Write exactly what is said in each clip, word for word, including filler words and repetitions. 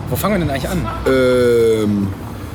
Wo fangen wir denn eigentlich an? Ähm,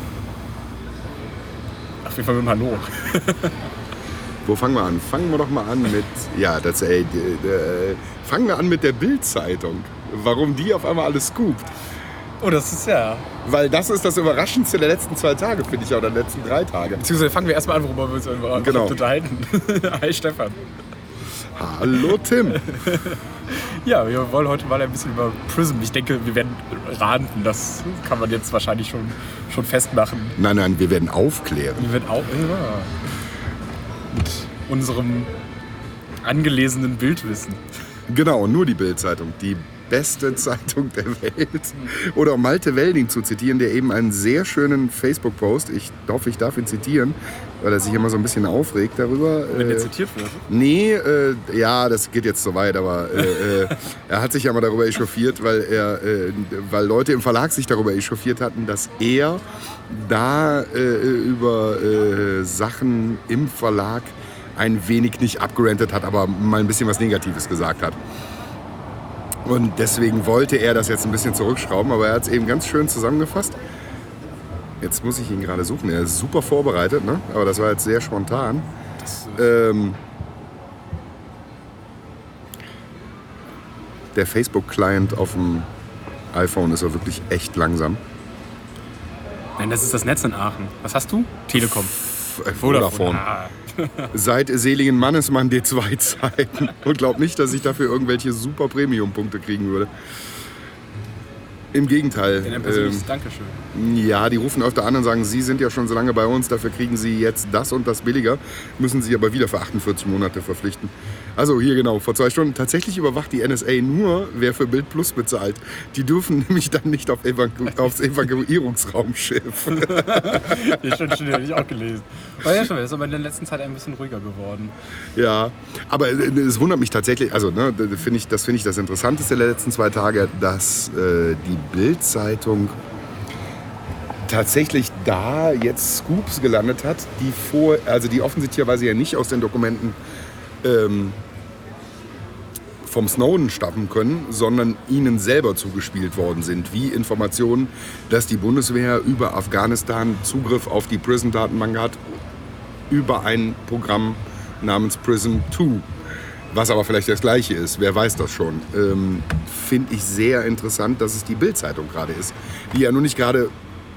Auf jeden Fall mit dem Hallo. wo fangen wir an? Fangen wir doch mal an mit, ja, das, ey, d- d- fangen wir an mit der Bild-Zeitung. Warum die auf einmal alles scoopt. Oh, das ist ja... Weil das ist das Überraschendste der letzten zwei Tage, finde ich, oder der letzten drei Tage. Beziehungsweise fangen wir erstmal an, worüber wir uns über- Genau. unterhalten. Hi Stefan. Hallo Tim. Ja, wir wollen heute mal ein bisschen über Prism. Ich denke, wir werden ranten. Das kann man jetzt wahrscheinlich schon, schon festmachen. Nein, nein, wir werden aufklären. Wir werden auch ja, mit unserem angelesenen Bildwissen. Genau, nur die Bild-Zeitung. Die beste Zeitung der Welt. Oder um Malte Welding zu zitieren, der eben einen sehr schönen Facebook-Post, ich hoffe, ich darf ihn zitieren, weil er sich immer so ein bisschen aufregt darüber. Wenn der äh, zitiert wird. Nee, äh, ja, das geht jetzt so weit, aber äh, äh, er hat sich ja mal darüber echauffiert, weil, er, äh, weil Leute im Verlag sich darüber echauffiert hatten, dass er da äh, über äh, Sachen im Verlag ein wenig nicht abgerantet hat, aber mal ein bisschen was Negatives gesagt hat. Und deswegen wollte er das jetzt ein bisschen zurückschrauben, aber er hat es eben ganz schön zusammengefasst. Jetzt muss ich ihn gerade suchen. Er ist super vorbereitet, ne? Aber das war jetzt sehr spontan. Ähm, der Facebook-Client auf dem iPhone ist ja wirklich echt langsam. Nein, das ist das Netz in Aachen. Was hast du? Telekom. Äh, Vodafone. Ah. Seit seligen Mannesmann D zwei Zeiten. Und glaub nicht, dass ich dafür irgendwelche super Premium-Punkte kriegen würde. Im Gegenteil. In ein persönliches Dankeschön. Ja, die rufen öfter an und sagen, Sie sind ja schon so lange bei uns, dafür kriegen Sie jetzt das und das billiger, müssen Sie aber wieder für achtundvierzig Monate verpflichten. Also hier genau, vor zwei Stunden. Tatsächlich überwacht die N S A nur, wer für Bild Plus bezahlt. Die dürfen nämlich dann nicht auf Evaku- aufs Evakuierungsraumschiff. Ja, stimmt, stimmt, habe ich auch gelesen. Aber ja, schon, das ist aber in der letzten Zeit ein bisschen ruhiger geworden. Ja, aber es wundert mich tatsächlich, also ne, das finde ich, das finde ich das Interessanteste der letzten zwei Tage, dass äh, die Bild-Zeitung tatsächlich da jetzt Scoops gelandet hat, die vor, also die offensichtlicherweise ja nicht aus den Dokumenten ähm, vom Snowden stammen können, sondern ihnen selber zugespielt worden sind, wie Informationen, dass die Bundeswehr über Afghanistan Zugriff auf die Prism-Datenbank hat, über ein Programm namens Prism zwei, was aber vielleicht das gleiche ist, wer weiß das schon. Ähm, Finde ich sehr interessant, dass es die Bild-Zeitung gerade ist, die ja nun nicht gerade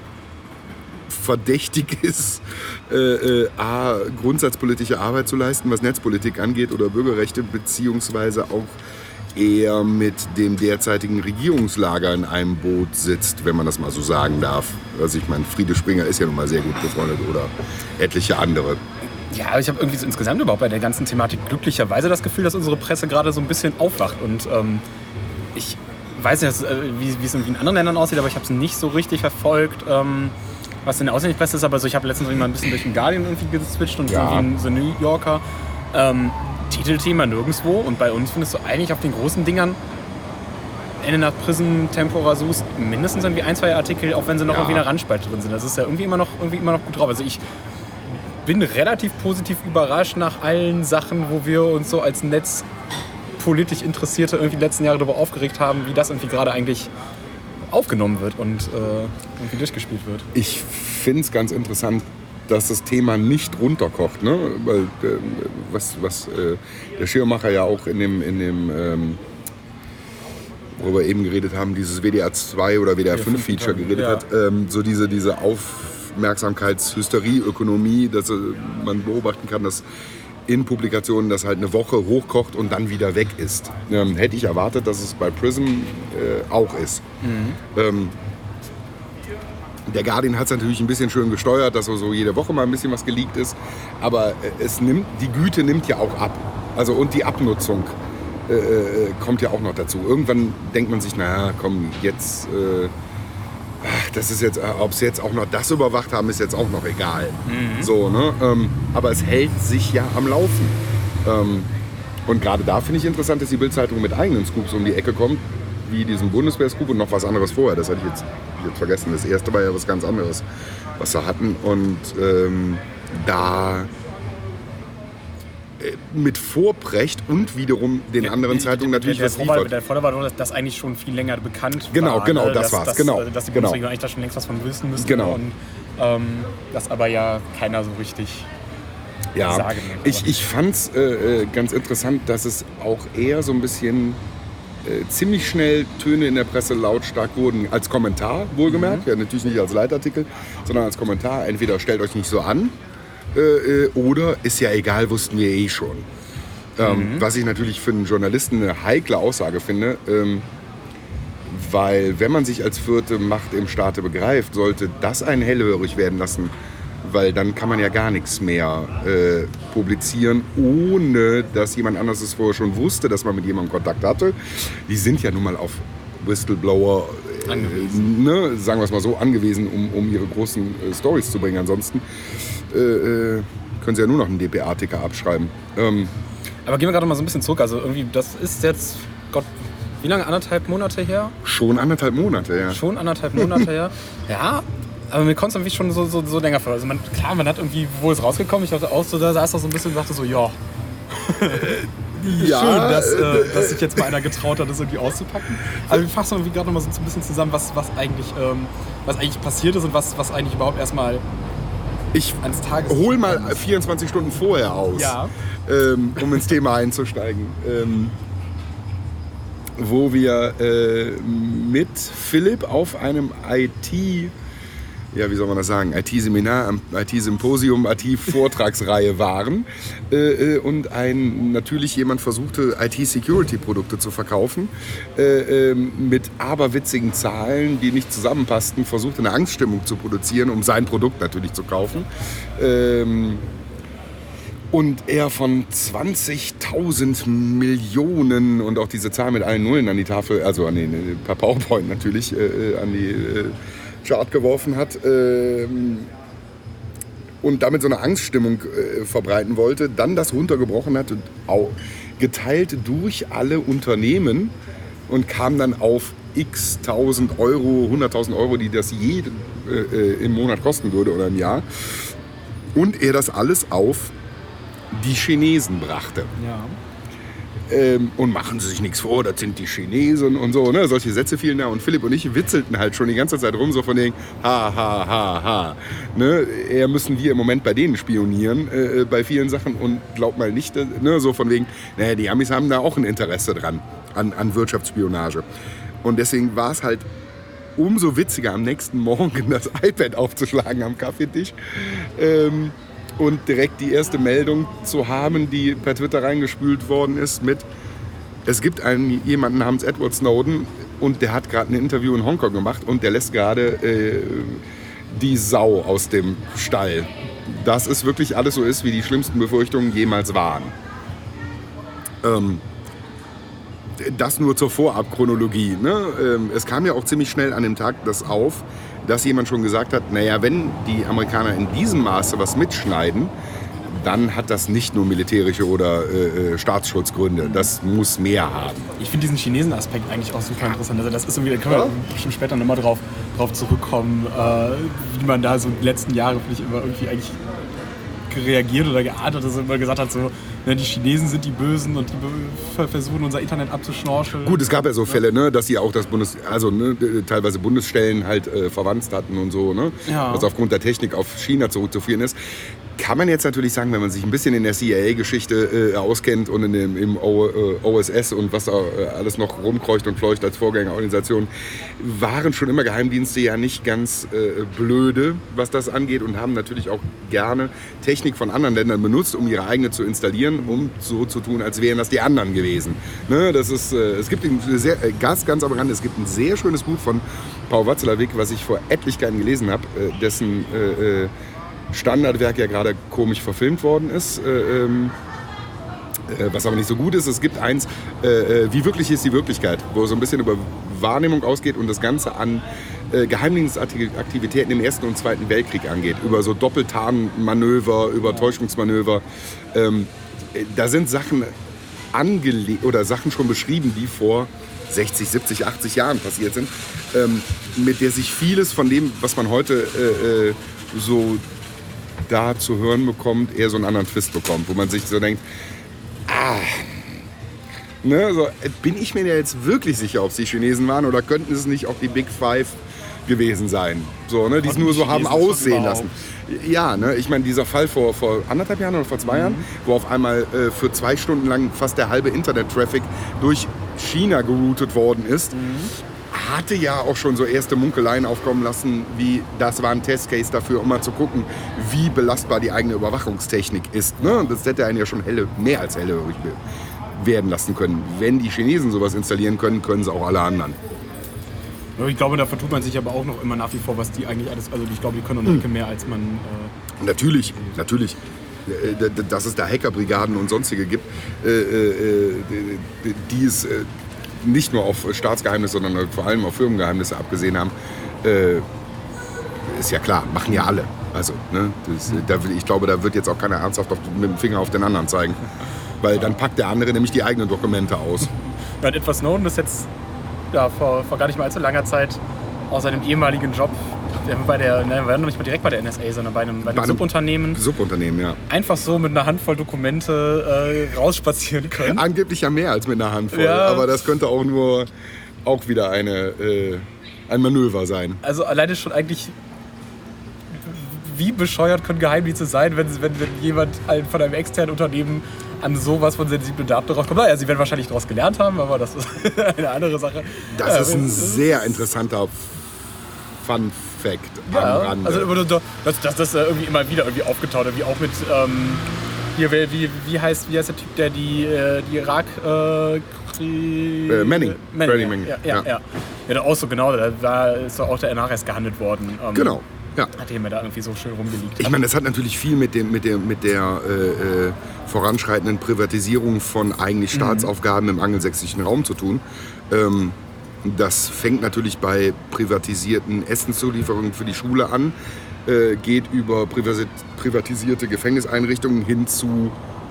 verdächtig ist, äh, äh, A, grundsatzpolitische Arbeit zu leisten, was Netzpolitik angeht oder Bürgerrechte, beziehungsweise auch eher mit dem derzeitigen Regierungslager in einem Boot sitzt, wenn man das mal so sagen darf. Also ich meine, Friede Springer ist ja nun mal sehr gut befreundet oder etliche andere. Ja, aber ich habe irgendwie so insgesamt überhaupt bei der ganzen Thematik glücklicherweise das Gefühl, dass unsere Presse gerade so ein bisschen aufwacht. Und ähm, ich weiß nicht, wie, wie es in anderen Ländern aussieht, aber ich habe es nicht so richtig verfolgt, ähm, was in der ausländischen Presse ist. Aber so, ich habe letztens mal ein bisschen durch den Guardian irgendwie geswitcht und Ja. irgendwie in The New Yorker. Ähm, Titelthema nirgendwo. Und bei uns findest du eigentlich auf den großen Dingern Ende nach Prism, Tempora suchst, mindestens irgendwie ein, zwei Artikel, auch wenn sie noch Ja. irgendwie in der Randspalte drin sind. Das ist ja irgendwie immer noch, irgendwie immer noch gut drauf. Also ich bin relativ positiv überrascht nach allen Sachen, wo wir uns so als Netz politisch Interessierte irgendwie die letzten Jahre darüber aufgeregt haben, wie das irgendwie gerade eigentlich aufgenommen wird und äh, irgendwie durchgespielt wird. Ich finde es ganz interessant, dass das Thema nicht runterkocht. Ne? Weil, äh, was was äh, der Schirmacher ja auch in dem, in dem ähm, worüber wir eben geredet haben, dieses W D R zwei oder W D R fünf Feature geredet ja. hat, ähm, so diese, diese Aufmerksamkeitshysterie-Ökonomie, dass äh, man beobachten kann, dass in Publikationen das halt eine Woche hochkocht und dann wieder weg ist. Ähm, hätte ich erwartet, dass es bei Prism äh, auch ist. Mhm. Ähm, Der Guardian hat es natürlich ein bisschen schön gesteuert, dass so jede Woche mal ein bisschen was geleakt ist. Aber es nimmt, die Güte nimmt ja auch ab. Also und die Abnutzung äh, äh, kommt ja auch noch dazu. Irgendwann denkt man sich, naja, komm, jetzt, äh, ach, das ist jetzt, ob sie jetzt auch noch das überwacht haben, ist jetzt auch noch egal. Mhm. So, ne? Ähm, aber es hält sich ja am Laufen. Ähm, und gerade da finde ich interessant, dass die Bild-Zeitung mit eigenen Scoops um die Ecke kommt, wie diesen Bundeswehr-Scoop und noch was anderes vorher. Das hatte ich jetzt, jetzt vergessen. Das erste war ja was ganz anderes, was sie hatten. Und ähm, da mit Vorprecht und wiederum den anderen Zeitungen natürlich der, was der, liefert. der Vorteil war nur, dass das eigentlich schon viel länger bekannt genau, war. Genau, ne? das dass, war's. Dass, genau, dass die genau. Bundesregierung eigentlich da schon längst was von wissen müsste. Genau. Und ähm, das aber ja keiner so richtig ja. sagen will. Ich, ich fand es äh, ganz interessant, dass es auch eher so ein bisschen äh, ziemlich schnell Töne in der Presse lautstark wurden, als Kommentar wohlgemerkt, mhm. ja, natürlich nicht als Leitartikel, sondern als Kommentar. Entweder stellt euch nicht so an äh, oder ist ja egal, wussten wir eh schon. Ähm, mhm. Was ich natürlich für einen Journalisten eine heikle Aussage finde, ähm, weil wenn man sich als vierte Macht im Staate begreift, sollte das einen hellhörig werden lassen, weil dann kann man ja gar nichts mehr äh, publizieren, ohne dass jemand anderes es vorher schon wusste, dass man mit jemandem Kontakt hatte. Die sind ja nun mal auf Whistleblower, äh, ne, sagen wir es mal so, angewiesen, um, um ihre großen äh, Storys zu bringen. Ansonsten äh, äh, können sie ja nur noch einen D P A-Ticker abschreiben. Ähm, Aber gehen wir gerade mal so ein bisschen zurück. Also irgendwie, das ist jetzt, Gott, wie lange? Anderthalb Monate her? Schon anderthalb Monate, ja. Schon anderthalb Monate her. Ja, aber mir kommt es irgendwie schon so, so, so länger vor. Also man, klar, man hat irgendwie, wo ist rausgekommen? Ich dachte auch so, da saß da so ein bisschen und dachte so, ja. ja Schön, dass, äh, dass sich jetzt mal einer getraut hat, das irgendwie auszupacken. Aber wir fassen irgendwie gerade noch mal so ein bisschen zusammen, was, was, eigentlich, ähm, was eigentlich passiert ist und was, was eigentlich überhaupt erstmal ich ans Tages... hol mal vierundzwanzig Stunden vorher aus, ja. ähm, um ins Thema einzusteigen. Ähm, wo wir äh, mit Philipp auf einem I T, ja, wie soll man das sagen, I T-Seminar, I T-Symposium, I T-Vortragsreihe waren äh, und ein, natürlich jemand versuchte, I T-Security-Produkte zu verkaufen, äh, äh, mit aberwitzigen Zahlen, die nicht zusammenpassten, versuchte eine Angststimmung zu produzieren, um sein Produkt natürlich zu kaufen. Ähm, Und er von zwanzigtausend Millionen und auch diese Zahl mit allen Nullen an die Tafel, also an den per PowerPoint natürlich, äh, an die äh, Chart geworfen hat äh, und damit so eine Angststimmung äh, verbreiten wollte, dann das runtergebrochen hat, und auch geteilt durch alle Unternehmen und kam dann auf x tausend Euro, hunderttausend Euro, die das jeden äh, im Monat kosten würde oder im Jahr. Und er das alles auf die Chinesen brachte. Ja. Ähm, und machen Sie sich nichts vor, das sind die Chinesen und so, ne? Solche Sätze fielen da und Philipp und ich witzelten halt schon die ganze Zeit rum, so von denen, ha, ha, ha, ha. Ne? Eher müssen wir im Moment bei denen spionieren, äh, bei vielen Sachen, und glaub mal nicht, ne? So von wegen, naja, die Amis haben da auch ein Interesse dran, an, an Wirtschaftsspionage. Und deswegen war es halt umso witziger, am nächsten Morgen das iPad aufzuschlagen am Kaffeetisch. Ähm, Und direkt die erste Meldung zu haben, die per Twitter reingespült worden ist mit, es gibt einen, jemanden namens Edward Snowden und der hat gerade ein Interview in Hongkong gemacht und der lässt gerade äh, die Sau aus dem Stall. Dass es wirklich alles so ist, wie die schlimmsten Befürchtungen jemals waren. Ähm, das nur zur Vorabchronologie. Ne? Ähm, es kam ja auch ziemlich schnell an dem Tag das auf, dass jemand schon gesagt hat, naja, wenn die Amerikaner in diesem Maße was mitschneiden, dann hat das nicht nur militärische oder äh, Staatsschutzgründe. Das muss mehr haben. Ich finde diesen Chinesen-Aspekt eigentlich auch super interessant. Also das ist irgendwie, da können wir ja bestimmt später nochmal drauf, drauf zurückkommen, äh, wie man da so die letzten Jahre, finde ich, immer irgendwie eigentlich reagiert oder geahnt hat, dass er immer gesagt hat, so, ne, die Chinesen sind die Bösen und die versuchen unser Internet abzuschnorcheln. Gut, es gab ja so Fälle, ne, dass sie auch das Bundes, also ne, teilweise Bundesstellen halt äh, verwandt hatten und so, ne, ja. was aufgrund der Technik auf China zurückzuführen ist. Kann man jetzt natürlich sagen, wenn man sich ein bisschen in der C I A-Geschichte äh, auskennt und in dem, im o, äh, O S S und was da äh, alles noch rumkreucht und fleucht als Vorgängerorganisation, waren schon immer Geheimdienste ja nicht ganz äh, blöde, was das angeht, und haben natürlich auch gerne Technik von anderen Ländern benutzt, um ihre eigene zu installieren, um so zu tun, als wären das die anderen gewesen. Ne, das ist, äh, es gibt ein sehr, äh, ganz, ganz am Rande, es gibt ein sehr schönes Buch von Paul Watzlawick, was ich vor Etlichkeiten gelesen habe, äh, dessen äh, Standardwerk ja gerade komisch verfilmt worden ist, äh, ähm, äh, was aber nicht so gut ist. Es gibt eins, äh, wie wirklich ist die Wirklichkeit, wo so ein bisschen über Wahrnehmung ausgeht und das Ganze an äh, Geheimdienstaktivitäten im Ersten und Zweiten Weltkrieg angeht, über so Doppeltarnmanöver, über Täuschungsmanöver. Ähm, da sind Sachen angelegt oder Sachen schon beschrieben, die vor sechzig, siebzig, achtzig Jahren passiert sind, ähm, mit der sich vieles von dem, was man heute äh, so da zu hören bekommt, eher so einen anderen Twist bekommt, wo man sich so denkt, ah, ne, so, bin ich mir jetzt wirklich sicher, ob es die Chinesen waren oder könnten es nicht auch die Big Five gewesen sein, so, ne, die es nur so haben aussehen lassen. Ja, ne, ich meine, dieser Fall vor, vor anderthalb Jahren oder vor zwei mhm. Jahren, wo auf einmal äh, für zwei Stunden lang fast der halbe Internet-Traffic durch China geroutet worden ist, mhm. hatte ja auch schon so erste Munkeleien aufkommen lassen, wie das war ein Testcase dafür, um mal zu gucken, wie belastbar die eigene Überwachungstechnik ist. Ne? Das hätte einen ja schon helle, mehr als hellhörig werden lassen können. Wenn die Chinesen sowas installieren können, können sie auch alle anderen. Ich glaube, da vertut man sich aber auch noch immer nach wie vor, was die eigentlich alles, also ich glaube, die können noch hm. mehr als man... Äh, natürlich, natürlich. Dass es da Hackerbrigaden und sonstige gibt, die es nicht nur auf Staatsgeheimnisse, sondern vor allem auf Firmengeheimnisse abgesehen haben, ist ja klar, machen ja alle. Also, ne, das, da, ich glaube, da wird jetzt auch keiner ernsthaft auf, mit dem Finger auf den anderen zeigen. Weil dann packt der andere nämlich die eigenen Dokumente aus. Ja, Edward Snowden ist jetzt ja, vor, vor gar nicht mal allzu langer Zeit aus seinem ehemaligen Job, der war, bei der, ne, war noch nicht mal direkt bei der N S A, sondern bei einem, bei einem, bei einem Subunternehmen. Subunternehmen, ja. Einfach so mit einer Handvoll Dokumente äh, rausspazieren können. Angeblich ja mehr als mit einer Handvoll, ja. aber das könnte auch nur auch wieder eine, äh, ein Manöver sein. Also alleine schon eigentlich, wie bescheuert können Geheimdienste sein, wenn, wenn, wenn jemand von einem externen Unternehmen an sowas von sensiblen Daten rauskommt. Naja, sie werden wahrscheinlich daraus gelernt haben, aber das ist eine andere Sache. Das ja, ist ein sehr interessanter Fun Fact ja, am Rande. Also das, das, das irgendwie immer wieder irgendwie aufgetaucht, wie auch mit ähm, hier, wie, wie, heißt, wie heißt der Typ, der die, die Irak äh, äh, Manning. Manning. Manning. Ja, ja, ja. ja. ja auch so genau, da war, ist auch der danach erst gehandelt worden. Ähm, genau. Ja. Nachdem er da irgendwie so schön rumgelegt hat. Ich meine, das hat natürlich viel mit, dem, mit der, mit der äh, voranschreitenden Privatisierung von eigentlich Staatsaufgaben mhm. im angelsächsischen Raum zu tun. Ähm, das fängt natürlich bei privatisierten Essenszulieferungen für die Schule an, äh, geht über privatisierte Gefängniseinrichtungen hin zu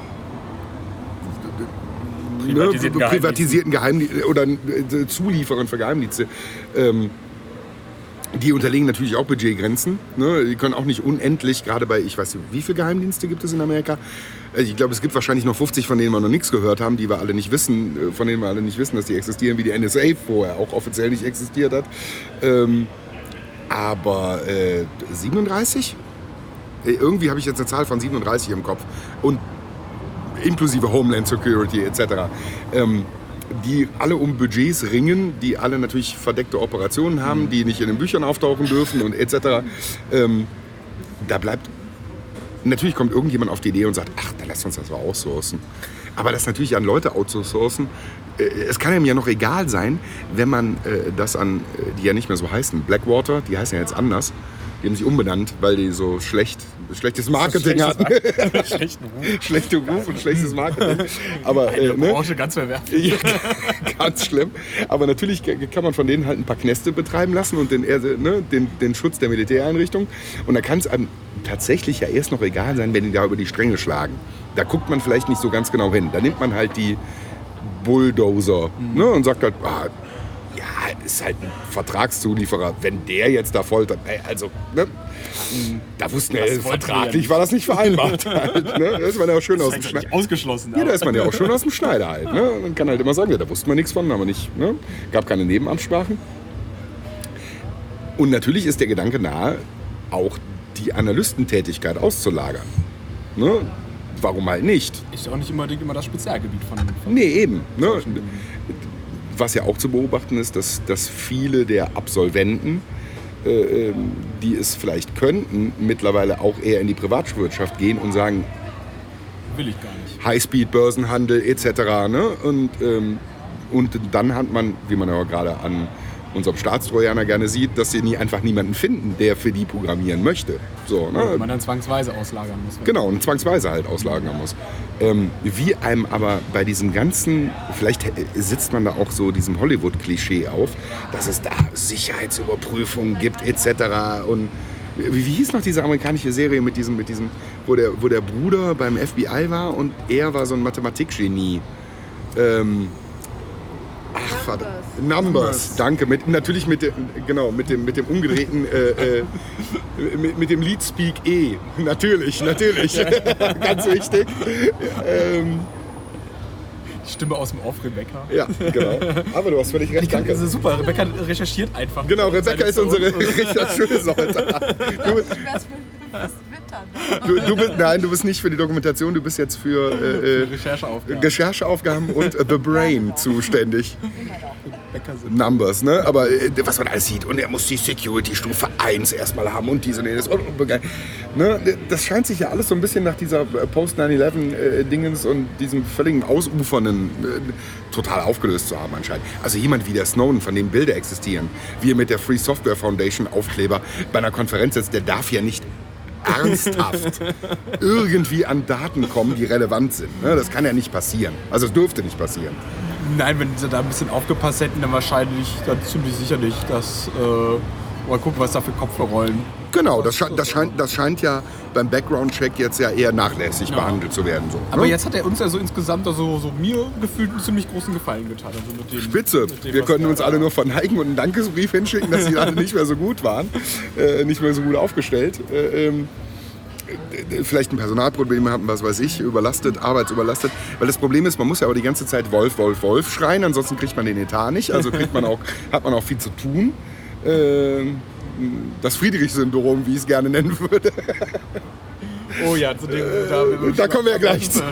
privatisierten, ne, privatisierten Geheimdiensten oder äh, Zulieferern für Geheimdienste. Ähm, Die unterlegen natürlich auch Budgetgrenzen. Ne? Die können auch nicht unendlich, gerade bei, ich weiß nicht, wie viele Geheimdienste gibt es in Amerika? Ich glaube, es gibt wahrscheinlich noch fünfzig, von denen wir noch nichts gehört haben, die wir alle nicht wissen, von denen wir alle nicht wissen, dass die existieren, wie die N S A vorher auch offiziell nicht existiert hat. Ähm, aber äh, siebenunddreißig? Irgendwie habe ich jetzt eine Zahl von siebenunddreißig im Kopf. Und inklusive Homeland Security et cetera. Ähm, die alle um Budgets ringen, die alle natürlich verdeckte Operationen haben, die nicht in den Büchern auftauchen dürfen und et cetera. Ähm, da bleibt... Natürlich kommt irgendjemand auf die Idee und sagt, ach, dann lass uns das mal outsourcen. Aber das natürlich an Leute outsourcen, äh, es kann einem ja noch egal sein, wenn man äh, das an, äh, die ja nicht mehr so heißen, Blackwater, die heißen ja jetzt anders, die haben sich umbenannt, weil die so schlecht, schlechtes Marketing so hatten. Schlechten Ruf. Schlechter Ruf und schlechtes Marketing. Aber, Eine äh, ne? Branche ganz verwerflich. Ja, ganz schlimm. Aber natürlich kann man von denen halt ein paar Knäste betreiben lassen und den, ne, den, den Schutz der Militäreinrichtung. Und da kann es einem tatsächlich ja erst noch egal sein, wenn die da über die Stränge schlagen. Da guckt man vielleicht nicht so ganz genau hin. Da nimmt man halt die Bulldozer mhm. ne, und sagt halt, ah, ja, ist halt ein Vertragszulieferer. Wenn der jetzt da foltert, also, ne, da wussten wir, vertraglich war das nicht vereinbart. Halt, ne? Da ist man ja auch schön das aus dem Schneider. Ausgeschlossen. Ja, da ist man ja auch schön aus dem Schneider halt. Ne? Man kann halt immer sagen, ja, da wussten wir nichts von, aber nicht, ne? Gab keine Nebenabsprachen. Und natürlich ist der Gedanke nahe, auch die Analystentätigkeit auszulagern. Ne? Warum halt nicht? Ist ja auch nicht unbedingt immer das Spezialgebiet von... von nee, eben. Ne? Was ja auch zu beobachten ist, dass, dass viele der Absolventen, äh, die es vielleicht könnten, mittlerweile auch eher in die Privatwirtschaft gehen und sagen, will ich gar nicht. Highspeed, Börsenhandel et cetera. Ne? Und, ähm, und dann hat man, wie man ja gerade an unserem Staatstrojaner gerne sieht, dass sie nie einfach niemanden finden, der für die programmieren möchte. So, ne? Ja, man dann zwangsweise auslagern muss. Genau, und zwangsweise halt auslagern muss. Ähm, wie einem aber bei diesem ganzen, vielleicht sitzt man da auch so diesem Hollywood-Klischee auf, dass es da Sicherheitsüberprüfungen gibt et cetera. Und wie, wie hieß noch diese amerikanische Serie mit diesem, mit diesem wo, der, wo der Bruder beim F B I war und er war so ein Mathematikgenie. Ähm, ach, Vater. Numbers. Numbers. Danke. Mit, natürlich mit dem, genau, mit dem, mit dem umgedrehten, äh, äh, mit, mit dem Leadspeak E. Natürlich, natürlich. Ganz wichtig. Ähm, Die Stimme aus dem Off, Rebecca. Ja, genau. Aber du hast völlig recht. Die kann, das ist super. Rebecca recherchiert einfach. Genau, Rebecca ist unsere Rechercheuse. Du, du bist, nein, du bist nicht für die Dokumentation, du bist jetzt für, äh, für Rechercheaufgaben. Rechercheaufgaben und The Brain zuständig. Numbers, ne? Aber äh, was man alles sieht. Und er muss die Security-Stufe eins erstmal haben und diese und jenes. Und, und, und, ne? Das scheint sich ja alles so ein bisschen nach dieser Post neun elf äh, Dingens und diesem völligen Ausufernden äh, total aufgelöst zu haben anscheinend. Also jemand wie der Snowden, von dem Bilder existieren, wie er mit der Free Software Foundation Aufkleber bei einer Konferenz sitzt, der darf ja nicht ernsthaft irgendwie an Daten kommen, die relevant sind. Ne? Das kann ja nicht passieren. Also es dürfte nicht passieren. Nein, wenn sie da ein bisschen aufgepasst hätten, dann wahrscheinlich, dann ziemlich sicher nicht, dass, äh, mal gucken, was da für Kopf rollen. Genau, das, sche das, scheint, das scheint ja beim Background-Check jetzt ja eher nachlässig ja. behandelt zu werden. So, ne? Aber jetzt hat er uns ja so insgesamt also, so mir gefühlt einen ziemlich großen Gefallen getan. Also mit dem, Spitze. Mit dem, wir können uns alle nur verneigen und einen Dankesbrief hinschicken, dass die alle nicht mehr so gut waren, äh, nicht mehr so gut aufgestellt. Äh, ähm, vielleicht ein Personalproblem hatten, was weiß ich, überlastet, arbeitsüberlastet. Weil das Problem ist, man muss ja aber die ganze Zeit Wolf, Wolf, Wolf schreien, ansonsten kriegt man den Etat nicht. Also kriegt man auch, hat man auch viel zu tun. Ähm, das Friedrich-Syndrom, wie ich es gerne nennen würde. Oh ja, zu dem, da, äh, da kommen wir ja gleich zu.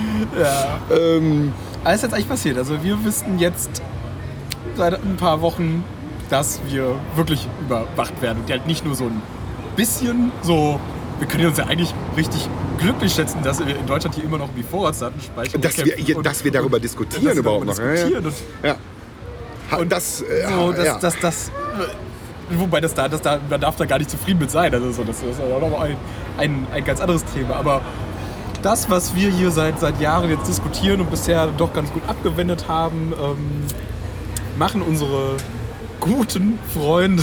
Ja. Ähm, Was ist jetzt eigentlich passiert? Also wir wissen jetzt seit ein paar Wochen, dass wir wirklich überwacht werden. Und die halt nicht nur so ein bisschen so... Wir können uns ja eigentlich richtig glücklich schätzen, dass wir in Deutschland hier immer noch die Vorratsdatenspeicherung dass wir, hier, und, dass wir darüber diskutieren dass wir überhaupt noch. Diskutieren ja, ja. Und das, äh, so, das, ja. das, das, das, wobei das da, das da, man darf da gar nicht zufrieden mit sein. Also so, das ist auch noch ein, ein, ein ganz anderes Thema. Aber das, was wir hier seit, seit Jahren jetzt diskutieren und bisher doch ganz gut abgewendet haben, ähm, machen unsere guten Freunde,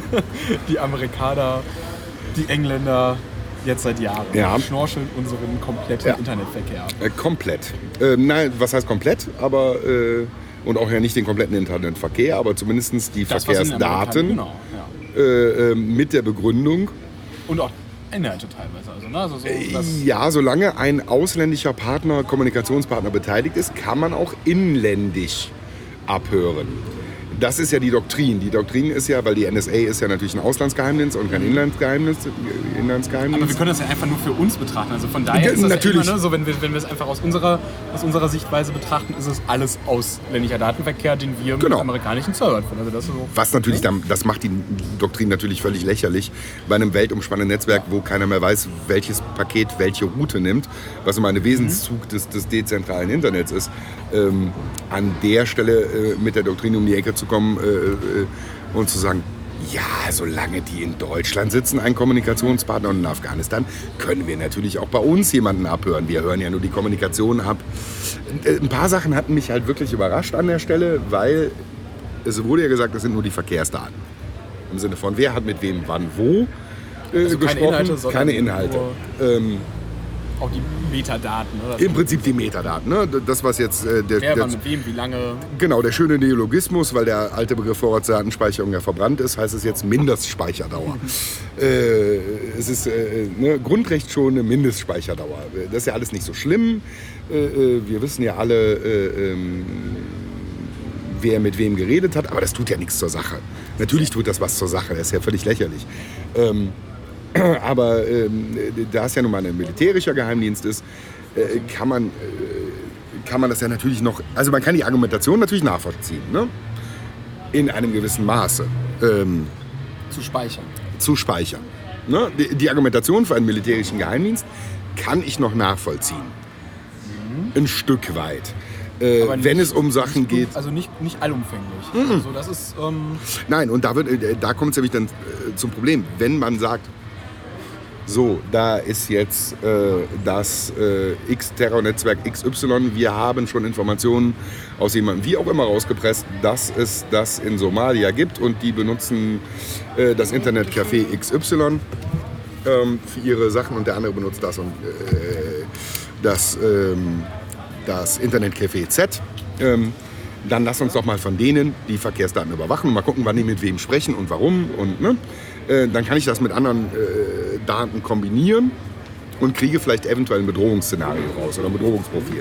die Amerikaner, die Engländer, jetzt seit Jahren. Ja. Schnorcheln unseren kompletten ja. Internetverkehr. Äh, komplett. Äh, nein, was heißt komplett? Aber äh, und auch ja nicht den kompletten Internetverkehr, aber zumindest die das, Verkehrsdaten genau, ja. äh, äh, mit der Begründung. Und auch Inhalte teilweise. Also, ne? also so, ja, solange ein ausländischer Partner, Kommunikationspartner beteiligt ist, kann man auch inländisch abhören. Das ist ja die Doktrin. Die Doktrin ist ja, weil die N S A ist ja natürlich ein Auslandsgeheimnis und kein Inlandsgeheimnis. Inlandsgeheimnis. Aber wir können das ja einfach nur für uns betrachten. Also von daher ist das natürlich. Ja immer, ne, so, wenn wir, wenn wir es einfach aus unserer, aus unserer Sichtweise betrachten, ist es alles ausländischer Datenverkehr, den wir genau. mit amerikanischen Servern finden. Also das ist so, was natürlich, ne? das macht die Doktrin natürlich völlig lächerlich. Bei einem weltumspannenden Netzwerk, wo keiner mehr weiß, welches Paket welche Route nimmt, was immer ein Wesenszug mhm. des, des dezentralen Internets ist, ähm, an der Stelle äh, mit der Doktrin um die Ecke zu kommen äh, äh, und zu sagen, ja, solange die in Deutschland sitzen, ein Kommunikationspartner, und in Afghanistan, können wir natürlich auch bei uns jemanden abhören. Wir hören ja nur die Kommunikation ab. Ein paar Sachen hatten mich halt wirklich überrascht an der Stelle, weil es wurde ja gesagt, das sind nur die Verkehrsdaten. Im Sinne von, wer hat mit wem wann wo äh, also gesprochen. Keine Inhalte, sondern keine Inhalte. Ähm, auch die Metadaten. Ne? Im Prinzip die Metadaten. Ne? Das, was jetzt... Äh, der, Wer der, war mit wem, wie lange... Genau, der schöne Neologismus, weil der alte Begriff Vorratsdatenspeicherung ja verbrannt ist, heißt es jetzt Mindestspeicherdauer. äh, es ist äh, ne, Grundrecht schon eine Mindestspeicherdauer. Das ist ja alles nicht so schlimm. Äh, wir wissen ja alle, äh, ähm, wer mit wem geredet hat, aber das tut ja nichts zur Sache. Natürlich tut das was zur Sache, das ist ja völlig lächerlich. Ähm, Aber ähm, da es ja nun mal ein militärischer Geheimdienst ist, äh, kann, man, äh, kann man das ja natürlich noch... Also man kann die Argumentation natürlich nachvollziehen, ne? In einem gewissen Maße. Ähm, zu speichern. Zu speichern. Ne? Die, die Argumentation für einen militärischen Geheimdienst kann ich noch nachvollziehen. Mhm. Ein Stück weit. Äh, nicht, wenn es um Sachen nicht, geht... Also nicht, nicht allumfänglich. Mhm. Also das ist... Ähm Nein, und da, wird, da kommt es nämlich dann äh, zum Problem. Wenn man sagt... So, da ist jetzt äh, das äh, X-Terrornetzwerk X Y. Wir haben schon Informationen aus jemandem, wie auch immer, rausgepresst, dass es das in Somalia gibt und die benutzen äh, das Internetcafé X Y ähm, für ihre Sachen und der andere benutzt das und äh, das, ähm, das Internetcafé Z. Ähm, dann lass uns doch mal von denen die Verkehrsdaten überwachen und mal gucken, wann die mit wem sprechen und warum. Und, ne? äh, dann kann ich das mit anderen äh, Daten kombinieren und kriege vielleicht eventuell ein Bedrohungsszenario raus oder ein Bedrohungsprofil.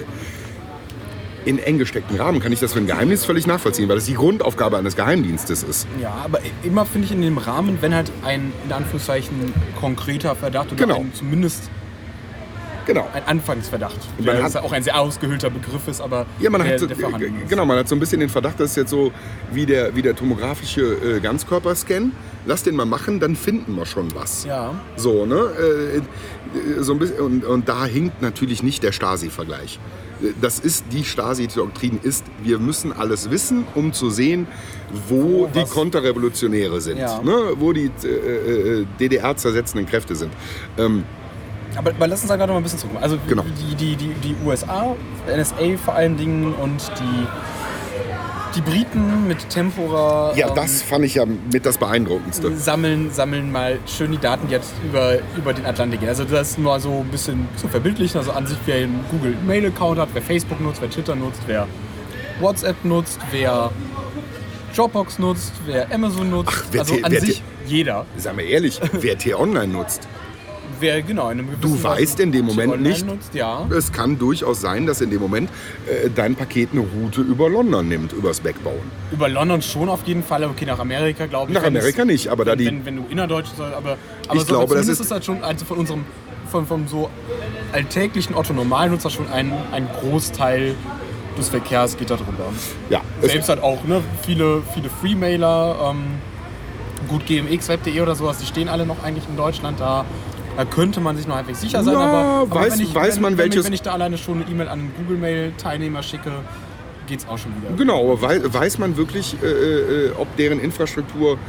In eng gesteckten Rahmen kann ich das für ein Geheimnis völlig nachvollziehen, weil das die Grundaufgabe eines Geheimdienstes ist. Ja, aber immer finde ich in dem Rahmen, wenn halt ein, in Anführungszeichen, konkreter Verdacht oder Genau. ein, zumindest Genau. ein Anfangsverdacht, Man weil hat- das ja auch ein sehr ausgehöhlter Begriff ist, aber Ja, man der, hat so, der vorhanden ist. genau, man hat so ein bisschen den Verdacht, das ist jetzt so wie der, wie der tomografische äh, Ganzkörperscan. Lass den mal machen, dann finden wir schon was. Ja. So, ne? Äh, äh, so ein bisschen, und, und da hinkt natürlich nicht der Stasi-Vergleich. Das ist, die Stasi-Doktrin ist, wir müssen alles wissen, um zu sehen, wo Oh, die was? Konterrevolutionäre sind, Ja. ne? Wo die äh, äh, D D R-zersetzenden Kräfte sind. Ähm, Aber, aber lass uns da gerade noch mal ein bisschen zurück. Also Genau. die, die, die, die U S A, N S A vor allen Dingen und die, die Briten mit Tempora ja, ähm, das fand ich ja mit das Beeindruckendste. sammeln, sammeln mal schön die Daten, die jetzt über, über den Atlantik gehen. Also das ist nur so ein bisschen zu verbildlichen. Also an sich, wer einen Google-Mail-Account hat, wer Facebook nutzt, wer Twitter nutzt, wer WhatsApp nutzt, wer Dropbox nutzt, wer Amazon nutzt. Ach, wer also T- an wer sich T- jeder. Sag mal ehrlich, wer T-Online nutzt, Wer genau in einem du gewissen weißt in dem Moment Online nicht, nutzt, ja. es kann durchaus sein, dass in dem Moment äh, dein Paket eine Route über London nimmt, übers Backbone. Über London schon auf jeden Fall, okay, nach Amerika glaube ich. Nach wenn Amerika es, nicht, aber da wenn, die... wenn, wenn du innerdeutsch soll, aber, aber Ich so, glaube, das zumindest ist- ist halt schon also von unserem von, vom so alltäglichen Otto-Normalnutzer schon ein, ein Großteil des Verkehrs geht da drüber. Ja, es, Selbst halt auch, ne, viele, viele Freemailer, ähm, gut G M X, Web punkt de oder sowas, die stehen alle noch eigentlich in Deutschland da. Da könnte man sich noch halbwegs sicher sein, Ja, aber, aber weiß- wenn, ich, weiß wenn, man, wenn, welches- ich, wenn ich da alleine schon eine E-Mail an einen Google-Mail-Teilnehmer schicke, geht's auch schon wieder. genau, aber wei- weiß man wirklich, äh, äh, ob deren Infrastruktur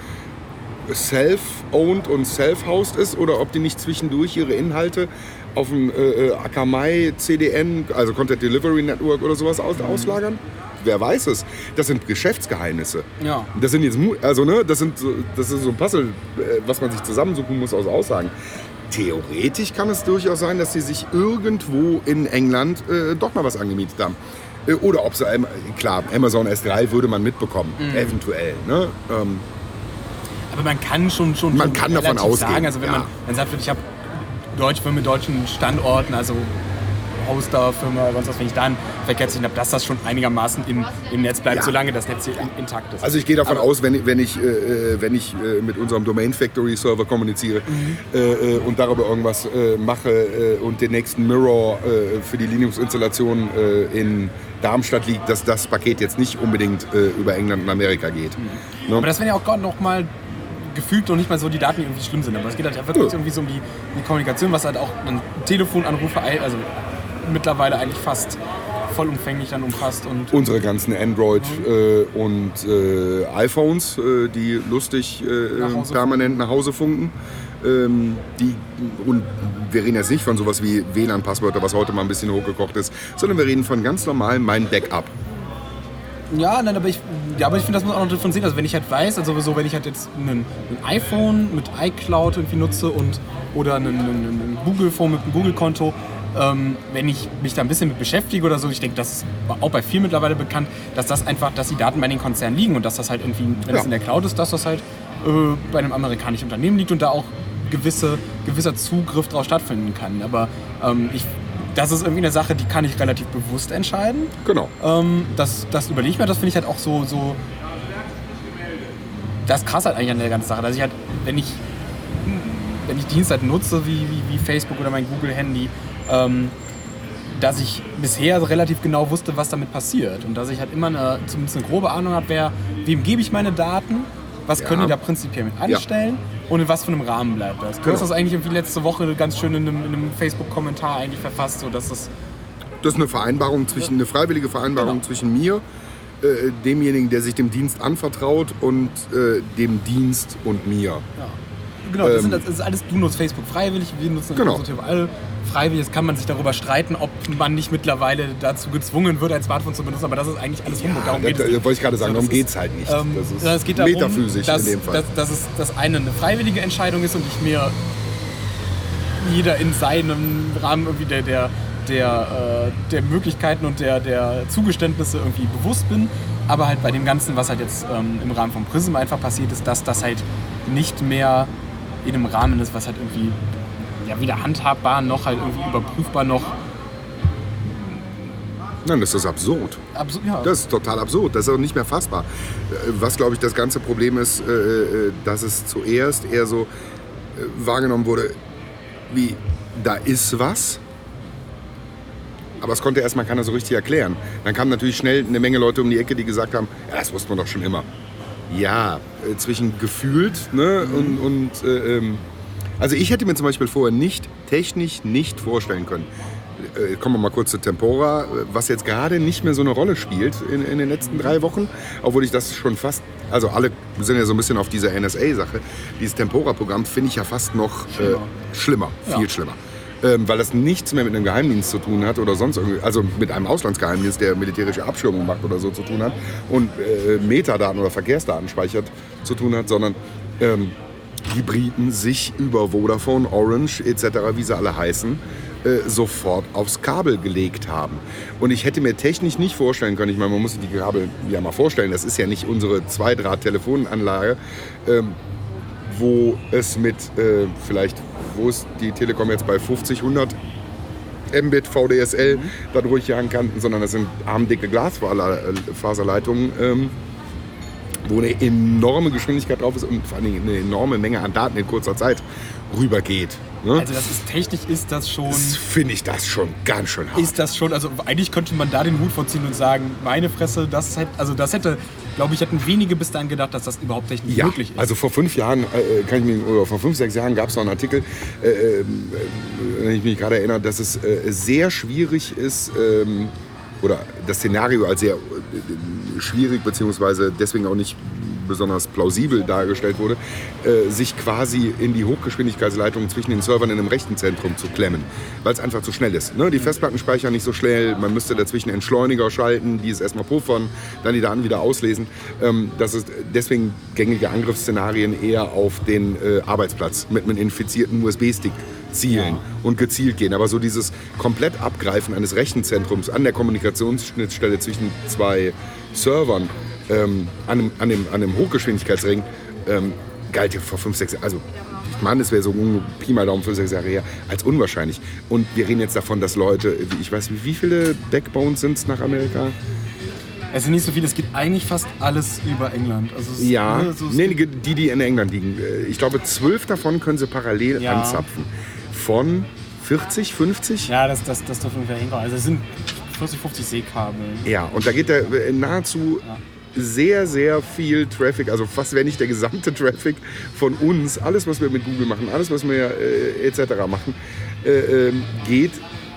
self-owned und self-housed ist oder ob die nicht zwischendurch ihre Inhalte auf dem äh, Akamai C D N, also Content Delivery Network oder sowas aus, auslagern? Wer weiß es? Das sind Geschäftsgeheimnisse. Ja. Das sind jetzt, mu- also ne, das sind so, das ist so ein Puzzle, äh, was man sich zusammensuchen muss aus Aussagen. Theoretisch kann es durchaus sein, dass sie sich irgendwo in England äh, doch mal was angemietet haben. Äh, Oder ob sie, ähm, klar, Amazon S drei würde man mitbekommen, eventuell. Ne? Ähm, Aber man kann schon, schon, Man schon kann davon relativ ausgehen, sagen, also wenn ja. man, man sagt, ich habe Deutsch mit deutschen Standorten, also Hoster, Firma, sonst was, wenn ich da ein Verkehrssystem habe, dass das schon einigermaßen im, im Netz bleibt, Ja. solange das Netz hier in, intakt ist. Also ich gehe davon Aber- aus, wenn, wenn ich, äh, wenn ich äh, mit unserem Domain Factory Server kommuniziere äh, äh, und darüber irgendwas äh, mache äh, und den nächsten Mirror äh, für die Linux-Installation äh, in Darmstadt liegt, dass das Paket jetzt nicht unbedingt äh, über England und Amerika geht. Ne? Aber das wäre ja auch gerade noch mal gefühlt noch nicht mal so die Daten, die irgendwie schlimm sind. Aber es geht halt wirklich Ja. irgendwie so um die, die Kommunikation, was halt auch dann Telefonanrufe, also mittlerweile eigentlich fast vollumfänglich dann umfasst. Und Unsere ganzen Android äh, und äh, iPhones, äh, die lustig äh, Nach Hause permanent nach Hause funken. Ähm, die, und wir reden jetzt nicht von sowas wie W L A N-Passwörter, was heute mal ein bisschen hochgekocht ist, sondern wir reden von ganz normal mein Backup. ja, nein, aber ich, ja, aber ich finde, das muss auch noch davon sehen. Also wenn ich halt weiß, also sowieso, wenn ich halt jetzt ein, ein iPhone mit iCloud irgendwie nutze und oder ein, ein, ein Google-Phone mit einem Google-Konto, ähm, wenn ich mich da ein bisschen mit beschäftige oder so, ich denke, das ist auch bei vielen mittlerweile bekannt, dass das einfach, dass die Daten bei den Konzernen liegen und dass das halt irgendwie, wenn Ja. es in der Cloud ist, dass das halt äh, bei einem amerikanischen Unternehmen liegt und da auch gewisse, gewisser Zugriff drauf stattfinden kann. Aber ähm, ich, das ist irgendwie eine Sache, die kann ich relativ bewusst entscheiden. Genau. Ähm, das, das überlege ich mir, das finde ich halt auch so, so. Das ist krass halt eigentlich an der ganzen Sache, dass ich halt, wenn ich, wenn ich Dienste halt nutze, wie, wie, wie Facebook oder mein Google-Handy, ähm, dass ich bisher relativ genau wusste, was damit passiert. Und dass ich halt immer eine, zumindest eine grobe Ahnung habe, wer, wem gebe ich meine Daten, was können Ja. die da prinzipiell mit anstellen und in was für einem Rahmen bleibt das. Du Genau. hast das eigentlich irgendwie letzte Woche ganz schön in einem, in einem Facebook-Kommentar eigentlich verfasst, so dass das. Das ist eine Vereinbarung zwischen, eine freiwillige Vereinbarung Genau. zwischen mir, äh, demjenigen, der sich dem Dienst anvertraut, und äh, dem Dienst und mir. Ja. Genau, das, Ähm, sind, das ist alles, du nutzt Facebook freiwillig, wir nutzen Genau. Positiv alle freiwillig. Jetzt kann man sich darüber streiten, ob man nicht mittlerweile dazu gezwungen wird, ein Smartphone zu benutzen, aber das ist eigentlich alles Humbug. Darum Da, geht da, es nicht. wollte ich gerade sagen, So, darum das geht ist, es halt nicht. Ähm, das ist sondern es geht darum, metaphysisch dass, in dem Fall. Dass, dass es das eine eine freiwillige Entscheidung ist und ich mir jeder in seinem Rahmen irgendwie der, der, der, äh, der Möglichkeiten und der, der Zugeständnisse irgendwie bewusst bin aber halt bei dem Ganzen, was halt jetzt ähm, im Rahmen von Prism einfach passiert ist, dass das halt nicht mehr in einem Rahmen ist, was halt irgendwie ja, weder handhabbar noch halt irgendwie überprüfbar noch. Nein, das ist absurd. Absurd, ja. Das ist total absurd. Das ist auch nicht mehr fassbar. Was, glaube ich, das ganze Problem ist, dass es zuerst eher so wahrgenommen wurde, wie, da ist was, aber es konnte erstmal keiner so richtig erklären. Dann kamen natürlich schnell eine Menge Leute um die Ecke, die gesagt haben, ja, das wusste man doch schon immer. Ja, zwischen gefühlt, ne, mhm. und, und äh, also ich hätte mir zum Beispiel vorher nicht, technisch nicht vorstellen können, äh, kommen wir mal kurz zu Tempora, was jetzt gerade nicht mehr so eine Rolle spielt in, in den letzten drei Wochen, obwohl ich das schon fast, also alle sind ja so ein bisschen auf dieser N S A-Sache, dieses Tempora-Programm finde ich ja fast noch äh, schlimmer, viel ja. schlimmer. Ähm, weil das nichts mehr mit einem Geheimdienst zu tun hat oder sonst irgendwie, also mit einem Auslandsgeheimdienst, der militärische Abschirmung macht oder so zu tun hat und äh, Metadaten oder Verkehrsdaten speichert zu tun hat, sondern ähm, die Briten sich über Vodafone, Orange et cetera, wie sie alle heißen, äh, sofort aufs Kabel gelegt haben. Und ich hätte mir technisch nicht vorstellen können, ich meine, man muss sich die Kabel ja mal vorstellen, das ist ja nicht unsere Zweidraht-Telefonanlage, ähm, wo es mit äh, vielleicht, wo ist die Telekom jetzt bei fünfzig, hundert Mbit V D S L mhm. da durchjagen kann, sondern das sind armdicke Glasfaserleitungen, ähm, wo eine enorme Geschwindigkeit drauf ist und vor allem eine enorme Menge an Daten in kurzer Zeit rübergeht. Ne? Also das ist technisch ist das schon... Finde ich das schon ganz schön hart. Ist das schon, also eigentlich könnte man da den Hut vorziehen und sagen, meine Fresse, das hätte, also das hätte, glaube ich, hätten wenige bis dahin gedacht, dass das überhaupt technisch ja, möglich ist. Also vor fünf Jahren, äh, kann ich mich, oder vor fünf, sechs Jahren gab es noch einen Artikel, äh, äh, wenn ich mich gerade erinnere, dass es äh, sehr schwierig ist, ähm, oder das Szenario als sehr äh, schwierig, beziehungsweise deswegen auch nicht besonders plausibel dargestellt wurde, äh, sich quasi in die Hochgeschwindigkeitsleitungen zwischen den Servern in einem Rechenzentrum zu klemmen, weil es einfach zu schnell ist. Ne? Die Festplatten speichern nicht so schnell, man müsste dazwischen Entschleuniger schalten, die es erstmal puffern, dann die Daten wieder auslesen. Ähm, das ist deswegen gängige Angriffsszenarien eher auf den äh, Arbeitsplatz mit einem infizierten U S B-Stick zielen ja. und gezielt gehen. Aber so dieses komplett Abgreifen eines Rechenzentrums an der Kommunikationsschnittstelle zwischen zwei Servern, Ähm, an, einem, an, dem, an dem Hochgeschwindigkeitsring ähm, galt ja vor fünf, sechs Jahren, also ich meine, es wäre so um Pi mal Daumen fünf, sechs Jahre her, als unwahrscheinlich. Und wir reden jetzt davon, dass Leute, ich weiß nicht, wie viele Backbones sind es nach Amerika? Es sind nicht so viele, es geht eigentlich fast alles über England. Also es ja, ist, ne, so nee, die, die in England liegen. Ich glaube, zwölf davon können sie parallel ja. anzapfen. Von vierzig, fünfzig? Ja, das, das, das dürfen wir ungefähr hinkommen. Also es sind vierzig, fünfzig Seekabel. Ja, und da geht der nahezu... Ja. sehr, sehr viel Traffic, also fast wenn nicht der gesamte Traffic von uns, alles was wir mit Google machen, alles was wir äh, et cetera machen, äh, äh, geht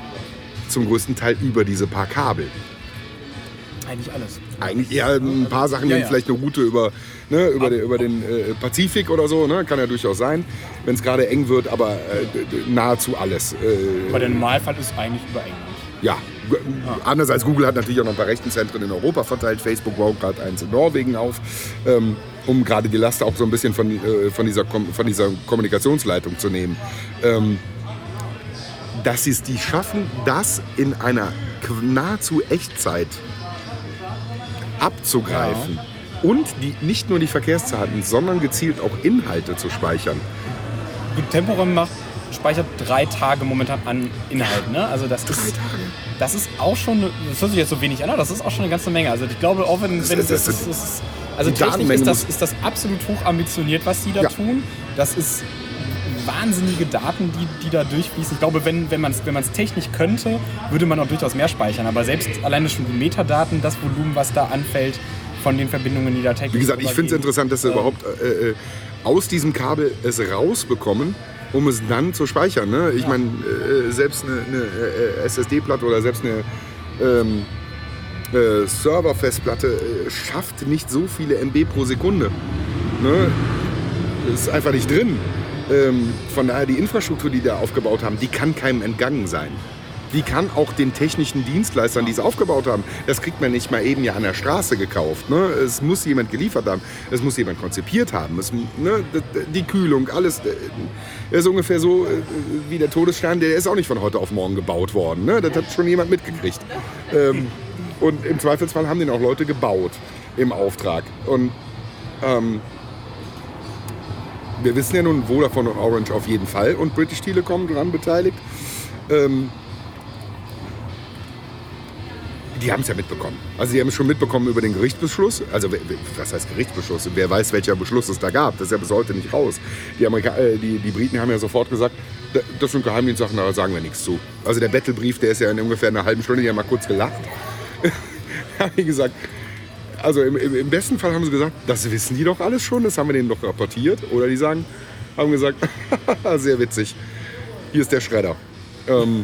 zum größten Teil über diese paar Kabel. Eigentlich alles. Eigentlich eher ein paar Sachen, ja, ja. vielleicht eine Route über, ne, über, den, über den äh, Pazifik oder so, ne, kann ja durchaus sein, wenn es gerade eng wird, aber äh, nahezu alles. Äh, aber der Normalfall ist eigentlich über England. Ja, anders als Google hat natürlich auch noch ein paar Rechenzentren in Europa verteilt. Facebook baut gerade eins in Norwegen auf, ähm, um gerade die Last auch so ein bisschen von, äh, von, dieser, von dieser Kommunikationsleitung zu nehmen. Ähm, dass sie es die schaffen, das in einer nahezu Echtzeit abzugreifen ja. und die, nicht nur die Verkehrsdaten, sondern gezielt auch Inhalte zu speichern. Gut, Tempora macht speichert drei Tage momentan an Inhalt. Ne? Also das drei ist, Tage? Das ist auch schon, das hört sich jetzt so wenig an, aber das ist auch schon eine ganze Menge. Also ich glaube, auch wenn, wenn das, das, das, das, das also technisch ist das, ist das absolut hoch ambitioniert, was die da ja. tun. Das ist wahnsinnige Daten, die, die da durchfließen. Ich glaube, wenn, wenn man es wenn technisch könnte, würde man auch durchaus mehr speichern. Aber selbst alleine schon die Metadaten, das Volumen, was da anfällt, von den Verbindungen, die da technisch... Wie gesagt, ich finde es interessant, dass sie ähm, überhaupt äh, aus diesem Kabel es rausbekommen, um es dann zu speichern. Ne? Ich ja. meine, äh, selbst eine, eine äh, S S D-Platte oder selbst eine ähm, äh, Server-Festplatte äh, schafft nicht so viele M B pro Sekunde. Ne? Das ist einfach nicht drin. Ähm, von daher, die Infrastruktur, die da aufgebaut haben, die kann keinem entgangen sein. Die kann auch den technischen Dienstleistern, die es aufgebaut haben, das kriegt man nicht mal eben ja an der Straße gekauft. Ne? Es muss jemand geliefert haben, es muss jemand konzipiert haben. Es, ne, die Kühlung, alles. Das ist ungefähr so wie der Todesstern, der ist auch nicht von heute auf morgen gebaut worden. Ne? Das hat schon jemand mitgekriegt. Ähm, und im Zweifelsfall haben den auch Leute gebaut. im Auftrag. Und ähm, wir wissen ja nun, Vodafone und Orange auf jeden Fall und British Telecom daran beteiligt. Ähm, die haben es ja mitbekommen. Also die haben es schon mitbekommen über den Gerichtsbeschluss. Also was heißt Gerichtsbeschluss? Wer weiß, welcher Beschluss es da gab. Das ist ja bis heute nicht raus. Die, Amerika äh, die, die Briten haben ja sofort gesagt, das sind Geheimdienstsachen, da sagen wir nichts zu. Also der Bettelbrief, der ist ja in ungefähr einer halben Stunde, die haben mal kurz gelacht. Haben die gesagt, also im, im, im besten Fall haben sie gesagt, das wissen die doch alles schon, das haben wir denen doch rapportiert. Oder die sagen, haben gesagt, sehr witzig, hier ist der Schredder. Ähm,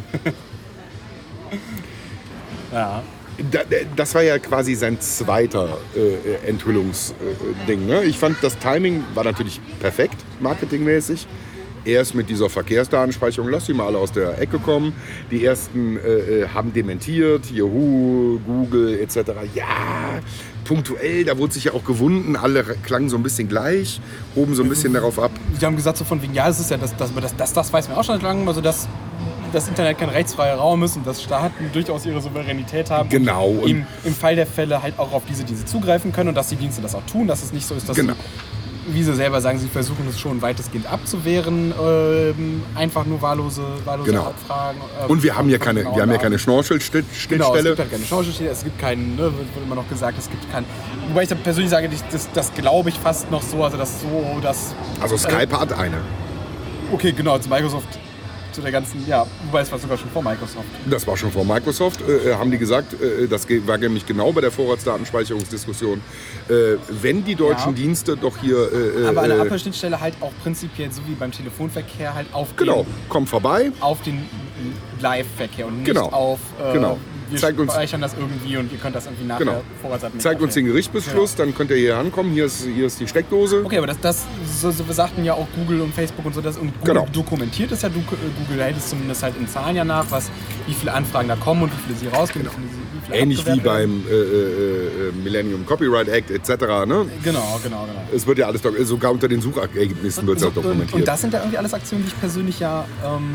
ja. da, das war ja quasi sein zweiter äh, Enthüllungsding. Ne? Ich fand, das Timing war natürlich perfekt, marketingmäßig. Erst mit dieser Verkehrsdatenspeicherung, lass die mal alle aus der Ecke kommen. Die ersten äh, haben dementiert, Yahoo, Google et cetera. Ja, punktuell, da wurde sich ja auch gewunden, alle klangen so ein bisschen gleich, hoben so ein bisschen darauf ab. Die haben gesagt so von wegen, ja, es ist ja, das, das, das, das, das weiß man auch schon lange, also dass das Internet kein rechtsfreier Raum ist und dass Staaten durchaus ihre Souveränität haben. Genau. Und im, im Fall der Fälle halt auch auf diese Dienste zugreifen können und dass die Dienste das auch tun, dass es nicht so ist, dass genau. sie, wie sie selber sagen, sie versuchen es schon weitestgehend abzuwehren, ähm, einfach nur wahllose, wahllose genau. Abfragen. Äh, und wir haben hier keine, wir haben hier keine Schnorchelschnittstelle. Genau, es gibt halt keine Schnorchelstelle, es gibt keinen, ne, wird immer noch gesagt, es gibt keinen. Wobei ich persönlich sage, das, das glaube ich fast noch so, also das so, dass... Also Skype äh, hat eine. Okay, genau, zu Microsoft, zu der ganzen, ja, wobei es war sogar schon vor Microsoft. Das war schon vor Microsoft, äh, haben die gesagt, äh, das war nämlich genau bei der Vorratsdatenspeicherungsdiskussion, äh, wenn die deutschen ja. Dienste doch hier... Äh, Aber eine äh, Abhörschnittstelle halt auch prinzipiell, so wie beim Telefonverkehr, halt auf den... Genau, kommt vorbei. Auf den Live-Verkehr und nicht genau. auf... Äh, genau. Wir Zeigt speichern uns das irgendwie und ihr könnt das irgendwie nachher genau. Vorratsdaten. Zeigt uns den Gerichtsbeschluss, genau. Dann könnt ihr hier ankommen. Hier ist, hier ist die Steckdose. Okay, aber das, das so, so sagten ja auch Google und Facebook und so, das und Google genau. dokumentiert es ja. Google hält es zumindest halt in Zahlen ja nach, was, wie viele Anfragen da kommen und wie viele sie rausgehen. Genau. Wie viele, wie viele ähnlich wie beim äh, äh, Millennium Copyright Act et cetera. Ne? Genau, genau, genau. Es wird ja alles, sogar unter den Suchergebnissen wird es auch dokumentiert. Und das sind ja irgendwie alles Aktionen, die ich persönlich ja ähm,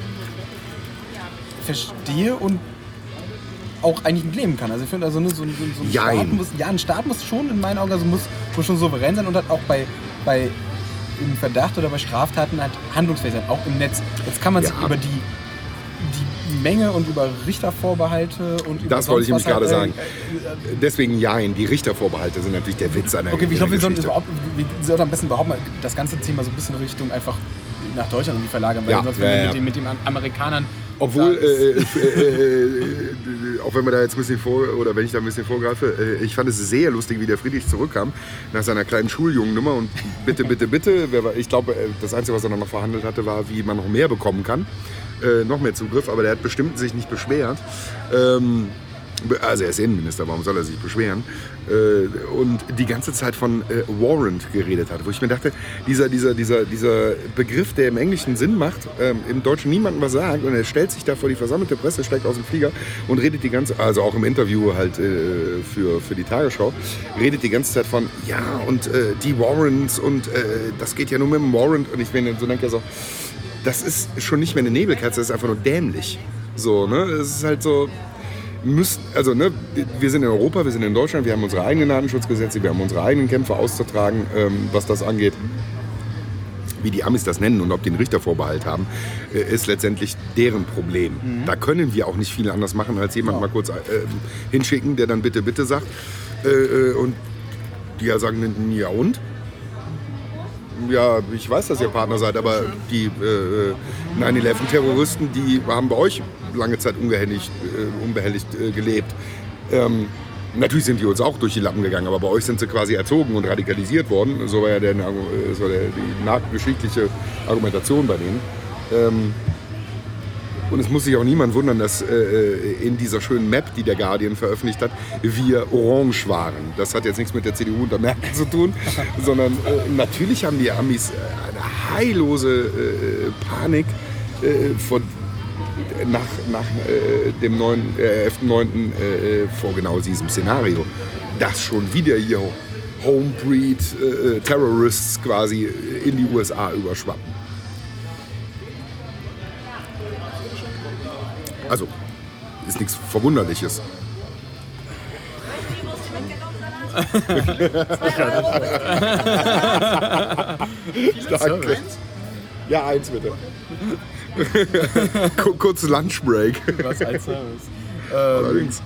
verstehe und auch eigentlich mit leben kann. Also ich finde, also so, so, so ein Staat muss, ja, ein Staat muss schon in meinen Augen also muss, muss schon souverän sein und hat auch bei, bei im Verdacht oder bei Straftaten halt handlungsfähig sein, auch im Netz. Jetzt kann man ja. sich über die, die Menge und über Richtervorbehalte und über das wollte ich nämlich gerade halt, sagen. Äh, äh, Deswegen jein, die Richtervorbehalte sind natürlich der Witz an der Okay, ich glaube, wir sollten überhaupt, wir sollten am besten überhaupt mal das ganze Thema so ein bisschen Richtung einfach nach Deutschland irgendwie verlagern, weil ja, sonst ja, wenn wir ja. mit, den, mit den Amerikanern obwohl, äh, äh, äh, auch wenn wir da jetzt ein bisschen vor, oder wenn ich da ein bisschen vorgreife, äh, ich fand es sehr lustig, wie der Friedrich zurückkam nach seiner kleinen Schuljungennummer und bitte, bitte, bitte, ich glaube, das Einzige, was er dann noch verhandelt hatte, war, wie man noch mehr bekommen kann, äh, noch mehr Zugriff, aber der hat bestimmt sich nicht beschwert. Ähm, Also er ist Innenminister, warum soll er sich beschweren? Und die ganze Zeit von Warrant geredet hat, wo ich mir dachte, dieser, dieser, dieser, dieser Begriff, der im Englischen Sinn macht, im Deutschen niemandem was sagt und er stellt sich da vor die versammelte Presse, steigt aus dem Flieger und redet die ganze, also auch im Interview halt für, für die Tagesschau, redet die ganze Zeit von, ja und die Warrants und das geht ja nur mit dem Warrant und ich bin so denke so, das ist schon nicht mehr eine Nebelkerze, das ist einfach nur dämlich. So, ne? Es ist halt so, müssen, also ne, wir sind in Europa, wir sind in Deutschland, wir haben unsere eigenen Datenschutzgesetze, wir haben unsere eigenen Kämpfe auszutragen, ähm, was das angeht. Wie die Amis das nennen und ob die einen Richtervorbehalt haben, äh, ist letztendlich deren Problem. Mhm. Da können wir auch nicht viel anders machen, als jemand ja. mal kurz äh, hinschicken, der dann bitte, bitte sagt. Äh, und die ja sagen, ja und? Ja, ich weiß, dass ihr Partner seid, aber die äh, neun elf Terroristen, die haben bei euch lange Zeit unbehelligt, äh, unbehelligt äh, gelebt. Ähm, natürlich sind die uns auch durch die Lappen gegangen, aber bei euch sind sie quasi erzogen und radikalisiert worden. So war ja der, so der, die nachgeschichtliche Argumentation bei denen. Ähm, Und es muss sich auch niemand wundern, dass äh, in dieser schönen Map, die der Guardian veröffentlicht hat, wir orange waren. Das hat jetzt nichts mit der C D U und der Merkel zu tun, sondern äh, natürlich haben die Amis eine heillose äh, Panik äh, von, nach, nach äh, dem elften neunten Äh, vor genau diesem Szenario. Dass schon wieder hier Homebreed äh, Terrorists quasi in die U S A überschwappen. Also, ist nichts Verwunderliches. Danke. Ja, eins bitte. Kurz Lunchbreak. Was als Service. Allerdings.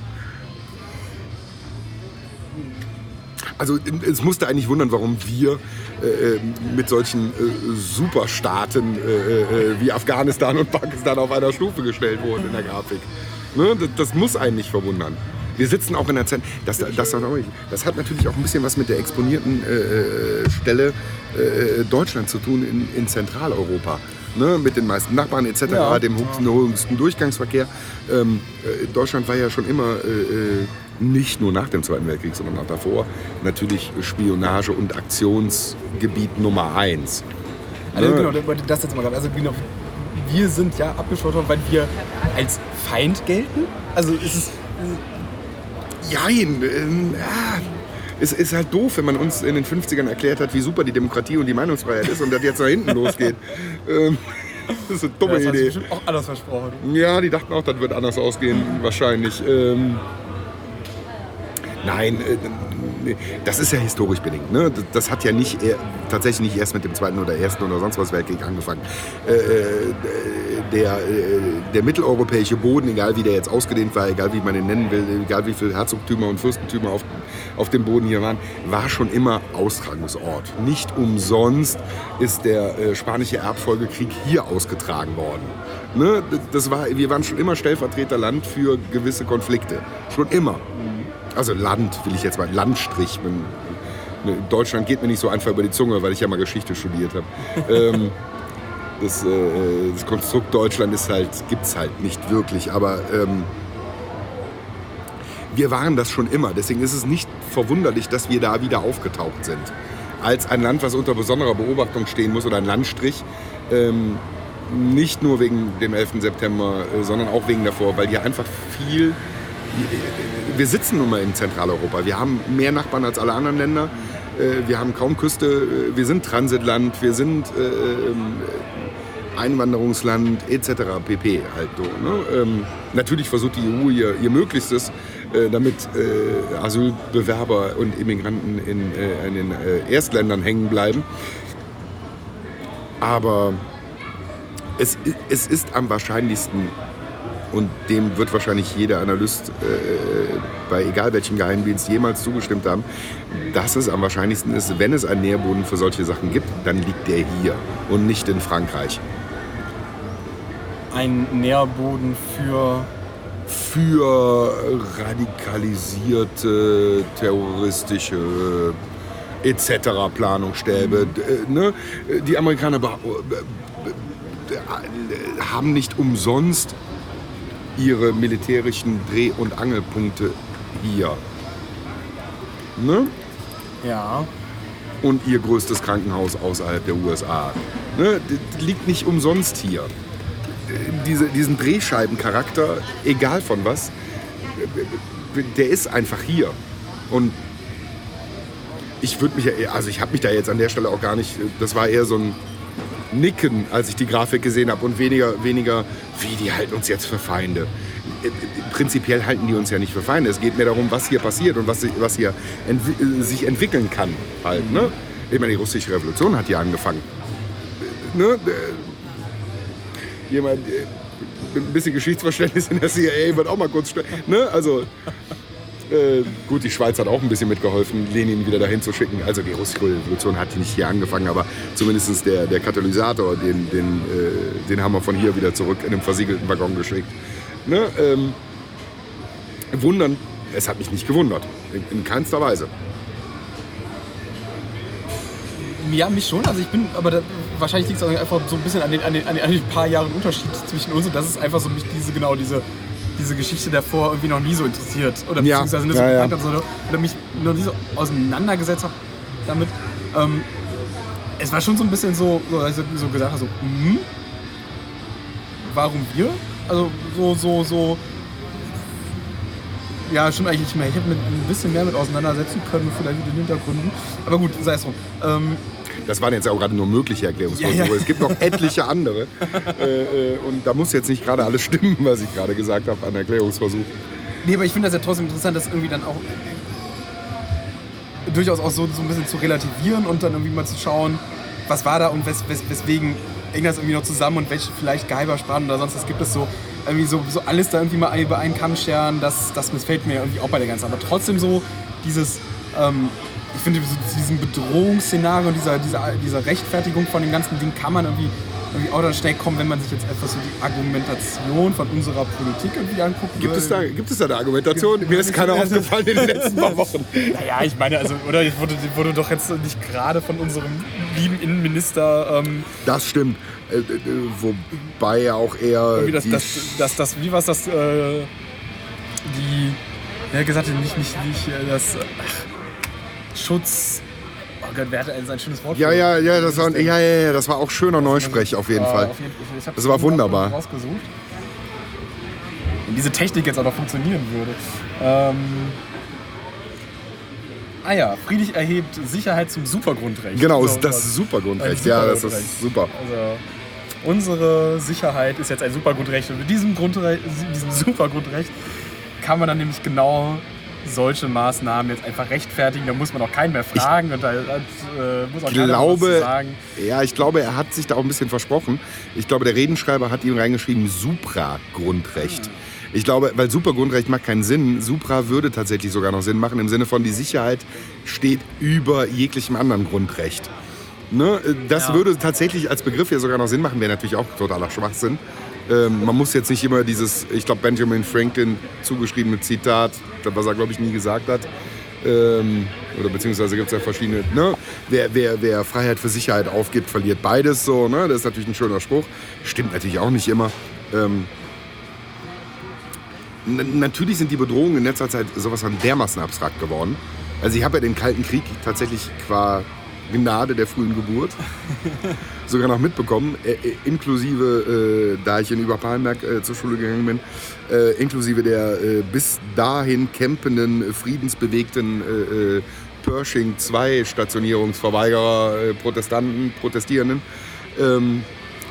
Also es musste eigentlich wundern, warum wir äh, mit solchen äh, Superstaaten äh, äh, wie Afghanistan und Pakistan auf einer Stufe gestellt wurden in der Grafik. Ne? Das, das muss einen nicht verwundern. Wir sitzen auch in der Zeit, das, das, das, das hat natürlich auch ein bisschen was mit der exponierten äh, Stelle äh, Deutschland zu tun in, in Zentraleuropa. Ne, mit den meisten Nachbarn et cetera, ja, dem höchsten Durchgangsverkehr. Ähm, äh, Deutschland war ja schon immer, äh, nicht nur nach dem Zweiten Weltkrieg, sondern auch davor, natürlich Spionage- und Aktionsgebiet Nummer eins. Also ne? genau, das jetzt mal gerade. Also genau, wir sind ja abgeschaut worden, weil wir als Feind gelten. Also ist es... Jein, äh, ja. Es ist halt doof, wenn man uns in den fünfzigern erklärt hat, wie super die Demokratie und die Meinungsfreiheit ist und das jetzt nach hinten losgeht. Ähm, das ist eine dumme ja, das Idee. Das bestimmt auch anders versprochen. Ja, die dachten auch, das wird anders ausgehen, wahrscheinlich. Ähm, nein, äh, das ist ja historisch bedingt. Ne? Das hat ja nicht eher, tatsächlich nicht erst mit dem Zweiten oder Ersten oder sonst was Weltkrieg angefangen. Äh, der, der mitteleuropäische Boden, egal wie der jetzt ausgedehnt war, egal wie man ihn nennen will, egal wie viele Herzogtümer und Fürstentümer auf, auf dem Boden hier waren, war schon immer Austragungsort. Nicht umsonst ist der äh, spanische Erbfolgekrieg hier ausgetragen worden. Ne? Das war, wir waren schon immer Stellvertreterland für gewisse Konflikte. Schon immer. Also Land, will ich jetzt mal, Landstrich. Man, Deutschland geht mir nicht so einfach über die Zunge, weil ich ja mal Geschichte studiert habe. ähm, das, äh, das Konstrukt Deutschland ist halt, gibt's halt nicht wirklich, aber ähm, wir waren das schon immer. Deswegen ist es nicht verwunderlich, dass wir da wieder aufgetaucht sind. Als ein Land, was unter besonderer Beobachtung stehen muss, oder ein Landstrich, ähm, nicht nur wegen dem elften September, äh, sondern auch wegen davor, weil hier einfach viel... Wir sitzen nun mal in Zentraleuropa. Wir haben mehr Nachbarn als alle anderen Länder. Wir haben kaum Küste. Wir sind Transitland. Wir sind äh, Einwanderungsland et cetera pp. Halt so, ne? ähm, natürlich versucht die E U ihr, ihr Möglichstes, äh, damit äh, Asylbewerber und Immigranten in, äh, in den äh, Erstländern hängen bleiben. Aber es, es ist am wahrscheinlichsten, und dem wird wahrscheinlich jeder Analyst äh, bei egal welchem Geheimdienst jemals zugestimmt haben, dass es am wahrscheinlichsten ist, wenn es einen Nährboden für solche Sachen gibt, dann liegt der hier und nicht in Frankreich. Ein Nährboden für... Für radikalisierte, terroristische et cetera Planungsstäbe. Mhm. Ne? Die Amerikaner haben nicht umsonst ihre militärischen Dreh- und Angelpunkte hier. Ne? Ja. Und ihr größtes Krankenhaus außerhalb der U S A. Ne? Das liegt nicht umsonst hier. Diese, diesen Drehscheibencharakter, egal von was, der ist einfach hier. Und ich würde mich, also ich habe mich da jetzt an der Stelle auch gar nicht, das war eher so ein Nicken, als ich die Grafik gesehen habe und weniger, weniger, wie die halten uns jetzt für Feinde. Prinzipiell halten die uns ja nicht für Feinde. Es geht mir darum, was hier passiert und was, was hier entwi- sich entwickeln kann. Halt, ne? Ich meine, die russische Revolution hat ja angefangen. Ne? Jemand mit ein bisschen Geschichtsverständnis in der C I A wird auch mal kurz... St- ne? Also, äh, gut, die Schweiz hat auch ein bisschen mitgeholfen, Lenin wieder dahin zu schicken. Also die russische Revolution hat nicht hier angefangen, aber zumindest der, der Katalysator, den, den, äh, den haben wir von hier wieder zurück in einem versiegelten Waggon geschickt. Ne? Ähm, wundern, es hat mich nicht gewundert, in, in keinster Weise. Ja, mich schon. Also ich bin, aber da, wahrscheinlich liegt es auch einfach so ein bisschen an den, an den, an den paar Jahren Unterschied zwischen uns und das ist einfach so mich diese, genau diese, diese Geschichte davor irgendwie noch nie so interessiert. Oder ja, beziehungsweise nicht so ja, bekannt ja. Oder, oder mich noch nie so auseinandergesetzt habe damit. Ähm, es war schon so ein bisschen so, so, also so gesagt, also, hm, warum wir? Also so, so, so. Ja, stimmt eigentlich nicht mehr. Ich hätte mit ein bisschen mehr mit auseinandersetzen können, vielleicht mit den Hintergründen. Aber gut, sei es drum. Ähm, Das waren jetzt auch gerade nur mögliche Erklärungsversuche. Ja, ja. Es gibt noch etliche andere. äh, und da muss jetzt nicht gerade alles stimmen, was ich gerade gesagt habe an Erklärungsversuch. Nee, aber ich finde das ja trotzdem interessant, dass irgendwie dann auch durchaus auch so, so ein bisschen zu relativieren und dann irgendwie mal zu schauen, was war da und wes, wes, weswegen hängt das irgendwie noch zusammen und welche vielleicht Geheimersprachen oder sonst was gibt es so. Irgendwie so, so alles da irgendwie mal über einen Kamm scheren, das, das missfällt mir irgendwie auch bei der ganzen. Aber trotzdem so dieses, ähm, ich finde, so diesen Bedrohungsszenario und dieser, dieser, dieser Rechtfertigung von dem ganzen Ding kann man irgendwie, irgendwie auch dann schnell kommen, wenn man sich jetzt etwas so die Argumentation von unserer Politik irgendwie anguckt. Gibt es da, gibt es da eine Argumentation? Gibt, Mir ist keiner also, aufgefallen in den letzten paar Wochen. Naja, ich meine, also, oder ich wurde, wurde doch jetzt nicht gerade von unserem lieben Innenminister. Ähm, das stimmt. Äh, äh, wobei er auch eher. Das, das, das, das, wie war es das? Äh, die. Ja, gesagt, nicht, nicht, nicht das. Ach, Schutz. Oh Gott, wer hat ein, ein schönes Wort? Ja, ja, ja, das war, ja, ja, ja, das war auch schöner Neusprech auf jeden Fall. Auf jeden, ich, ich das war wunderbar. Rausgesucht. Wenn diese Technik jetzt auch noch funktionieren würde. Ähm, ah ja, friedlich erhebt Sicherheit zum Supergrundrecht. Genau, so, das ist Supergrundrecht. Ja, das ist super. Also, unsere Sicherheit ist jetzt ein Supergrundrecht. Und mit diesem, Grundrecht, diesem Supergrundrecht kann man dann nämlich genau solche Maßnahmen jetzt einfach rechtfertigen. Da muss man auch keinen mehr fragen ich und da äh, muss auch keiner glaube, was zu sagen. Ja, ich glaube, er hat sich da auch ein bisschen versprochen. Ich glaube, der Redenschreiber hat ihm reingeschrieben, Supragrundrecht. Ich glaube, weil Supergrundrecht macht keinen Sinn. Supra würde tatsächlich sogar noch Sinn machen, im Sinne von, die Sicherheit steht über jeglichem anderen Grundrecht. Ne? Das ja. würde tatsächlich als Begriff ja sogar noch Sinn machen, wäre natürlich auch totaler Schwachsinn. Ähm, man muss jetzt nicht immer dieses, ich glaube, Benjamin Franklin zugeschriebene Zitat, was er, glaube ich, nie gesagt hat, ähm, oder beziehungsweise gibt es ja verschiedene, ne? wer, wer, wer Freiheit für Sicherheit aufgibt, verliert beides. So, ne? Das ist natürlich ein schöner Spruch, stimmt natürlich auch nicht immer. Ähm, n- natürlich sind die Bedrohungen in letzter Zeit sowas von dermaßen abstrakt geworden. Also ich habe ja den Kalten Krieg tatsächlich qua Gnade der frühen Geburt sogar noch mitbekommen, äh, inklusive, äh, da ich in Überpalmberg äh, zur Schule gegangen bin, äh, inklusive der äh, bis dahin campenden, friedensbewegten äh, äh, Pershing zwei Stationierungsverweigerer, äh, Protestanten, Protestierenden. Ähm,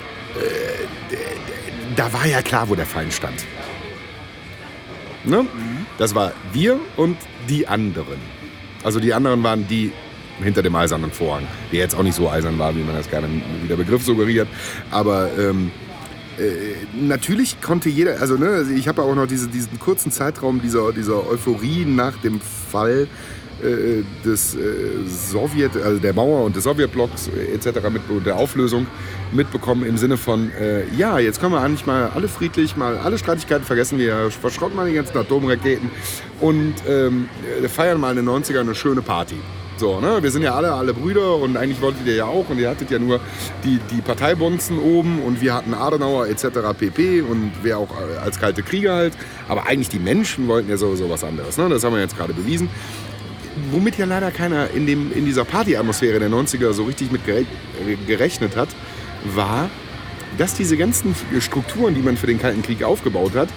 äh, da war ja klar, wo der Feind stand. Ne? Mhm. Das war wir und die anderen. Also die anderen waren die hinter dem eisernen Vorhang, der jetzt auch nicht so eisern war, wie man das gerne, wie der Begriff suggeriert. Aber ähm, äh, natürlich konnte jeder, also ne, ich habe auch noch diese, diesen kurzen Zeitraum dieser, dieser Euphorie nach dem Fall äh, des äh, Sowjet, also der Mauer und des Sowjetblocks äh, et cetera mit der Auflösung mitbekommen im Sinne von, äh, ja, jetzt können wir eigentlich mal alle friedlich, mal alle Streitigkeiten vergessen, wir verschrotten mal die ganzen Atomraketen und ähm, feiern mal in den neunzigern eine schöne Party. So, ne? Wir sind ja alle, alle Brüder und eigentlich wolltet ihr ja auch und ihr hattet ja nur die, die Parteibonzen oben und wir hatten Adenauer et cetera pp. Und wer auch als kalte Krieger halt. Aber eigentlich die Menschen wollten ja sowieso was anderes. Ne? Das haben wir jetzt gerade bewiesen. Womit ja leider keiner in, dem, in dieser Partyatmosphäre der neunziger so richtig mit gerechnet hat, war, dass diese ganzen Strukturen, die man für den Kalten Krieg aufgebaut hat,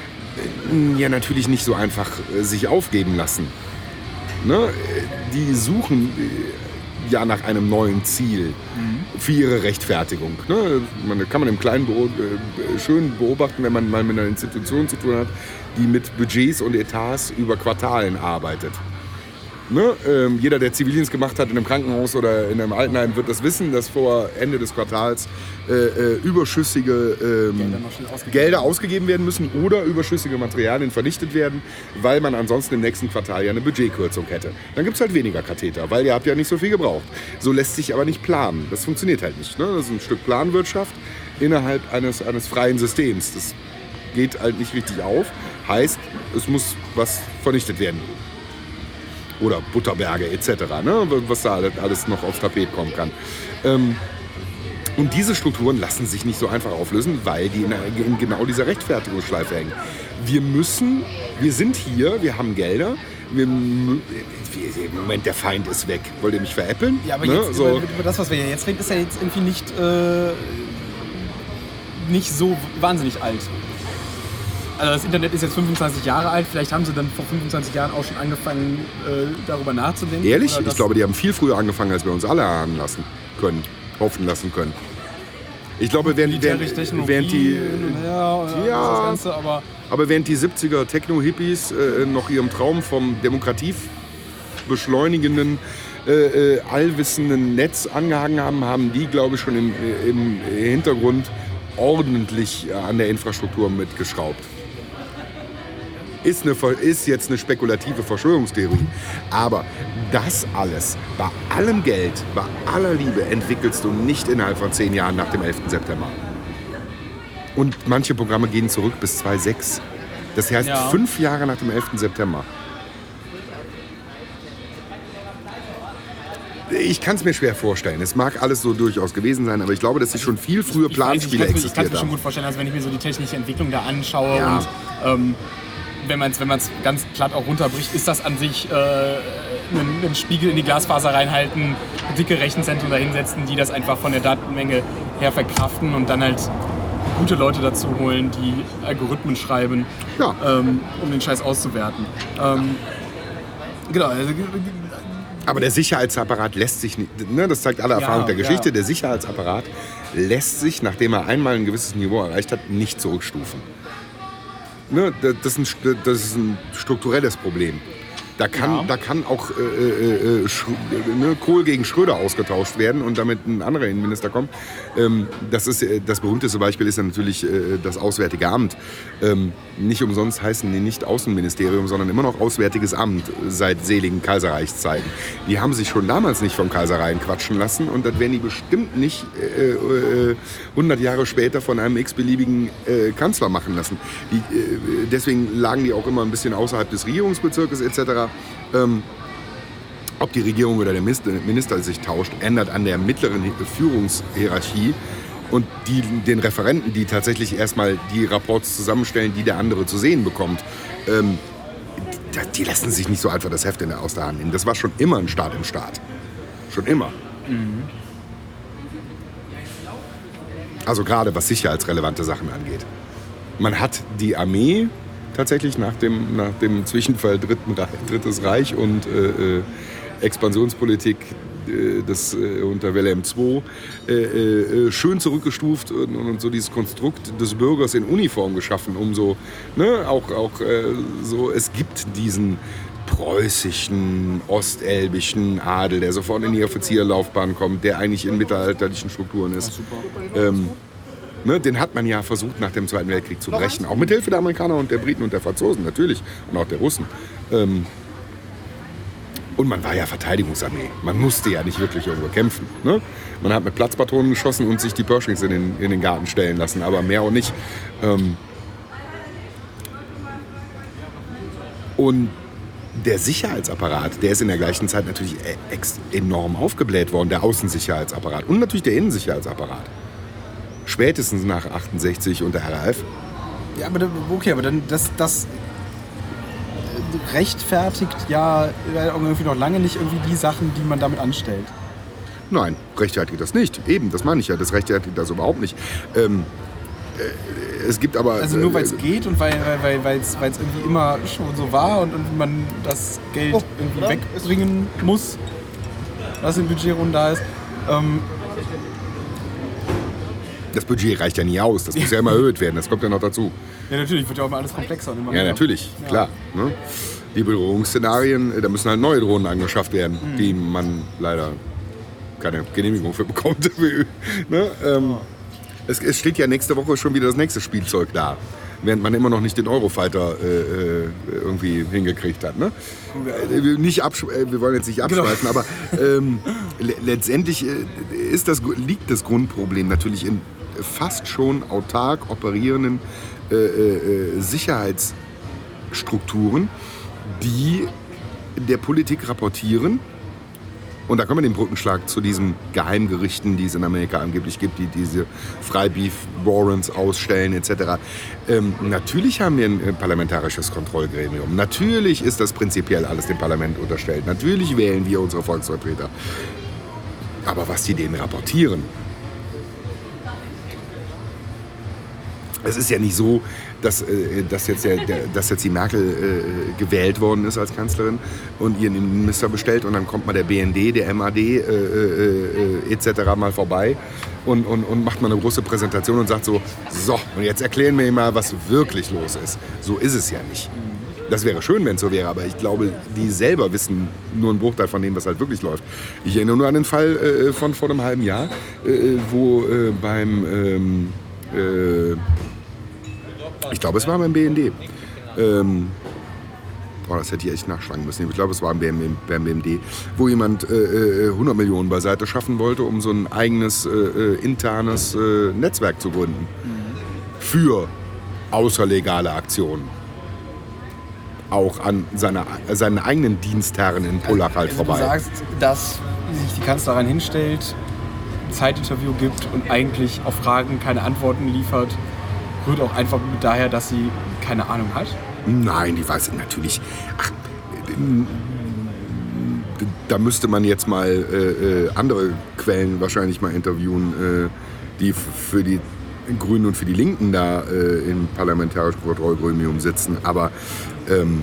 ja natürlich nicht so einfach sich aufgeben lassen. Ne? Die suchen ja nach einem neuen Ziel für ihre Rechtfertigung. Ne? Man, kann man im Kleinen beo- äh, schön beobachten, wenn man mal mit einer Institution zu tun hat, die mit Budgets und Etats über Quartalen arbeitet. Ne? Ähm, jeder, der Zivildienst gemacht hat in einem Krankenhaus oder in einem Altenheim, wird das wissen, dass vor Ende des Quartals äh, äh, überschüssige ähm, ausgegeben. Gelder ausgegeben werden müssen oder überschüssige Materialien vernichtet werden, weil man ansonsten im nächsten Quartal ja eine Budgetkürzung hätte. Dann gibt es halt weniger Katheter, weil ihr habt ja nicht so viel gebraucht. So lässt sich aber nicht planen. Das funktioniert halt nicht. Ne? Das ist ein Stück Planwirtschaft innerhalb eines, eines freien Systems. Das geht halt nicht richtig auf. Heißt, es muss was vernichtet werden. Oder Butterberge et cetera, ne? Was da alles noch aufs Tapet kommen kann. Ähm, und diese Strukturen lassen sich nicht so einfach auflösen, weil die in, in genau dieser Rechtfertigungsschleife hängen. Wir müssen, wir sind hier, wir haben Gelder, wir, im Moment der Feind ist weg. Wollt ihr mich veräppeln? Ja, aber ne? jetzt, so. über, über das, was wir jetzt reden, ist ja jetzt irgendwie nicht, äh, nicht so wahnsinnig alt. Also das Internet ist jetzt fünfundzwanzig Jahre alt, vielleicht haben sie dann vor fünfundzwanzig Jahren auch schon angefangen, äh, darüber nachzudenken. Ehrlich? Ich glaube, die haben viel früher angefangen, als wir uns alle ahnen lassen können, hoffen lassen können. Ich glaube, während, während, während die, ja, ja, das Ganze, aber, aber während die siebziger Techno-Hippies äh, noch ihrem Traum vom Demokratie beschleunigenden, äh, äh, allwissenden Netz angehangen haben, haben die, glaube ich, schon im, im Hintergrund ordentlich an der Infrastruktur mitgeschraubt. Ist, eine, ist jetzt eine spekulative Verschwörungstheorie. Aber das alles, bei allem Geld, bei aller Liebe, entwickelst du nicht innerhalb von zehn Jahren nach dem elften September. Und manche Programme gehen zurück bis zweitausendsechs. Das heißt, ja. fünf Jahre nach dem elften September. Ich kann es mir schwer vorstellen. Es mag alles so durchaus gewesen sein, aber ich glaube, dass sie schon viel früher ich Planspiele weiß, ich existiert haben. Ich kann es mir schon gut vorstellen, also wenn ich mir so die technische Entwicklung da anschaue ja. und ähm, wenn man es wenn ganz platt auch runterbricht, ist das an sich äh, einen, einen Spiegel in die Glasfaser reinhalten, dicke Rechenzentren dahinsetzen, die das einfach von der Datenmenge her verkraften und dann halt gute Leute dazu holen, die Algorithmen schreiben, ja. ähm, um den Scheiß auszuwerten. Ähm, genau. Also, aber der Sicherheitsapparat lässt sich nicht, ne, das zeigt alle Erfahrung ja, der Geschichte, ja. der Sicherheitsapparat lässt sich, nachdem er einmal ein gewisses Niveau erreicht hat, nicht zurückstufen. Ne, das, ist ein, das ist ein strukturelles Problem. Da kann, ja. da kann auch äh, äh, Sch- ne, Kohl gegen Schröder ausgetauscht werden und damit ein anderer Innenminister kommt. Ähm, das, ist, das berühmteste Beispiel ist ja natürlich äh, das Auswärtige Amt. Ähm, nicht umsonst heißen die nicht Außenministerium, sondern immer noch Auswärtiges Amt seit seligen Kaiserreichszeiten. Die haben sich schon damals nicht vom Kaiser rein quatschen lassen und das werden die bestimmt nicht äh, äh, hundert Jahre später von einem x-beliebigen äh, Kanzler machen lassen. Die, äh, deswegen lagen die auch immer ein bisschen außerhalb des Regierungsbezirkes et cetera. Ähm, ob die Regierung oder der Minister sich tauscht, ändert an der mittleren Führungshierarchie und die, den Referenten, die tatsächlich erstmal die Rapports zusammenstellen, die der andere zu sehen bekommt. Ähm, die, die lassen sich nicht so einfach das Heft in der, aus der Hand nehmen. Das war schon immer ein Staat im Staat. Schon immer. Mhm. Also gerade was sicherheitsrelevante Sachen angeht. Man hat die Armee tatsächlich nach dem, nach dem Zwischenfall Dritten, Drittes Reich und äh, äh, Expansionspolitik äh, des, äh, unter Wilhelm der Zweite äh, äh, schön zurückgestuft und, und so dieses Konstrukt des Bürgers in Uniform geschaffen, um so, ne, auch, auch äh, so, es gibt diesen preußischen, ostelbischen Adel, der sofort in die Offizierlaufbahn kommt, der eigentlich in mittelalterlichen Strukturen ist. Ähm, Ne, den hat man ja versucht, nach dem Zweiten Weltkrieg zu brechen. Auch mit Hilfe der Amerikaner und der Briten und der Franzosen natürlich. Und auch der Russen. Ähm, und man war ja Verteidigungsarmee. Man musste ja nicht wirklich irgendwo kämpfen. Ne? Man hat mit Platzpatronen geschossen und sich die Pershings in den, in den Garten stellen lassen. Aber mehr auch nicht. Ähm, und der Sicherheitsapparat, der ist in der gleichen Zeit natürlich ex- enorm aufgebläht worden. Der Außensicherheitsapparat und natürlich der Innensicherheitsapparat. Spätestens nach achtundsechzig unter R A F. Ja, aber okay, aber dann das, das rechtfertigt ja irgendwie noch lange nicht irgendwie die Sachen, die man damit anstellt. Nein, rechtfertigt das nicht. Eben, das meine ich ja. Das rechtfertigt das überhaupt nicht. Ähm, äh, es gibt aber... Also nur weil es äh, geht und weil es weil, weil, irgendwie immer schon so war und, und man das Geld oh, irgendwie wegbringen muss, was im Budget rund da ist. Ähm, Das Budget reicht ja nie aus, das muss ja immer erhöht werden, das kommt ja noch dazu. Ja, natürlich, wird ja auch immer alles komplexer. Und immer ja, natürlich, ja. Klar. Ne? Die Bedrohungsszenarien, da müssen halt neue Drohnen angeschafft werden, mhm. die man leider keine Genehmigung für bekommt. ne? ähm, es, es steht ja nächste Woche schon wieder das nächste Spielzeug da, während man immer noch nicht den Eurofighter äh, irgendwie hingekriegt hat. Ne? Äh, nicht absch- äh, wir wollen jetzt nicht abschweifen, genau. aber ähm, le- letztendlich äh, ist das, liegt das Grundproblem natürlich in fast schon autark operierenden äh, äh, Sicherheitsstrukturen, die der Politik rapportieren. Und da kommen wir den Brückenschlag zu diesen Geheimgerichten, die es in Amerika angeblich gibt, die diese Freibeef-Warrants ausstellen et cetera. Ähm, natürlich haben wir ein äh, parlamentarisches Kontrollgremium. Natürlich ist das prinzipiell alles dem Parlament unterstellt. Natürlich wählen wir unsere Volksvertreter. Aber was die denen rapportieren, es ist ja nicht so, dass, äh, dass, jetzt, der, der, dass jetzt die Merkel äh, gewählt worden ist als Kanzlerin und ihren Innenminister bestellt und dann kommt mal der B N D, der M A D äh, äh, et cetera mal vorbei und, und, und macht mal eine große Präsentation und sagt so, so, und jetzt erklären wir mal, was wirklich los ist. So ist es ja nicht. Das wäre schön, wenn es so wäre, aber ich glaube, die selber wissen nur einen Bruchteil von dem, was halt wirklich läuft. Ich erinnere nur an den Fall äh, von vor einem halben Jahr, äh, wo äh, beim, ähm, äh, ich glaube, es war beim B N D, ähm, boah, das hätte ich echt nachschlagen müssen, ich glaube, es war beim B M D, wo jemand äh, hundert Millionen beiseite schaffen wollte, um so ein eigenes äh, internes äh, Netzwerk zu gründen. Für außerlegale Aktionen. Auch an seiner, seinen eigenen Dienstherren in Pullach halt also vorbei. Du sagst, dass sich die Kanzlerin hinstellt, ein Zeitinterview gibt und eigentlich auf Fragen keine Antworten liefert, rührt auch einfach daher, dass sie keine Ahnung hat? Nein, die weiß natürlich. Ach, da müsste man jetzt mal äh, andere Quellen wahrscheinlich mal interviewen, äh, die für die Grünen und für die Linken da äh, im parlamentarischen Kontrollgremium sitzen. Aber ähm,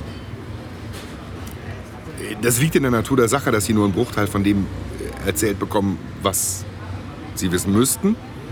das liegt in der Natur der Sache, dass sie nur einen Bruchteil von dem erzählt bekommen, was sie wissen müssten.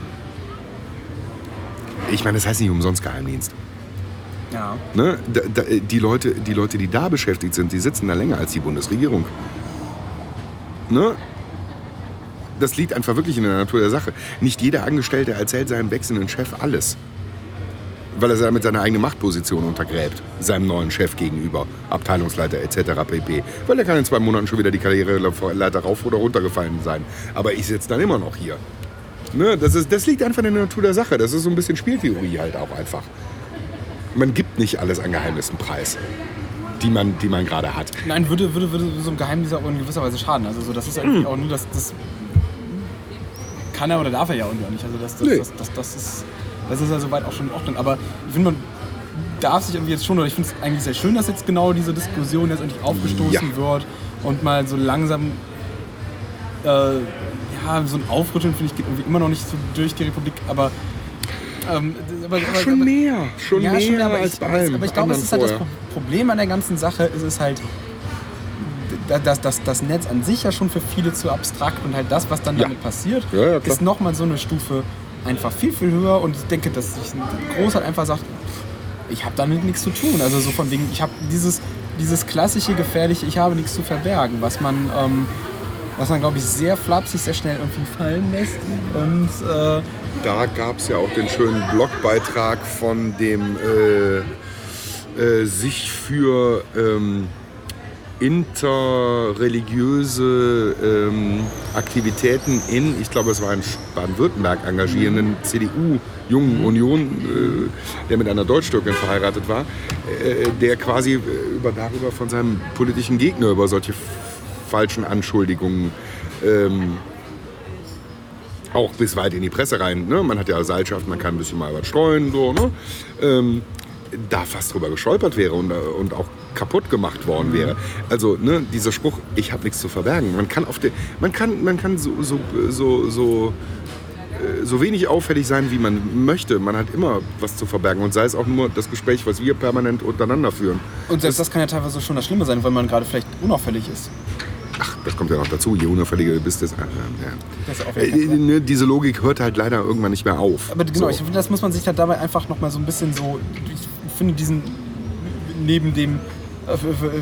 Ich meine, das heißt nicht umsonst Geheimdienst. Ja. Ne? Da, da, die, Leute, die Leute, die da beschäftigt sind, die sitzen da länger als die Bundesregierung. Ne? Das liegt einfach wirklich in der Natur der Sache. Nicht jeder Angestellte erzählt seinem wechselnden Chef alles. Weil er damit seine eigene Machtposition untergräbt. Seinem neuen Chef gegenüber. Abteilungsleiter et cetera pp. Weil er kann in zwei Monaten schon wieder die Karriereleiter rauf oder runtergefallen sein. Aber ich sitze dann immer noch hier. Ne? Das, ist, das liegt einfach in der Natur der Sache. Das ist so ein bisschen Spieltheorie halt auch einfach. Man gibt nicht alles an Geheimnissen preis, die man, die man gerade hat. Nein, würde, würde, würde so ein Geheimnis auch in gewisser Weise schaden. Also so, das ist eigentlich mm. auch nur das, das kann er oder darf er ja auch nicht. Also das, das, nee. das, das, das ist das ist ja soweit auch schon in Ordnung. Aber ich finde, man darf sich irgendwie jetzt schon, oder ich finde es eigentlich sehr schön, dass jetzt genau diese Diskussion jetzt endlich aufgestoßen ja. wird und mal so langsam äh, ja, so ein Aufrütteln, finde ich, geht irgendwie immer noch nicht so durch die Republik, aber Ähm, aber, aber, schon aber, mehr, schon ja, mehr schon, aber als ich, bei allem. Aber ich glaube, es ist halt das Problem an der ganzen Sache, ist es halt, dass das, das Netz an sich ja schon für viele zu abstrakt und halt das, was dann ja. damit passiert, ja, ja, ist nochmal so eine Stufe einfach viel, viel höher und ich denke, dass sich ein Großteil einfach sagt, ich habe damit nichts zu tun. Also so von wegen, ich habe dieses, dieses klassische, gefährliche, ich habe nichts zu verbergen, was man... Ähm, was man, glaube ich, sehr flapsig, sehr schnell irgendwie fallen lässt. Und, äh da gab es ja auch den schönen Blogbeitrag von dem äh, äh, sich für ähm, interreligiöse ähm, Aktivitäten in, ich glaube, es war in Baden-Württemberg engagierenden C D U-Jungen Union, äh, der mit einer Deutsch-Türkin verheiratet war, äh, der quasi äh, über, darüber von seinem politischen Gegner über solche falschen Anschuldigungen ähm, auch bis weit in die Presse rein. Ne? Man hat ja Seilschaft, man kann ein bisschen mal was streuen, so, ne? ähm, da fast drüber gestolpert wäre und, und auch kaputt gemacht worden wäre. Also ne, dieser Spruch, ich habe nichts zu verbergen. Man kann, auf der, man kann, man kann so, so, so, so, so wenig auffällig sein, wie man möchte. Man hat immer was zu verbergen und sei es auch nur das Gespräch, was wir permanent untereinander führen. Und selbst das, das kann ja teilweise schon das Schlimme sein, weil man gerade vielleicht unauffällig ist. Ach, das kommt ja noch dazu. Je unauffälliger du bist, desto... Äh, ja. Das ist auch äh, diese Logik hört halt leider irgendwann nicht mehr auf. Aber genau, so. Ich finde, das muss man sich halt dabei einfach noch mal so ein bisschen so... Ich finde diesen... Neben dem... Äh, äh,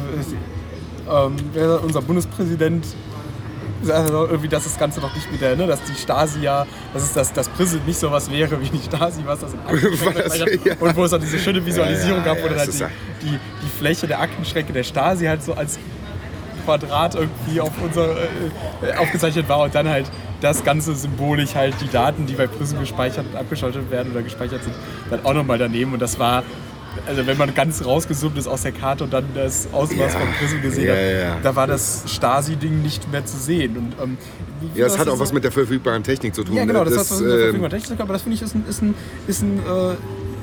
äh, unser Bundespräsident... Also irgendwie, dass das Ganze noch nicht mit der, ne, dass die Stasi ja, dass es das, das Prison nicht so was wäre wie die Stasi, was das in Aktenschränke ja. Und wo es auch diese schöne Visualisierung ja, ja, gab, wo ja, dann halt die, ja. die, die Fläche der Aktenschränke der Stasi halt so als Quadrat irgendwie auf unser, äh, aufgezeichnet war und dann halt das Ganze symbolisch halt die Daten, die bei Prison gespeichert und abgeschaltet werden oder gespeichert sind, dann auch nochmal daneben und das war, also wenn man ganz rausgezoomt ist aus der Karte und dann das Ausmaß ja, von Prison gesehen ja, hat, ja. da war das Stasi-Ding nicht mehr zu sehen. Und, ähm, ja, das hat auch so was mit der verfügbaren Technik zu tun. Ja, genau, das, das hat was mit der äh, verfügbaren Technik zu tun, aber das finde ich ist ein, ist ein, ist ein äh,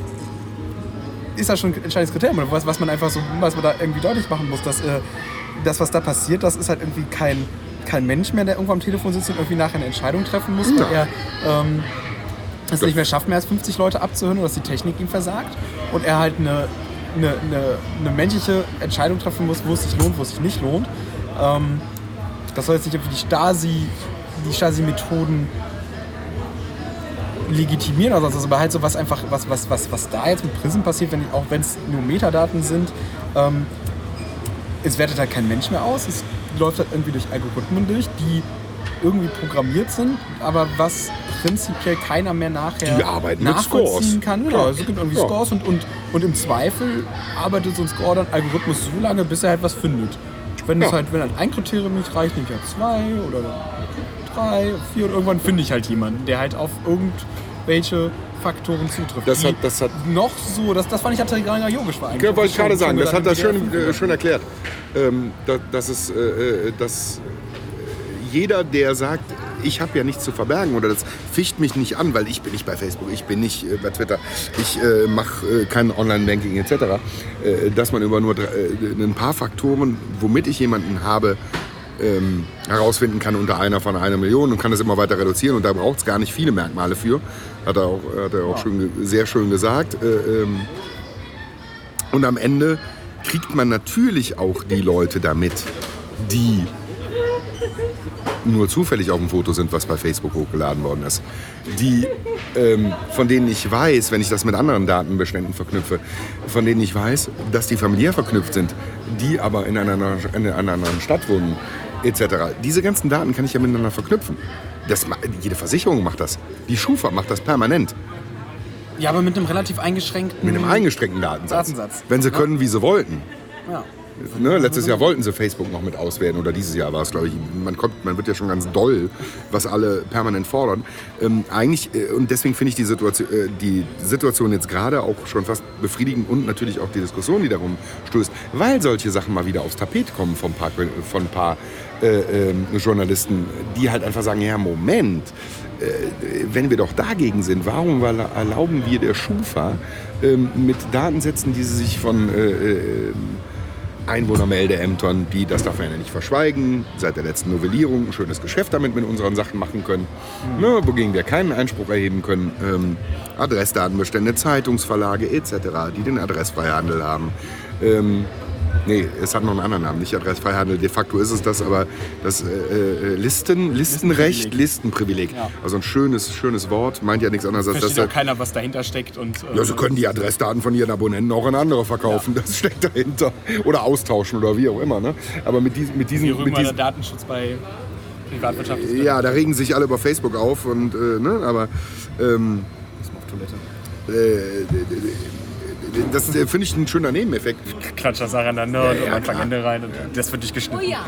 ist das schon ein entscheidendes Kriterium, was, was man einfach so, was man da irgendwie deutlich machen muss, dass äh, das, was da passiert, das ist halt irgendwie kein, kein Mensch mehr, der irgendwo am Telefon sitzt und irgendwie nachher eine Entscheidung treffen muss, weil er ähm, es nicht mehr schafft, mehr als fünfzig Leute abzuhören oder dass die Technik ihm versagt und er halt eine, eine, eine, eine menschliche Entscheidung treffen muss, wo es sich lohnt, wo es sich nicht lohnt. Ähm, das soll jetzt nicht irgendwie die Stasi, die Stasi-Methoden legitimieren, also, also aber halt so was einfach, was, was, was, was da jetzt mit Prism passiert, wenn, auch wenn es nur Metadaten sind, ähm, es wertet halt kein Mensch mehr aus, es läuft halt irgendwie durch Algorithmen durch, die irgendwie programmiert sind, aber was prinzipiell keiner mehr nachher Die arbeiten nachvollziehen mit Scores. kann. Genau, also es gibt irgendwie Ja. Scores und, und, und im Zweifel arbeitet so ein Score dann Algorithmus so lange, bis er halt was findet. Wenn, es Ja. halt, wenn dann ein Kriterium nicht reicht, nehme ich halt zwei oder drei, vier und irgendwann finde ich halt jemanden, der halt auf irgendwelche Faktoren zutrifft. Das die hat- das hat- noch so, das, das fand ich halt gar nicht logisch war eigentlich. Ja, wollte ich gerade Schon- sagen, schon das hat das gedacht, schön, der äh, schön erklärt. Ähm, da, dass, es, äh, äh, dass jeder, der sagt, ich habe ja nichts zu verbergen oder das ficht mich nicht an, weil ich bin nicht bei Facebook, ich bin nicht äh, bei Twitter, ich äh, mache äh, kein Online-Banking et cetera, äh, dass man über nur drei, äh, ein paar Faktoren, womit ich jemanden habe, ähm, herausfinden kann unter einer von einer Million und kann das immer weiter reduzieren und da braucht es gar nicht viele Merkmale für, hat er auch, hat er auch Ja. schön, ge- sehr schön gesagt. Äh, ähm, und am Ende kriegt man natürlich auch die Leute damit, die nur zufällig auf dem Foto sind, was bei Facebook hochgeladen worden ist. Die, ähm, von denen ich weiß, wenn ich das mit anderen Datenbeständen verknüpfe, von denen ich weiß, dass die familiär verknüpft sind, die aber in einer, in einer anderen Stadt wohnen, et cetera. Diese ganzen Daten kann ich ja miteinander verknüpfen. Das, ma- jede Versicherung macht das. Die Schufa macht das permanent. Ja, aber mit einem relativ eingeschränkten... Mit einem eingeschränkten Datensatz. Datensatz. Wenn sie können, wie sie wollten. Ja. Ne, letztes Jahr wollten sie Facebook noch mit auswerten oder dieses Jahr war es, glaube ich. Man, kommt, man wird ja schon ganz doll, was alle permanent fordern. Ähm, eigentlich, äh, und deswegen finde ich die Situation, äh, die Situation jetzt gerade auch schon fast befriedigend und natürlich auch die Diskussion, die darum stößt, weil solche Sachen mal wieder aufs Tapet kommen von ein paar, von ein paar äh, äh, Journalisten, die halt einfach sagen, ja Moment, äh, wenn wir doch dagegen sind, warum erlauben wir der Schufa äh, mit Datensätzen, die sie sich von äh, äh, Einwohnermeldeämtern, die, das darf man ja nicht verschweigen, seit der letzten Novellierung ein schönes Geschäft damit mit unseren Sachen machen können, mhm. ne, wogegen wir keinen Einspruch erheben können. Ähm, Adressdatenbestände, Zeitungsverlage et cetera, die den Adressfreihandel haben. Ähm, nee, es hat noch einen anderen Namen, nicht Adressfreihandel, de facto ist es das, aber das äh, äh, Listen, Listenrecht, Listenprivileg. Ja. Also ein schönes, schönes Wort, meint ja nichts anderes als Versteht das. auch keiner, was dahinter steckt. Und, äh, Ja, sie können die Adressdaten von ihren Abonnenten auch an andere verkaufen. Ja. Das steckt dahinter. Oder austauschen oder wie auch immer. Ne? Aber mit, dies, mit diesen... Wie mit diesen Datenschutz bei Privatwirtschaft ist. ja, da regen sich alle über Facebook auf. Und, äh, ne? Aber ähm, auf Toilette. äh, das äh, finde ich ein schöner Nebeneffekt. Klatscht das aneinander Ja, und ja, Anfang klar. Ende rein und das wird nicht geschnitten. Oh ja.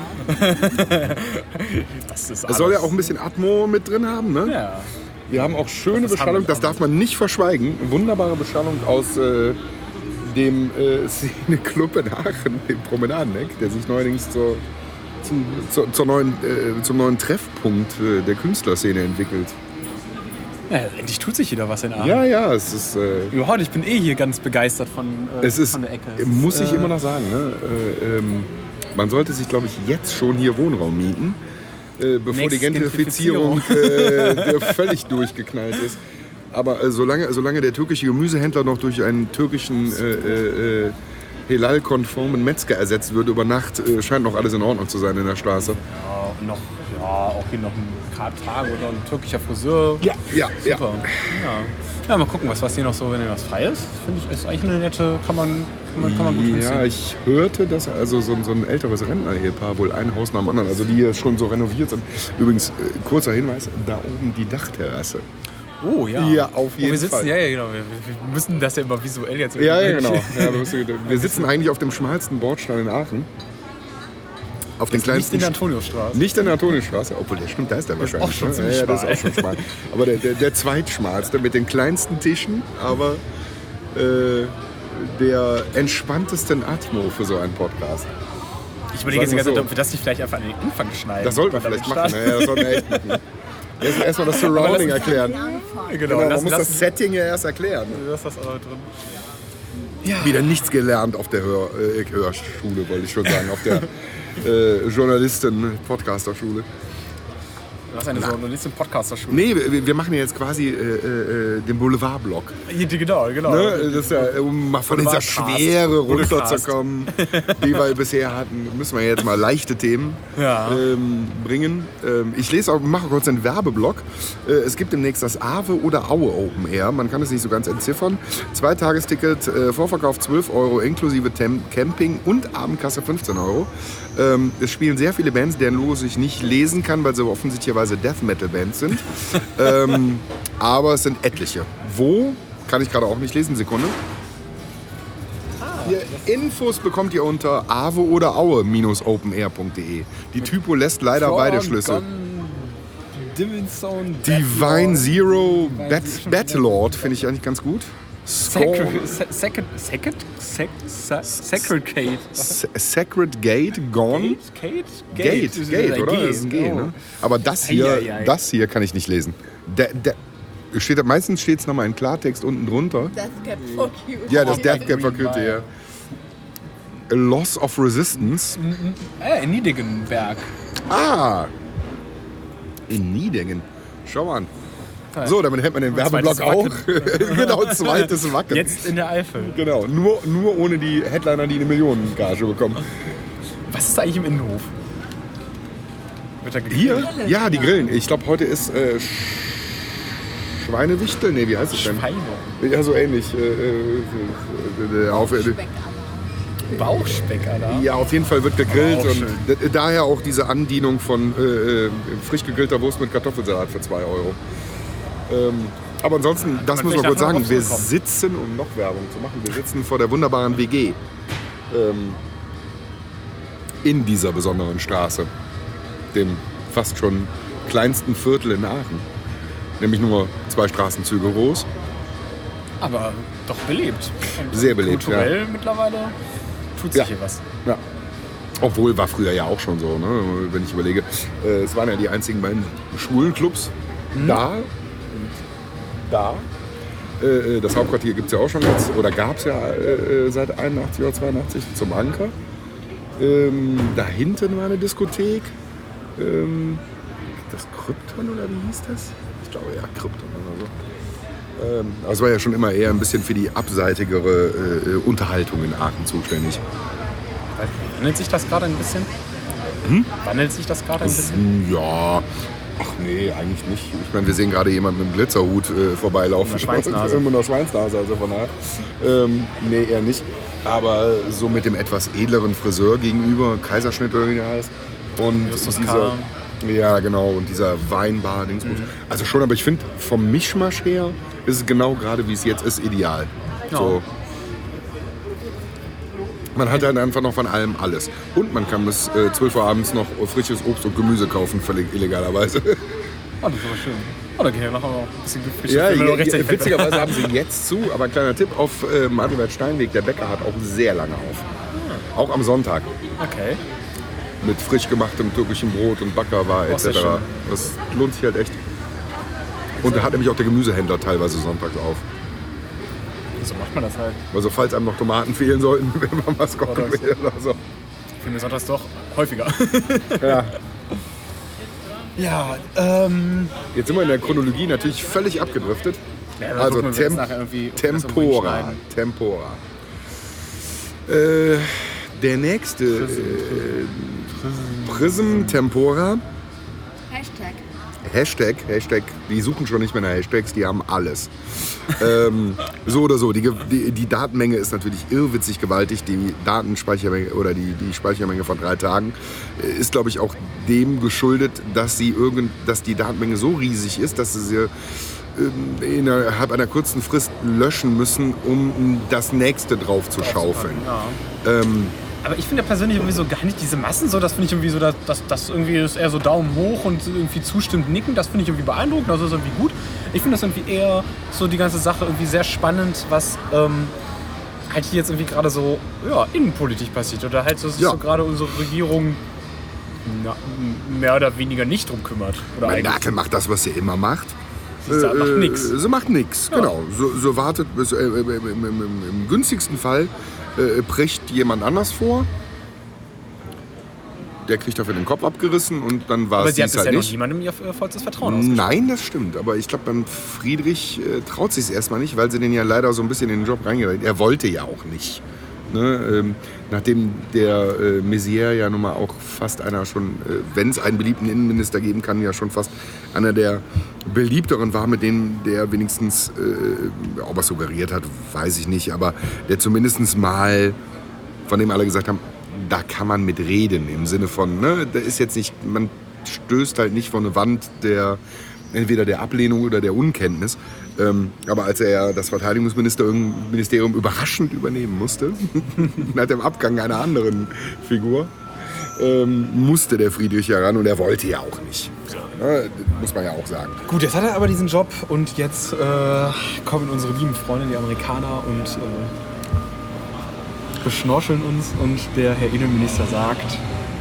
Das ist Es soll ja auch ein bisschen Atmo mit drin haben. Ne? Ja. Wir haben auch schöne Das haben Beschallung, wir das auch. darf man nicht verschweigen. Wunderbare Beschallung aus äh, dem äh, Szene-Club in Aachen, dem Promenadeneck, der sich neuerdings zur, zum, zur, zur neuen, äh, zum neuen Treffpunkt äh, der Künstlerszene entwickelt. Ja, endlich tut sich wieder was in Aachen. Ja, ja, es ist... Äh, Überhaupt, ich bin eh hier ganz begeistert von, äh, es ist, von der Ecke. Es muss ist, ich äh, immer noch sagen, ne? äh, ähm, man sollte sich, glaube ich, jetzt schon hier Wohnraum mieten, äh, bevor die Nächste Gentrifizierung äh, der völlig durchgeknallt ist. Aber äh, solange, solange der türkische Gemüsehändler noch durch einen türkischen äh, äh, Helal-konformen Metzger ersetzt wird über Nacht, äh, scheint noch alles in Ordnung zu sein in der Straße. Ja, und noch, ja, auch hier noch ein Kartag oder ein türkischer Friseur. Ja, ja, ja. Super. Ja. Ja, mal gucken, was, was hier noch so, wenn hier was frei ist. Finde ich, ist eigentlich eine nette, kann man, kann man, kann man gut Ja, hinziehen. ich hörte, dass also so, ein- so ein älteres Rentner-Ehepaar wohl ein Haus nach dem anderen, also die hier schon so renoviert sind. Übrigens, äh, kurzer Hinweis, da oben die Dachterrasse. Oh ja. Ja, auf Wo jeden wir sitzen, Fall. Ja, ja, genau. Wir, wir müssen das ja immer visuell jetzt Ja, ja, irgendwie- genau. Ja, du musst- wir sitzen eigentlich auf dem schmalsten Bordstein in Aachen. Auf den Nicht kleinsten in der Antoniusstraße. Nicht in der Antoniusstraße, obwohl der stimmt, da ist der wahrscheinlich. auch schon ne? ziemlich ja, ja, das ist schmal. auch schon schmal. Aber der, der, der zweitschmalste mit den kleinsten Tischen, aber äh, der entspanntesten Atmo für so einen Podcast. Ich überlege jetzt die Sagen wir ganze Zeit, so. ob wir das nicht vielleicht einfach an den Anfang schneiden. Das sollten wir Und dann vielleicht machen. starten. Ja, das sollten wir echt machen. Erst erstmal das Surrounding erklären. Genau, Genau, man lass, muss lass, das Setting ja erst erklären. lass das auch drin. Wieder nichts gelernt auf der Hör, äh, Hörschule, wollte ich schon sagen, auf der äh, Journalisten-Podcaster-Schule. Du hast eine so eine nächste Podcaster-Schule. Nee, wir, wir machen ja jetzt quasi äh, äh, den Boulevard-Block. Genau, genau. Ne? Das ist ja, um mal von dieser Schwere runterzukommen, die wir bisher hatten, müssen wir jetzt mal leichte Themen Ja. ähm, bringen. Ähm, ich lese auch, mache kurz einen Werbeblock. Äh, es gibt demnächst das Awe oder Aue Open Air. Man kann es nicht so ganz entziffern. Zweitagesticket, äh, Vorverkauf zwölf Euro inklusive Tem- Camping und Abendkasse fünfzehn Euro. Ähm, es spielen sehr viele Bands, deren Logos ich nicht lesen kann, weil sie offensichtlicherweise Death Metal Bands sind. ähm, aber es sind etliche. Wo? Kann ich gerade auch nicht lesen. Sekunde. Hier, Infos bekommt ihr unter awe oder aue open air punkt de. Die Typo lässt leider Tron, beide Schlüssel. Gun, Divinzone, Divine Zero Divine Bat Zero. Battlelord finde ich eigentlich ganz gut. Score, Second, second, second, Sacred Gate. S- Sacred Gate, Gone. Gate? Gate, Gate, Gate, oder? G. Das ist ein G, Oh. ne? Aber das hier, Eieiei. das hier kann ich nicht lesen. Der, der, steht, meistens steht es nochmal in Klartext unten drunter. Death Cap for Q. Ja, das Oh, Death Gap Green verkürte ja. Mile. A Loss of Resistance. Äh, in Niedegenberg. Ah! In Niedingen. Schau mal an. So, damit hält man den Werbeblock auch. Zweites Genau, zweites Wacken. Jetzt in der Eifel. Genau, nur, nur ohne die Headliner, die eine Millionengage bekommen. Was ist da eigentlich im Innenhof? Wird da Hier? gegrillt? Ja, die Grillen. Ich glaube, heute ist äh, Sch- Schweinewichtel. Nee, wie heißt es denn? Schweine. Ja, so ähnlich. Äh, äh, äh, auf, äh, Bauchspeck, Alter. ja, auf jeden Fall wird gegrillt. Auch Und schön. d- daher auch diese Andienung von äh, äh, frisch gegrillter Wurst mit Kartoffelsalat für zwei Euro. Ähm, aber ansonsten, das man muss man vielleicht kurz nachher sagen, noch wir zurückkommen. sitzen, um noch Werbung zu machen, wir sitzen vor der wunderbaren W G ähm, in dieser besonderen Straße, dem fast schon kleinsten Viertel in Aachen, nämlich nur zwei Straßenzüge groß. Aber doch belebt. Und Sehr belebt, kulturell mittlerweile tut sich Ja. hier was. Ja. Obwohl, war früher ja auch schon so, ne? Wenn ich überlege. Äh, es waren ja die einzigen beiden Schwulenclubs da und da. Äh, das Hauptquartier gibt es ja auch schon jetzt, oder gab es ja äh, seit einundachtzig oder zweiundachtzig zum Anker. Ähm, da hinten war eine Diskothek. Ähm, das Krypton oder wie hieß das? Ich glaube ja, Krypton oder so. Ähm, also es war ja schon immer eher ein bisschen für die abseitigere äh, Unterhaltung in Aachen zuständig. Wandelt sich das gerade ein bisschen? Hm? Wandelt sich das gerade ein bisschen? Ja, ach nee, eigentlich nicht. Ich meine, wir sehen gerade jemanden mit einem Glitzerhut äh, vorbeilaufen. Mit einer Schweinsnase. mit einer Schweinsnase, also von daher. Ähm, nee, eher nicht. Aber so mit dem etwas edleren Friseur gegenüber, Kaiserschnitt oder wie der heißt. Und Justus dieser, ja, genau, und dieser Weinbar, Dingsbums. Mhm. Also schon, aber ich finde, vom Mischmasch her ist es genau gerade, wie es jetzt ist, ideal. Ja. So. Man hat dann einfach noch von allem alles. Und man kann bis äh, zwölf Uhr abends noch frisches Obst und Gemüse kaufen, völlig illegalerweise. Oh, das ist aber schön. Oh, da gehen wir nachher noch ein bisschen gefrischt. Ja, wenn wir noch ja, rechtzeitig weg sind. witzigerweise haben sie jetzt zu, aber ein kleiner Tipp, auf äh, Martinwald-Steinweg, der Bäcker hat auch sehr lange auf. Auch am Sonntag. Okay. Mit frisch gemachtem türkischem Brot und Baklava Oh, sehr et cetera. schön. Das lohnt sich halt echt. Und da hat nämlich auch der Gemüsehändler teilweise sonntags auf. So macht man das halt. Also falls einem noch Tomaten fehlen sollten, wenn man was kochen Oder so. will oder so. Ich finde sonntags doch häufiger. Ja. Ja, ähm... Jetzt sind wir in der Chronologie natürlich völlig abgedriftet. Ja, dann Also gucken wir, wie wir das Tem nachher irgendwie- ob wir das irgendwo Tempora. hinschneiden. Tempora. Äh, der nächste äh, Prism Tempora. Hashtag. Hashtag, Hashtag, die suchen schon nicht mehr nach Hashtags, die haben alles. ähm, so oder so, die, die, die Datenmenge ist natürlich irrwitzig gewaltig. Die Datenspeichermenge oder die, die Speichermenge von drei Tagen äh, ist, glaube ich, auch dem geschuldet, dass, sie irgend, dass die Datenmenge so riesig ist, dass sie sie ähm, innerhalb einer kurzen Frist löschen müssen, um das nächste drauf zu schaufeln. Ja. Ähm, Aber ich finde persönlich irgendwie so gar nicht diese Massen so, das finde ich irgendwie so, dass das, das irgendwie ist eher so Daumen hoch und irgendwie zustimmt nicken, das finde ich irgendwie beeindruckend, das ist irgendwie gut. Ich finde das irgendwie eher so die ganze Sache irgendwie sehr spannend, was ähm, halt hier jetzt irgendwie gerade so ja, innenpolitisch passiert oder halt so, sich Ja. so gerade unsere Regierung na, mehr oder weniger nicht drum kümmert. Oder Weil eigentlich. Merkel macht das, was sie immer macht. Sie sagt, macht nix. Sie macht nichts, Ja. genau. So, so wartet bis, äh, im, im, im, im günstigsten Fall äh, bricht jemand anders vor. der kriegt dafür den Kopf abgerissen und dann war Aber es sie hat dies halt bisher noch nicht. niemandem ihr vollstes Vertrauen ausgesprochen. Nein, das stimmt. Aber ich glaube, beim Friedrich äh, traut sich es erstmal nicht, weil sie den ja leider so ein bisschen in den Job reingeredet. Er wollte ja auch nicht. Ne? Ähm, nachdem der äh, Maizière ja nun mal auch fast einer schon, äh, wenn es einen beliebten Innenminister geben kann, ja schon fast einer der beliebteren war, mit dem der wenigstens, äh, ob er suggeriert hat, weiß ich nicht, aber der zumindest mal, von dem alle gesagt haben, da kann man mit reden, im Sinne von, ne, da ist jetzt nicht, man stößt halt nicht vor eine Wand der, entweder der Ablehnung oder der Unkenntnis. Ähm, aber als er ja das Verteidigungsministerium überraschend übernehmen musste, nach dem Abgang einer anderen Figur, ähm, musste der Friedrich ja ran und er wollte ja auch nicht. Ne, muss man ja auch sagen. Gut, jetzt hat er aber diesen Job und jetzt äh, kommen unsere lieben Freunde, die Amerikaner, und äh, beschnorcheln uns und der Herr Innenminister sagt,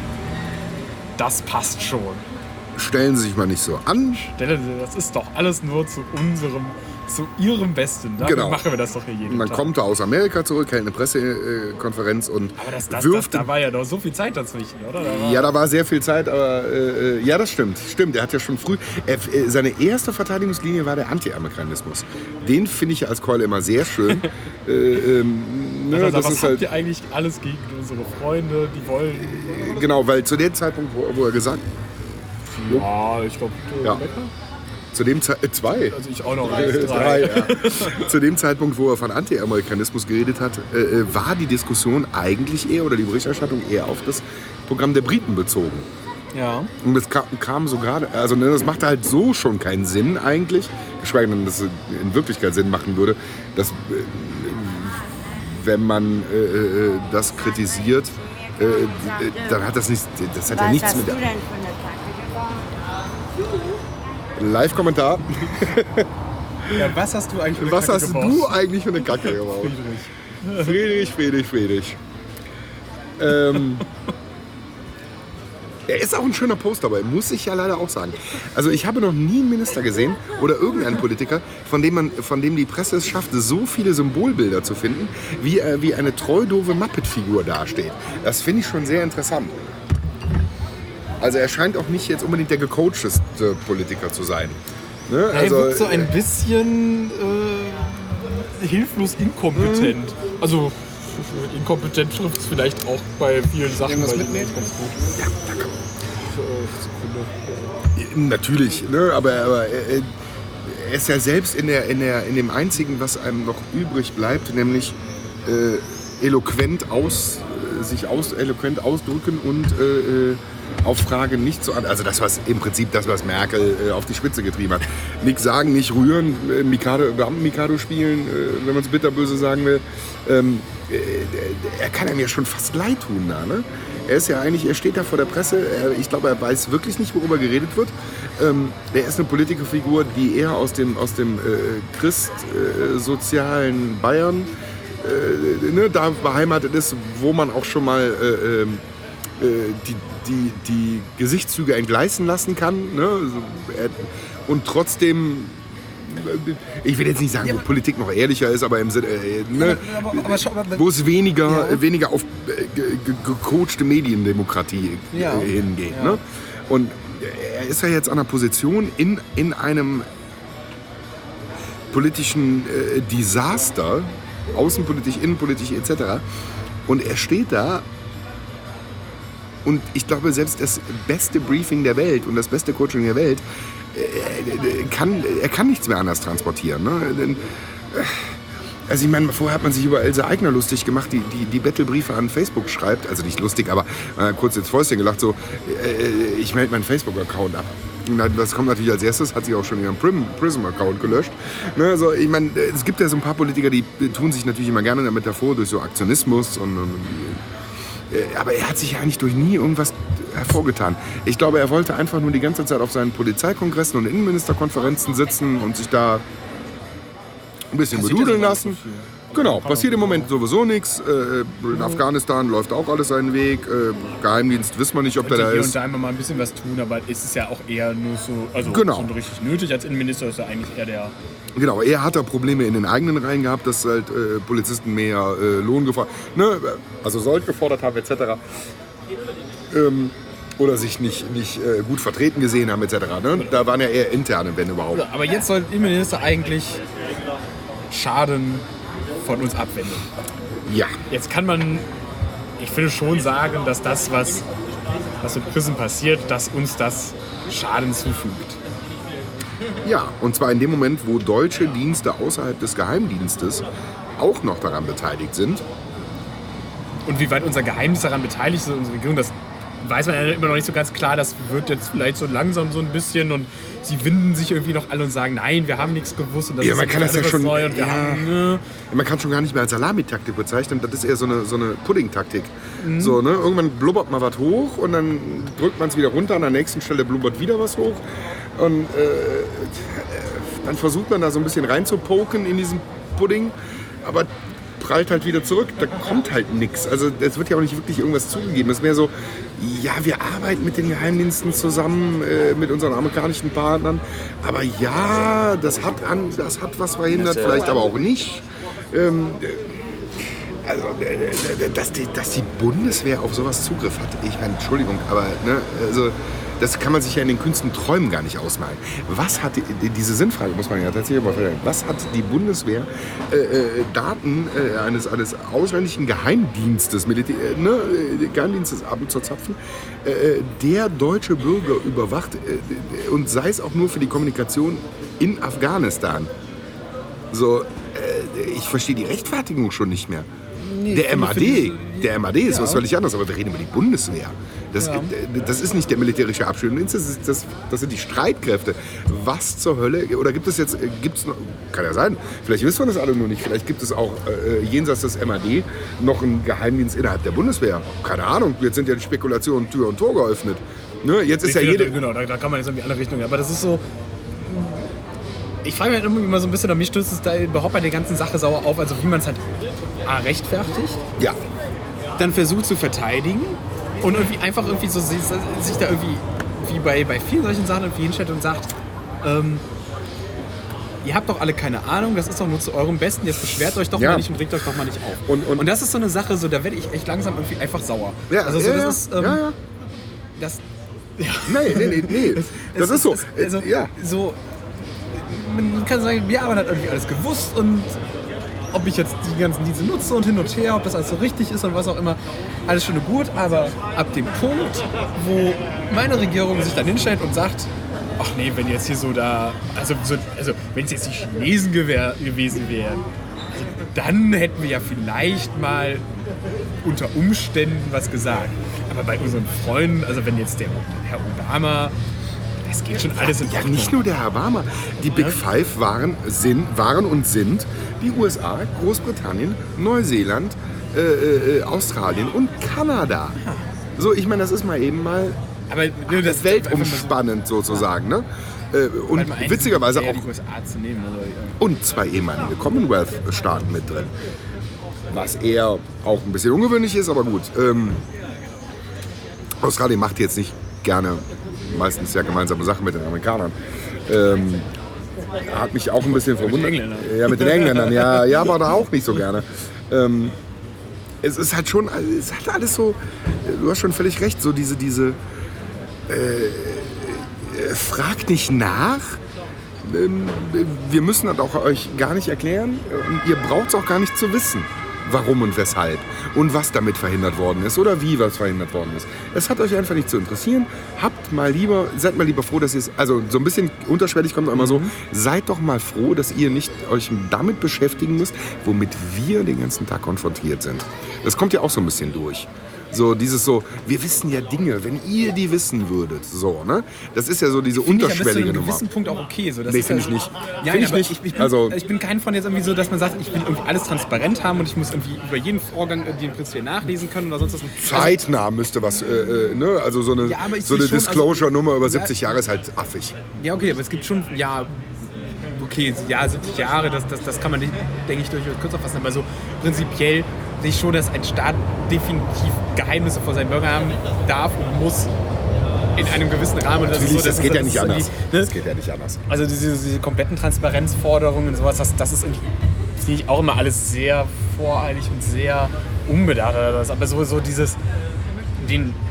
das passt schon. Stellen Sie sich mal nicht so an. Das ist doch alles nur zu unserem, zu Ihrem Besten. Dafür Genau. machen wir das doch hier jeden Man Tag. kommt da aus Amerika zurück, hält eine Pressekonferenz und aber das, das, wirft... das, da war ja noch so viel Zeit dazwischen, oder? Da war Ja, da war sehr viel Zeit, aber äh, ja, das stimmt. Stimmt, er hat ja schon früh... Er, äh, seine erste Verteidigungslinie war der Anti-Amerikanismus. Den finde ich ja als Keule immer sehr schön. äh, ähm, ne, also, das was ist habt halt, ihr eigentlich alles gegen unsere Freunde, die wollen... genau, weil zu dem Zeitpunkt, wo, wo er gesagt... Ja, ich glaube, Ja. Zu dem Zeit... Äh, zwei. Also ich auch noch Äh, eins, drei, drei. ja. Zu dem Zeitpunkt, wo er von Anti-Amerikanismus geredet hat, äh, äh, war die Diskussion eigentlich eher, oder die Berichterstattung eher auf das Programm der Briten bezogen. Ja. Und das kam, kam so gerade, also ne, das machte halt so schon keinen Sinn eigentlich, geschweige denn, dass es in Wirklichkeit Sinn machen würde, dass äh, wenn man äh, äh, das kritisiert, äh, äh, dann hat das nicht, das hat ja Was nichts hast mit du der... denn für eine Kacke? Live-Kommentar. Ja, was hast du eigentlich für eine Was Kacke hast gebaut? du eigentlich für eine Kacke gebaut? Friedrich. Friedrich, Friedrich, Friedrich. Ähm, er ist auch ein schöner Post dabei, muss ich ja leider auch sagen. Also ich habe noch nie einen Minister gesehen oder irgendeinen Politiker, von dem, man, von dem die Presse es schafft, so viele Symbolbilder zu finden, wie, äh, wie eine treudove Muppet-Figur dasteht. Das finde ich schon sehr interessant. Also er scheint auch nicht jetzt unbedingt der gecoachteste Politiker zu sein. Ne? Er Also, wirkt so ein bisschen äh, hilflos inkompetent. Also inkompetent trifft es vielleicht auch bei vielen Sachen. Irgendwas bei ihm mitnehmen? ganz gut. ja, danke. Äh, Sekunde. Natürlich, ne? aber, aber er, er ist ja selbst in, der, in, der, in dem Einzigen, was einem noch übrig bleibt, nämlich äh, eloquent aus, äh, sich aus, eloquent ausdrücken und äh, auf Fragen nicht so an. Also das, was im Prinzip das, was Merkel äh, auf die Spitze getrieben hat. Nichts sagen, nicht rühren, äh, Mikado, Beamten-Mikado spielen, äh, wenn man es bitterböse sagen will. Ähm, äh, er kann einem ja schon fast leid tun da, ne? Er ist ja eigentlich, er steht da vor der Presse, er, ich glaube, er weiß wirklich nicht, worüber geredet wird. Ähm, er ist eine Politikerfigur, die eher aus dem, aus dem äh, christsozialen äh, Bayern äh, ne, da beheimatet ist, wo man auch schon mal äh, äh, die, die, die Gesichtszüge entgleisen lassen kann. Ne? Er, und trotzdem, ich will jetzt nicht sagen, wo Politik noch ehrlicher ist, aber im Sinne, äh, ne, Aber, aber schau mal, wo es weniger, Ja. weniger auf äh, ge- ge- gecoachte Mediendemokratie äh, Ja. hingeht. Ja. Ne? Und er ist ja jetzt an einer Position in, in einem politischen äh, Desaster, außenpolitisch, innenpolitisch et cetera. Und er steht da und ich glaube, selbst das beste Briefing der Welt und das beste Coaching der Welt, äh, kann, er kann nichts mehr anders transportieren. Ne? Denn, äh, also ich meine, vorher hat man sich über Else Aigner lustig gemacht, die die, die Battlebriefe an Facebook schreibt. Also nicht lustig, aber äh, kurz ins Fäustchen gelacht, so, äh, ich melde meinen Facebook-Account ab. Und das kommt natürlich als erstes, hat sie auch schon ihren Prism-Account gelöscht. Ne, also ich meine, es gibt ja so ein paar Politiker, die tun sich natürlich immer gerne damit hervor, durch so Aktionismus. Und, und, äh, aber er hat sich ja eigentlich durch nie irgendwas hervorgetan. Ich glaube, er wollte einfach nur die ganze Zeit auf seinen Polizeikongressen und Innenministerkonferenzen sitzen und sich da ein bisschen Passiert bedudeln ja lassen. so viel. Genau, passiert im Moment sowieso nichts. Äh, in Afghanistan läuft auch alles seinen Weg. Äh, Geheimdienst wissen wir nicht, ob der Könnte da hier und ist. da immer mal ein bisschen was tun, aber es ist ja auch eher nur so, also Genau. so richtig nötig. Als Innenminister ist er eigentlich eher der... Genau, er hat da Probleme in den eigenen Reihen gehabt, dass halt äh, Polizisten mehr äh, Lohn gefordert, ne, also Sold gefordert haben et cetera. Ähm, oder sich nicht, nicht äh, gut vertreten gesehen haben et cetera. Ne? Da waren ja eher interne, wenn überhaupt. Ja, aber jetzt soll der Innenminister eigentlich Schaden von uns abwenden. Ja. Jetzt kann man, ich finde schon sagen, dass das, was, was mit Prism passiert, dass uns das Schaden zufügt. Ja, und zwar in dem Moment, wo deutsche Dienste außerhalb des Geheimdienstes auch noch daran beteiligt sind. Und wie weit unser Geheimdienst daran beteiligt ist, unsere Regierung, das weiß man ja immer noch nicht so ganz klar. Das wird jetzt vielleicht so langsam so ein bisschen und sie winden sich irgendwie noch alle und sagen, nein, wir haben nichts gewusst und das Ja, ist man kann das ja schon, neu und wir ja, haben, ne. man kann schon gar nicht mehr als Salamitaktik bezeichnen, das ist eher so eine, so eine Pudding-Taktik. Mhm. So, ne? Irgendwann blubbert mal was hoch und dann drückt man es wieder runter, an der nächsten Stelle blubbert wieder was hoch und äh, dann versucht man da so ein bisschen reinzupoken in diesen Pudding, aber prallt halt wieder zurück, da kommt halt nichts. Also es wird ja auch nicht wirklich irgendwas zugegeben. Es ist mehr so, ja, wir arbeiten mit den Geheimdiensten zusammen, äh, mit unseren amerikanischen Partnern, aber ja, das hat, an, das hat was verhindert, vielleicht aber auch nicht. Ähm, also, äh, dass die, dass die Bundeswehr auf sowas Zugriff hat, ich meine, Entschuldigung, aber ne, also das kann man sich ja in den kühnsten Träumen gar nicht ausmalen. Was hat die, diese Sinnfrage, muss man ja tatsächlich mal stellen, was hat die Bundeswehr äh, äh, Daten äh, eines, eines ausländischen Geheimdienstes, Militär, äh, ne, Geheimdienstes abzuzapfen, äh, der deutsche Bürger überwacht äh, und sei es auch nur für die Kommunikation in Afghanistan? So, äh, ich verstehe die Rechtfertigung schon nicht mehr. Nee, der M A D, die, der M A D ist ja. was völlig anderes, aber wir reden über die Bundeswehr. Das, Ja. das ist nicht der militärische Abschirmdienst, das, ist, das, das sind die Streitkräfte. Was zur Hölle, oder gibt es jetzt, gibt's noch, kann ja sein, vielleicht wissen wir das alle nur nicht, vielleicht gibt es auch äh, jenseits des M A D noch einen Geheimdienst innerhalb der Bundeswehr. Keine Ahnung, jetzt sind ja die Spekulationen Tür und Tor geöffnet. Ne? Jetzt ist ja jede... Genau, da, da kann man jetzt in die andere Richtung, aber das ist so... Ich frage mich halt immer so ein bisschen, mich stößt es da überhaupt bei der ganzen Sache sauer auf, also wie man es halt A, rechtfertigt, Ja. dann versucht zu verteidigen und irgendwie einfach irgendwie so sich, sich da irgendwie, wie bei, bei vielen solchen Sachen irgendwie hinstellt und sagt, ähm, ihr habt doch alle keine Ahnung, das ist doch nur zu eurem Besten, jetzt beschwert euch doch Ja. mal nicht und regt euch doch mal nicht auf. Und- und- und das ist so eine Sache, so, da werde ich echt langsam irgendwie einfach sauer. Ja, also so, ja, das ja. ist, ähm, ja, ja. das, Nee, nee, nee, nee. Das es ist so. es- also, ja. so. Man kann sagen, ja, man hat irgendwie alles gewusst und ob ich jetzt die ganzen Dienste nutze und hin und her, ob das alles so richtig ist und was auch immer, alles schön und gut, aber ab dem Punkt, wo meine Regierung sich dann hinstellt und sagt, ach nee, wenn jetzt hier so da, also, so, also wenn es jetzt die Chinesen gewehr, gewesen wären, also dann hätten wir ja vielleicht mal unter Umständen was gesagt. Aber bei unseren Freunden, also wenn jetzt der Herr Obama, das geht schon alles in Ja, Ordnung. nicht nur der Herr Obama. Die Big Five waren, sind, waren und sind die U S A, Großbritannien, Neuseeland, äh, äh, Australien und Kanada. So, ich meine, das ist mal eben mal Aber ne, das weltumspannend sozusagen. Ne? Äh, und witzigerweise auch die U S A zu nehmen. Also, ja. und zwei ehemalige Commonwealth-Staaten mit drin. Was eher auch ein bisschen ungewöhnlich ist, aber gut. Ähm, Australien macht jetzt nicht gerne meistens ja gemeinsame Sachen mit den Amerikanern. Ähm, hat mich auch ein bisschen verwundert. den Engländern. Ja, mit den Engländern, ja, ja, aber da auch nicht so gerne. Ähm, es ist halt schon, es hat alles so, du hast schon völlig recht, so diese, diese, äh, äh, fragt nicht nach. Ähm, wir müssen das auch euch gar nicht erklären. Und ihr braucht es auch gar nicht zu wissen, warum und weshalb und was damit verhindert worden ist oder wie was verhindert worden ist. Es hat euch einfach nicht zu interessieren. Habt mal lieber, seid mal lieber froh, dass ihr es, also so ein bisschen unterschwellig kommt immer so, seid doch mal froh, dass ihr nicht euch damit beschäftigen müsst, womit wir den ganzen Tag konfrontiert sind. Das kommt ja auch so ein bisschen durch. So dieses so, wir wissen ja Dinge, wenn ihr die wissen würdet. So, ne? Das ist ja so diese Finde ich ja bis zu unterschwellige einem Nummer. gewissen Punkt auch okay. So, das Nee, ist finde ja, ich nicht. Ja, Finde ich aber nicht. Ich, ich, bin, Also- ich bin kein von jetzt irgendwie so, dass man sagt, ich will irgendwie alles transparent haben und ich muss irgendwie über jeden Vorgang den prinzipiell nachlesen können oder sonst was. Also, Zeitnah müsste was, äh, äh, ne? Also so eine, Ja, aber ich so eine sehe schon, Disclosure-Nummer über also- siebzig Jahre ist halt affig. ja, okay, aber es gibt schon, ja, okay, ja, siebzig Jahre, das, das, das kann man, nicht, denke ich, durchaus kürzer fassen, aber so prinzipiell sehe ich schon, dass ein Staat definitiv Geheimnisse vor seinen Bürgern haben darf und muss in einem gewissen Rahmen. Das, ist Natürlich, so, das ist- geht ja ist nicht irgendwie, anders. ne? Das geht ja nicht anders. Also diese, diese kompletten Transparenzforderungen und sowas, das, das ist irgendwie, finde ich auch immer alles sehr voreilig und sehr unbedacht. Aber so, so dieses, den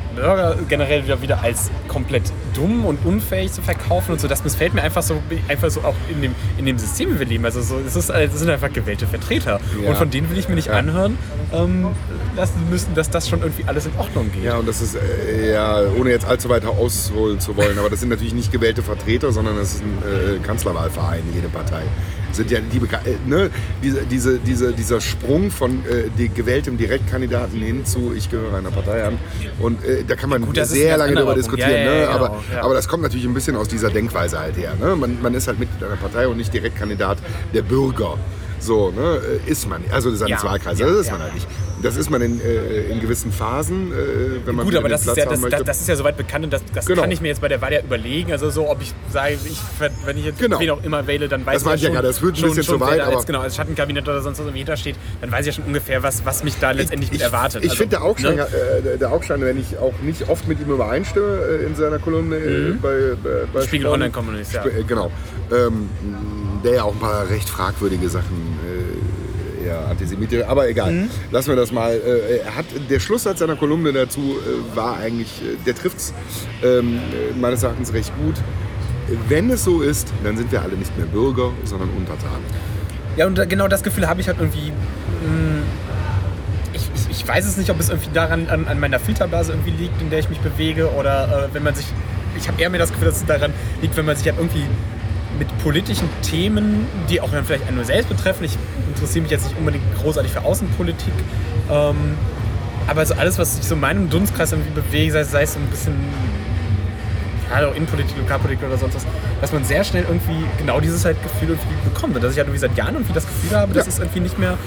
Bürger generell wieder, wieder als komplett dumm und unfähig zu verkaufen und so. Das missfällt mir einfach so, einfach so auch in dem, in dem System, wie wir leben. Also so, es ist, das sind einfach gewählte Vertreter. Ja. Und von denen will ich mir nicht ja. anhören, ähm, dass, müssen, dass das schon irgendwie alles in Ordnung geht. Ja, und das ist, äh, ja, ohne jetzt allzu weit ausholen zu wollen, aber das sind natürlich nicht gewählte Vertreter, sondern das ist ein äh, Kanzlerwahlverein, jede Partei. Sind ja die, äh, ne, diese, diese, diese, dieser Sprung von äh, die gewähltem Direktkandidaten hin zu ich gehöre einer Partei an und äh, da kann man Gut, sehr lange darüber diskutieren, ja, ja, ja, ne? genau, aber, ja. aber das kommt natürlich ein bisschen aus dieser Denkweise halt her. Ne? Man, man ist halt Mitglied einer Partei und nicht Direktkandidat der Bürger. So, ne, ist man, also seines ja, Wahlkreises, ja, das ist ja, man halt ja. nicht. Das ist man in, äh, in gewissen Phasen, äh, wenn man Gut, aber den das ist, Platz ja, haben das, möchte. das, das ist ja soweit bekannt und das, das Genau. kann ich mir jetzt bei der Wahl ja überlegen. Also so, ob ich sage, ich, wenn ich jetzt Genau. wen auch immer wähle, dann weiß Das ich ja meinte ich ja schon, gerade, das wird ein schon, bisschen schon, zu weit, wer da aber- jetzt genau als Schattenkabinett oder sonst was irgendwie hintersteht, dann weiß ich ja schon ungefähr, was, was mich da letztendlich mit ich, erwartet. Ich Also, finde, der Augstein, ne? äh, der- der Augstein, wenn ich auch nicht oft mit ihm übereinstimme äh, in seiner Kolumne äh, bei, bei, bei Spiegel Sport, Online-Kommunist, ja. Sp- äh, Genau. Ähm, der ja auch ein paar recht fragwürdige Sachen äh, eher antisemitisch, aber egal. Mhm. Lassen wir das mal. Äh, er hat, der Schlusssatz seiner Kolumne dazu äh, war eigentlich, äh, der trifft es ähm, äh, meines Erachtens recht gut. Wenn es so ist, dann sind wir alle nicht mehr Bürger, sondern Untertanen. Ja, und genau das Gefühl habe ich halt irgendwie. Mh, ich, ich, ich weiß es nicht, ob es irgendwie daran an, an meiner Filterblase irgendwie liegt, in der ich mich bewege, oder äh, wenn man sich. Ich habe eher mir das Gefühl, dass es daran liegt, wenn man sich halt irgendwie mit politischen Themen, die auch dann vielleicht einen nur selbst betreffen. Ich interessiere mich jetzt nicht unbedingt großartig für Außenpolitik. Ähm, aber so alles, was sich so in meinem Dunstkreis irgendwie bewegt, sei, sei es so ein bisschen ja, Innenpolitik, Lokalpolitik oder sonst was, dass man sehr schnell irgendwie genau dieses halt Gefühl irgendwie bekommt. Und dass ich halt irgendwie seit Jahren irgendwie das Gefühl habe, dass Ja. es irgendwie nicht mehr.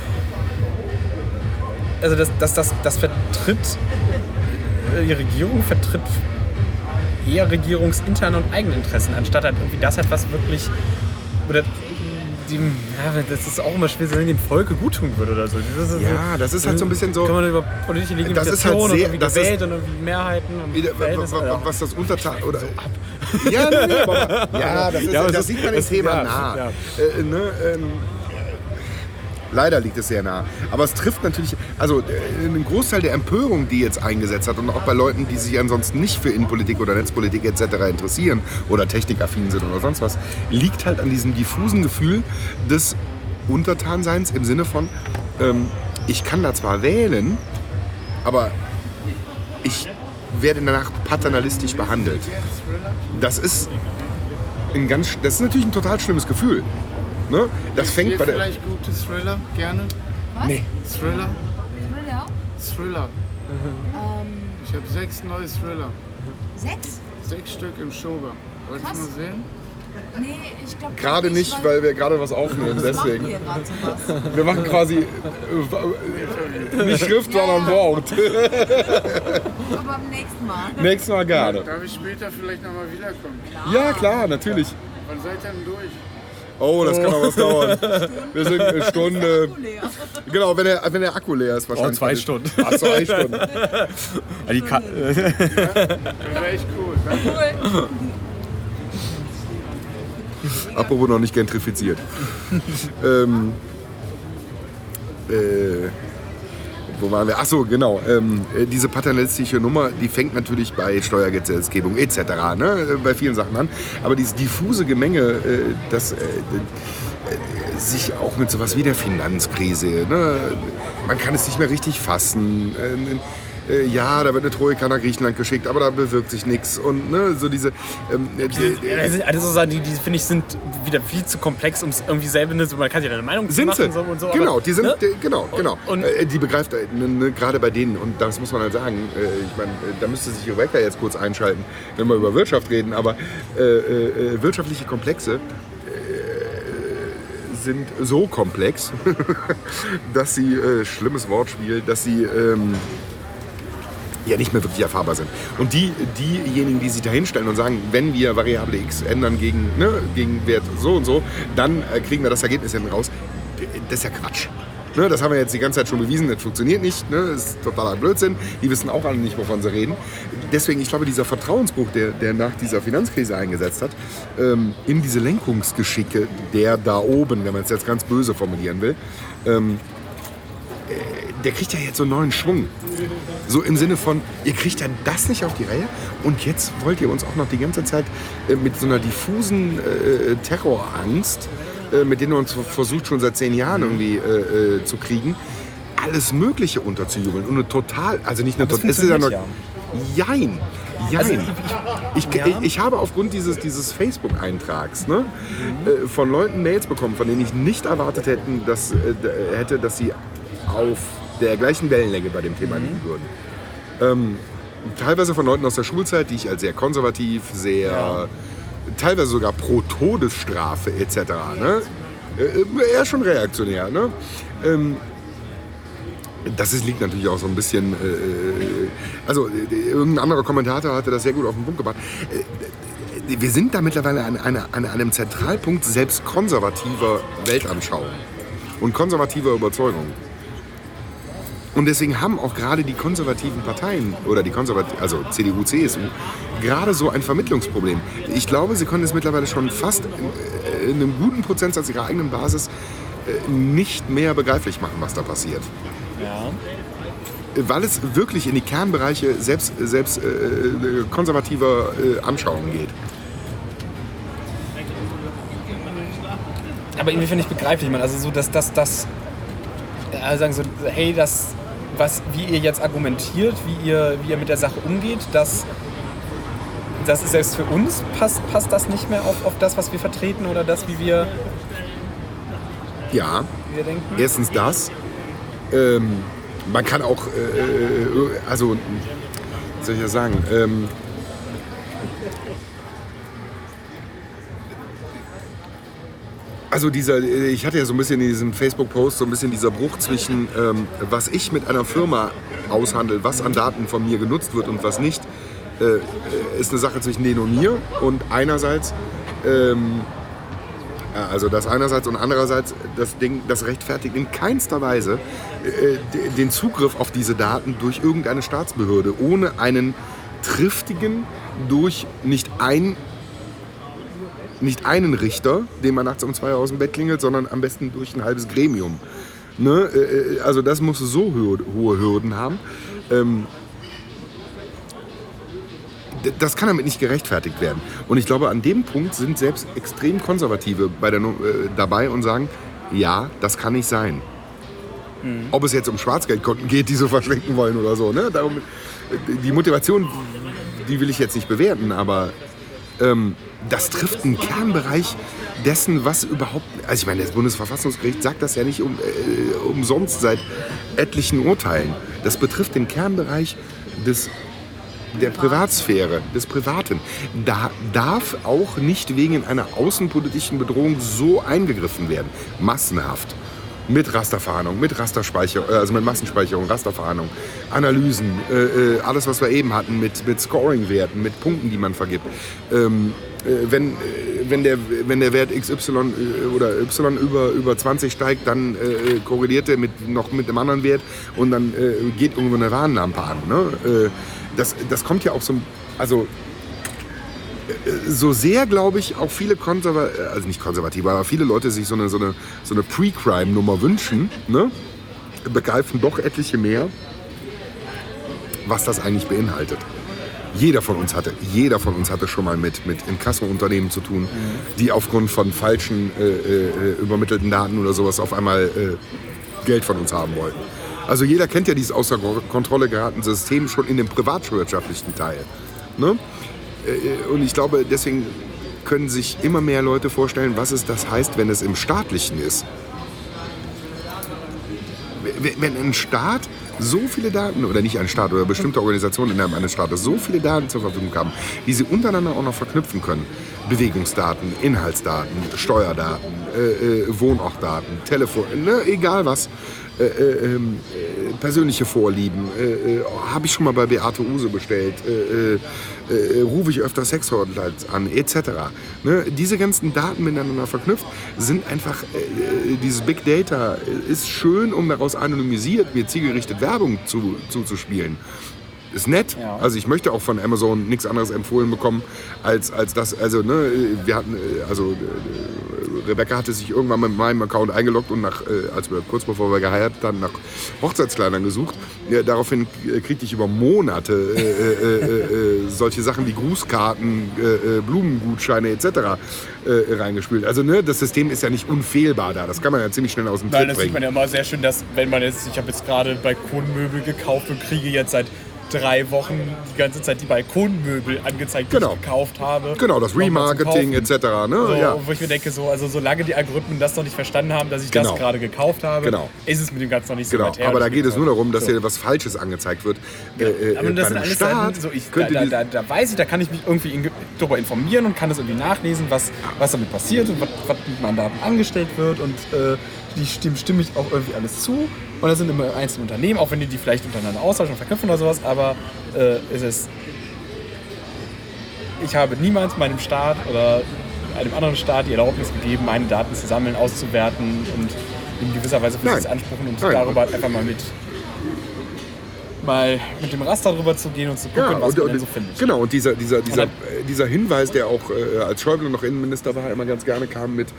Also dass, dass das, das vertritt, äh, die Regierung vertritt eher regierungsinterne und eigene Interessen, anstatt halt irgendwie das halt, was wirklich oder die, ja, das ist auch immer schwer, wenn dem Volke gut tun würde oder so. Das ist Ja, das ist halt so ein bisschen so- Kann man über politische Legitimation Das ist halt und sehr- irgendwie das gewählt ist- und irgendwie Mehrheiten und Wie- Verhältnisse. wa- wa- ja. Was das Untertan oder ja, nee, nee, aber, ja, das, ist, Ja, aber das es sieht ist- man dem es- Thema ja, nah. ja. Äh, ne, ähm, leider liegt es sehr nah. Aber es trifft natürlich, also äh, einen Großteil der Empörung, die jetzt eingesetzt hat und auch bei Leuten, die sich ansonsten nicht für Innenpolitik oder Netzpolitik et cetera interessieren oder technikaffin sind oder sonst was, liegt halt an diesem diffusen Gefühl des Untertanseins im Sinne von, ähm, ich kann da zwar wählen, aber ich werde danach paternalistisch behandelt. Das ist ein ganz, das ist natürlich ein total schlimmes Gefühl. Ne? Das fängt Ihr bei der, vielleicht gute Thriller, gerne? Was? Nee. Thriller? Thriller? Thriller. Ähm, Ich habe sechs neue Thriller. sechs? Sechs Stück im Schober. Wollt ihr Krass. mal sehen? Nee, ich glaube gerade nicht, weil wir gerade was aufnehmen, Was machen deswegen. wir gerade sowas? Wir machen quasi äh, nicht Schrift, sondern Wort. Aber beim nächsten Mal. Nächstes Mal gerne. Darf ich später vielleicht nochmal wiederkommen? Ja, klar, natürlich. Wann seid ihr denn durch? Oh, das kann noch was dauern. Wir sind eine Stunde. Leer. Genau, wenn der, wenn der Akku leer ist wahrscheinlich. zwei Stunden. Ach, zwei Stunden. Die Ka- Das wäre echt cool. Danke. Cool. Apropos noch nicht gentrifiziert. ähm, äh, wo waren wir? Achso, genau. Ähm, äh, diese paternalistische Nummer, die fängt natürlich bei Steuergesetzgebung et cetera, ne, äh, bei vielen Sachen an. Aber dieses diffuse Gemenge, äh, das äh, äh, sich auch mit sowas wie der Finanzkrise, ne, man kann es nicht mehr richtig fassen. Äh, äh, ja, da wird eine Troika nach Griechenland geschickt, aber da bewirkt sich nichts. Und ne, so diese... Ähm, die, Ja, das sind alles so Sachen, die, die finde ich, sind wieder viel zu komplex, um es irgendwie selber, so, man kann sich ja eine Meinung zu Sind machen sie. so und so. Genau, aber, die sind, ne? die, genau, genau. und- äh, die begreift, äh, ne, ne, gerade bei denen, und das muss man halt sagen, äh, ich meine, äh, da müsste sich Rebecca jetzt kurz einschalten, wenn wir über Wirtschaft reden, aber äh, äh, wirtschaftliche Komplexe äh, sind so komplex, dass sie, äh, schlimmes Wortspiel, dass sie ähm, ja nicht mehr wirklich erfahrbar sind. Und die, diejenigen, die sich da hinstellen und sagen, wenn wir Variable X ändern gegen, ne, gegen Wert so und so, dann äh, kriegen wir das Ergebnis hinten raus. Das ist ja Quatsch. Ne, das haben wir jetzt die ganze Zeit schon bewiesen, das funktioniert nicht. Ne, das ist totaler Blödsinn. Die wissen auch alle nicht, wovon sie reden. Deswegen, ich glaube, dieser Vertrauensbruch, der, der nach dieser Finanzkrise eingesetzt hat, ähm, in diese Lenkungsgeschicke der da oben, wenn man es jetzt ganz böse formulieren will, ähm, der kriegt ja jetzt so einen neuen Schwung. So im Sinne von, ihr kriegt ja das nicht auf die Reihe und jetzt wollt ihr uns auch noch die ganze Zeit äh, mit so einer diffusen äh, Terrorangst, äh, mit denen ihr uns versucht schon seit zehn Jahren irgendwie äh, äh, zu kriegen, alles Mögliche unterzujubeln. Und eine total, also nicht eine total, es ist ja noch, jein, jein. Also, ich, ja. ich, ich habe aufgrund dieses, dieses Facebook-Eintrags ne, mhm. äh, von Leuten Mails bekommen, von denen ich nicht erwartet hätten, dass, äh, hätte, dass sie auf der gleichen Wellenlänge bei dem Thema liegen würden. Ähm, teilweise von Leuten aus der Schulzeit, die ich als sehr konservativ, sehr, ja. teilweise sogar pro Todesstrafe et cetera. Ne? Äh, eher schon reaktionär. Ne? Ähm, das ist, liegt natürlich auch so ein bisschen, äh, also äh, irgendein anderer Kommentator hatte das sehr gut auf den Punkt gebracht. Äh, wir sind da mittlerweile an, an, an einem Zentralpunkt selbst konservativer Weltanschauung und konservativer Überzeugung. Und deswegen haben auch gerade die konservativen Parteien oder die konservativen, also C D U, C S U, gerade so ein Vermittlungsproblem. Ich glaube, sie können es mittlerweile schon fast in, in einem guten Prozentsatz ihrer eigenen Basis nicht mehr begreiflich machen, was da passiert. Ja. Weil es wirklich in die Kernbereiche selbst, selbst äh, konservativer äh, Anschauungen geht. Aber irgendwie finde ich begreiflich, man. Also so, dass das, das, also sagen so, hey, das, was, wie ihr jetzt argumentiert, wie ihr, wie ihr mit der Sache umgeht, das, das ist selbst für uns, passt, passt das nicht mehr auf, auf das, was wir vertreten oder das, wie wir, ja, wie wir denken? Erstens das. Ähm, man kann auch, äh, also, wie soll ich das sagen, ähm, also dieser, ich hatte ja so ein bisschen in diesem Facebook-Post so ein bisschen dieser Bruch zwischen, ähm, was ich mit einer Firma aushandle, was an Daten von mir genutzt wird und was nicht, äh, ist eine Sache zwischen denen und mir und einerseits, ähm, also das einerseits und andererseits das Ding, das rechtfertigt in keinster Weise äh, den Zugriff auf diese Daten durch irgendeine Staatsbehörde ohne einen triftigen, durch nicht ein nicht einen Richter, den man nachts um zwei aus dem Bett klingelt, sondern am besten durch ein halbes Gremium. Ne? Also das muss so hohe Hürden haben. Ähm, das kann damit nicht gerechtfertigt werden. Und ich glaube, an dem Punkt sind selbst extrem Konservative bei der, äh, dabei und sagen, ja, das kann nicht sein. Mhm. Ob es jetzt um Schwarzgeldkonten geht, die so verschwenken wollen oder so. Ne? Darum, die Motivation, die will ich jetzt nicht bewerten, aber ähm, das trifft einen Kernbereich dessen, was überhaupt... Also ich meine, das Bundesverfassungsgericht sagt das ja nicht um, äh, umsonst seit etlichen Urteilen. Das betrifft den Kernbereich des... der Privatsphäre, des Privaten. Da darf auch nicht wegen einer außenpolitischen Bedrohung so eingegriffen werden. Massenhaft. Mit Rasterfahndung, mit Rasterspeicherung, also mit Massenspeicherung, Rasterfahndung, Analysen, äh, alles, was wir eben hatten, mit, mit Scoring-Werten, mit Punkten, die man vergibt. Ähm, äh, wenn, äh, wenn, der, wenn der Wert X Y äh, oder Y über, über zwanzig steigt, dann äh, korreliert er mit, noch mit einem anderen Wert und dann äh, geht irgendwo eine Warnlampe an. Ne? Äh, das, das kommt ja auch so, also so sehr, glaube ich, auch viele Konservative, also nicht Konservative, aber viele Leute sich so eine, so eine, so eine Pre-Crime-Nummer wünschen, ne? Begreifen doch etliche mehr, was das eigentlich beinhaltet. Jeder von uns hatte, jeder von uns hatte schon mal mit, mit Inkasso-Unternehmen zu tun, die aufgrund von falschen äh, äh, übermittelten Daten oder sowas auf einmal äh, Geld von uns haben wollten. Also jeder kennt ja dieses außer Kontrolle geratene System schon in dem privatwirtschaftlichen Teil. Ne? Und ich glaube, deswegen können sich immer mehr Leute vorstellen, was es das heißt, wenn es im Staatlichen ist. Wenn ein Staat so viele Daten, oder nicht ein Staat, oder bestimmte Organisationen innerhalb eines Staates so viele Daten zur Verfügung haben, die sie untereinander auch noch verknüpfen können. Bewegungsdaten, Inhaltsdaten, Steuerdaten, äh, Wohnortdaten, Telefon, ne, egal was. Äh, äh, äh, persönliche Vorlieben, äh, äh, habe ich schon mal bei Beate Uhse bestellt, äh, äh, rufe ich öfter Sexhotlines an, et cetera. Ne? Diese ganzen Daten miteinander verknüpft sind einfach, äh, dieses Big Data ist schön, um daraus anonymisiert mir zielgerichtet Werbung zu, zuzuspielen. Ist nett. Ja. Also ich möchte auch von Amazon nichts anderes empfohlen bekommen als, als das. Also ne, wir hatten also Rebecca hatte sich irgendwann mit meinem Account eingeloggt und nach, äh, als wir kurz bevor wir geheiratet haben, nach Hochzeitskleidern gesucht. Ja, daraufhin äh, kriegte ich über Monate äh, äh, äh, solche Sachen wie Grußkarten, äh, Blumengutscheine et cetera äh, reingespielt. Also ne, das System ist ja nicht unfehlbar da. Das kann man ja ziemlich schnell aus dem Nein, Tritt das bringen. sieht man ja immer sehr schön, dass wenn man jetzt, ich habe jetzt gerade Balkonmöbel gekauft und kriege jetzt seit drei Wochen die ganze Zeit die Balkonmöbel angezeigt, die Genau. ich gekauft habe. Genau, das Remarketing et cetera. Ne? So, Ja. wo ich mir denke, so, also solange die Algorithmen das noch nicht verstanden haben, dass ich Genau. das gerade gekauft habe, Genau. ist es mit dem Ganzen noch nicht so Genau, weit her. aber da geht es nur darum, dass so. dir was Falsches angezeigt wird. Äh, äh, Aber das bei sind einem alles Staat Sachen, so ich, da, könnte da, die- da, da weiß ich, da kann ich mich irgendwie in, darüber informieren und kann das irgendwie nachlesen, was, was damit passiert und was, was mit meinen Daten angestellt wird und äh, die stimme, stimme ich auch irgendwie alles zu. Und das sind immer einzelne Unternehmen, auch wenn die die vielleicht untereinander austauschen und verknüpfen oder sowas, aber äh, es ist, ich habe niemals meinem Staat oder einem anderen Staat die Erlaubnis gegeben, meine Daten zu sammeln, auszuwerten und in gewisser Weise für Nein. sich zu anspruchen und Nein. darüber einfach mal mit mal mit dem Raster drüber zu gehen und zu gucken, Ja, was und, man und, denn so findet. genau, und dieser, dieser, dieser, Und äh, dieser Hinweis, der auch äh, als Schäuble noch Innenminister war, immer ganz gerne kam mit,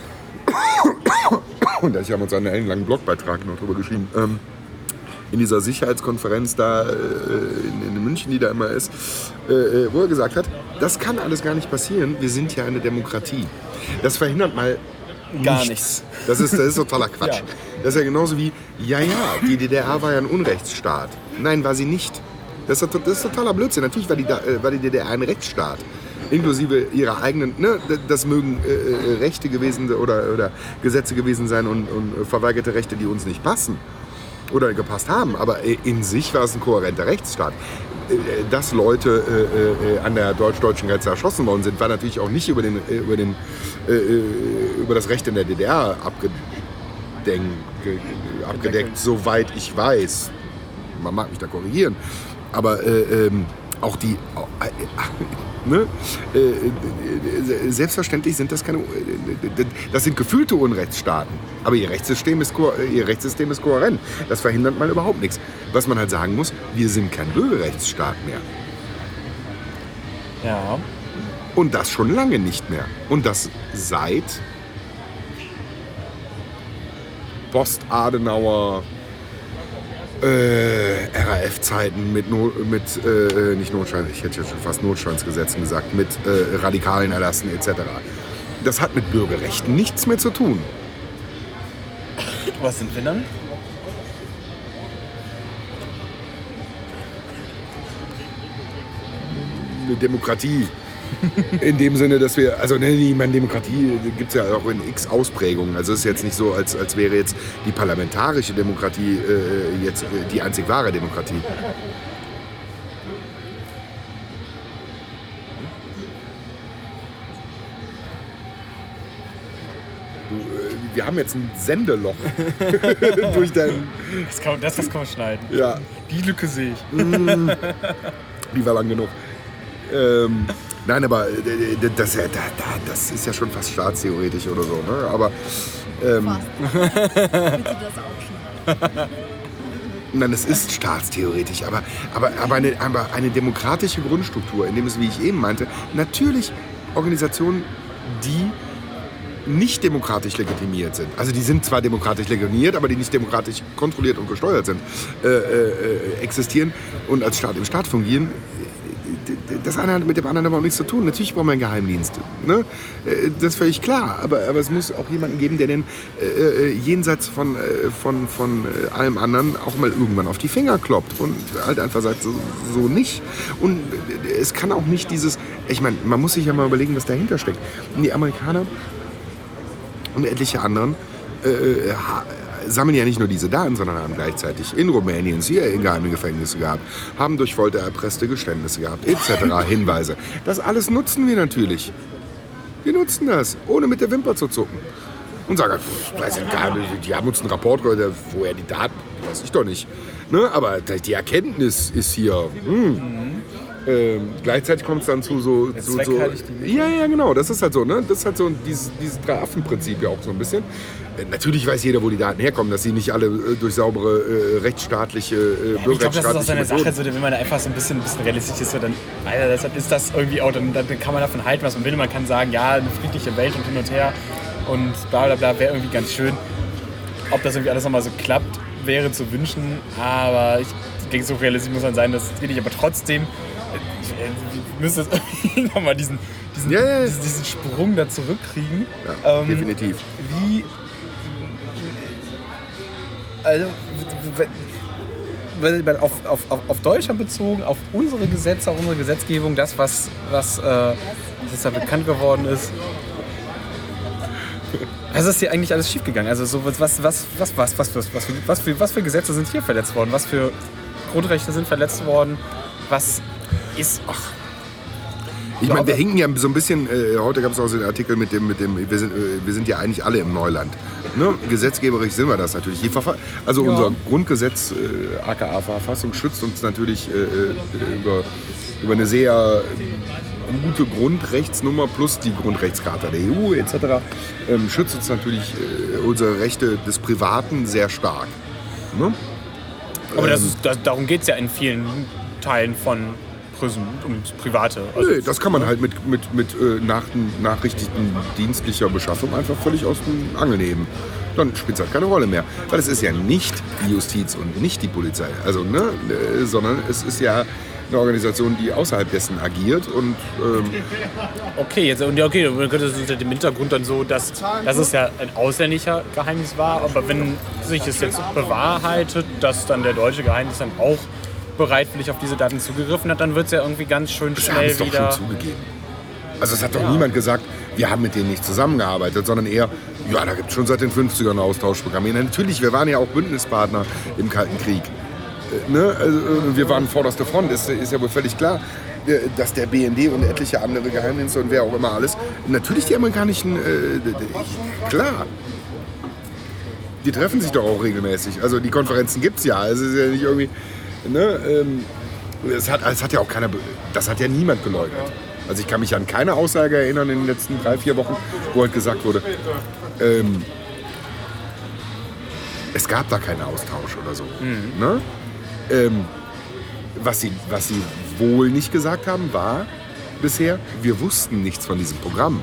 und ich habe uns einen ellenlangen Blogbeitrag noch drüber geschrieben, ähm, in dieser Sicherheitskonferenz da äh, in, in München, die da immer ist, äh, wo er gesagt hat, das kann alles gar nicht passieren, wir sind ja eine Demokratie. Das verhindert mal Gar nichts. nichts. Das ist, das ist totaler Quatsch. Ja. Das ist ja genauso wie, ja, ja, die D D R war ja ein Unrechtsstaat. Nein, war sie nicht. Das ist, das ist totaler Blödsinn. Natürlich war die, da- äh, war die D D R ein Rechtsstaat. Inklusive ihrer eigenen, ne, das mögen äh, äh, Rechte gewesen oder, oder Gesetze gewesen sein und, und äh, verweigerte Rechte, die uns nicht passen oder gepasst haben. Aber äh, in sich war es ein kohärenter Rechtsstaat. Äh, Dass Leute äh, äh, an der deutsch-deutschen Grenze erschossen worden sind, war natürlich auch nicht über, den, äh, über, den, äh, äh, über das Recht in der D D R abgedeckt, abgedeckt, soweit ich weiß. Man mag mich da korrigieren. Aber äh, ähm, auch die, äh, äh, ne? äh, äh, selbstverständlich sind das keine, äh, das sind gefühlte Unrechtsstaaten. Aber ihr Rechtssystem ist, ko- ihr Rechtssystem ist kohärent. Das verhindert mal überhaupt nichts. Was man halt sagen muss, wir sind kein Bürgerrechtsstaat mehr. Ja. Und das schon lange nicht mehr. Und das seit Post-Adenauer äh, R A F-Zeiten mit, no, mit äh, nicht Notstand, ich hätte jetzt schon fast Notstandsgesetzen gesagt, mit äh, radikalen Erlassen et cetera. Das hat mit Bürgerrechten nichts mehr zu tun. Was sind wir dann? Eine Demokratie. In dem Sinne, dass wir, also ne, ich meine, Demokratie gibt es ja auch in x Ausprägungen. Also es ist jetzt nicht so, als, als wäre jetzt die parlamentarische Demokratie äh, jetzt äh, die einzig wahre Demokratie. Du, äh, wir haben jetzt ein Sendeloch durch dein, Das kann, das, das kann man schneiden. ja, Die Lücke sehe ich. die war lang genug. Ähm, nein, aber äh, das, äh, da- da- das ist ja schon fast staatstheoretisch oder so. Ne? Aber ähm, Fast. Bitte das auch schon. nein, es ist staatstheoretisch. Aber, aber, aber, eine, aber eine demokratische Grundstruktur, in dem es, wie ich eben meinte, natürlich Organisationen, die nicht demokratisch legitimiert sind. Also die sind zwar demokratisch legitimiert, aber die nicht demokratisch kontrolliert und gesteuert sind, äh, äh, existieren und als Staat im Staat fungieren. Das eine hat mit dem anderen aber auch nichts zu tun. Natürlich brauchen wir einen Geheimdienst. Ne? Äh, Das ist völlig klar. Aber, aber es muss auch jemanden geben, der den äh, jenseits von, äh, von, von äh, allem anderen auch mal irgendwann auf die Finger kloppt und halt einfach sagt, so, so nicht. Und äh, es kann auch nicht dieses, ich meine, man muss sich ja mal überlegen, was dahinter steckt. Und die Amerikaner und etliche anderen äh, ha- sammeln ja nicht nur diese Daten, sondern haben gleichzeitig in Rumänien C I A geheime Gefängnisse gehabt, haben durch Folter erpresste Geständnisse gehabt, et cetera. Hinweise. Das alles nutzen wir natürlich. Wir nutzen das, ohne mit der Wimper zu zucken. Und sagen, pff, weiß ich gar nicht, die haben uns einen Rapport gehört, woher die Daten, weiß ich doch nicht. Ne? Aber die Erkenntnis ist hier. Hm. Ähm, gleichzeitig kommt es dann zu so... Der so, Zweck so heiligt die Mittel. ja, ja, genau. Das ist halt so, ne? Das ist halt so dieses, dieses Drei-Affen-Prinzip ja auch so ein bisschen. Äh, natürlich weiß jeder, wo die Daten herkommen, dass sie nicht alle äh, durch saubere äh, rechtsstaatliche, äh, Ich glaube, das ist auch bürgerrechtsstaatliche so eine Sache, Methoden. so, wenn man da einfach so ein bisschen, ein bisschen realistisch ist, so, dann Alter, deshalb ist das irgendwie auch, dann, dann kann man davon halten, was man will. Man kann sagen, ja, eine friedliche Welt und hin und her. und bla bla bla, wäre irgendwie ganz schön. Ob das irgendwie alles nochmal so klappt, wäre zu wünschen, aber ich denke, so realistisch muss man sein, dass es geht nicht, aber trotzdem ich müsste es irgendwie nochmal diesen, diesen, Ja, ja. diesen, diesen Sprung da zurückkriegen. Ja, Ähm, definitiv. Wie. Also, w- w- auf, auf, auf, auf Deutschland bezogen, auf unsere Gesetze, auf unsere Gesetzgebung, das, was, was, äh, was jetzt da bekannt geworden ist. Was ist hier eigentlich alles schiefgegangen? Also, so, was, was, was, was, was, was, was, was, für, was, für, was für Gesetze sind hier verletzt worden? Was für Grundrechte sind verletzt worden? Was ist. Ach, Ich meine, wir hinken ja so ein bisschen, äh, heute gab es auch so einen Artikel mit dem, mit dem wir, sind, äh, wir sind ja eigentlich alle im Neuland. Ne? Gesetzgeberisch sind wir das natürlich. Die Verfa- also Ja. unser Grundgesetz, äh, aka Verfassung, schützt uns natürlich äh, äh, über, über eine sehr gute Grundrechtsnummer plus die Grundrechtscharta der E U et cetera. Ähm, schützt uns natürlich äh, unsere Rechte des Privaten sehr stark. Ne? aber das Ähm, ist, das, darum geht es ja in vielen Teilen von Prison ums Private. Also, Nö, das kann man halt mit, mit, mit äh, nach, nachrichteten dienstlicher Beschaffung einfach völlig aus dem Angel nehmen. Dann spielt es halt keine Rolle mehr. Weil es ist ja nicht die Justiz und nicht die Polizei, also, ne, äh, sondern es ist ja eine Organisation, die außerhalb dessen agiert. Und ähm, Okay, jetzt, und ja, okay, dann könnte es unter dem Hintergrund dann so, dass, dass es ja ein ausländischer Geheimnis war, aber wenn sich es jetzt bewahrheitet, dass dann der deutsche Geheimnis dann auch bereitwillig auf diese Daten zugegriffen hat, dann wird es ja irgendwie ganz schön sie haben schnell es doch wieder... schon zugegeben. Also es hat doch niemand gesagt, wir haben mit denen nicht zusammengearbeitet, sondern eher, ja, da gibt es schon seit den fünfzigern Austauschprogramme. Ja, natürlich, wir waren ja auch Bündnispartner im Kalten Krieg. Äh, ne? also, wir waren vorderste Front, ist, ist ja wohl völlig klar, äh, dass der B N D und etliche andere Geheimdienste und wer auch immer alles, natürlich die amerikanischen, äh, d- d- klar, die treffen sich doch auch regelmäßig. Also die Konferenzen gibt es ja, also es ist ja nicht irgendwie, ne, ähm, es hat, es hat ja auch keiner, be- das hat ja niemand geleugnet. Also ich kann mich an keine Aussage erinnern in den letzten drei, vier Wochen, wo halt gesagt wurde, ähm, es gab da keinen Austausch oder so. Ne? Ähm, was, sie, was sie wohl nicht gesagt haben, war bisher, wir wussten nichts von diesem Programm.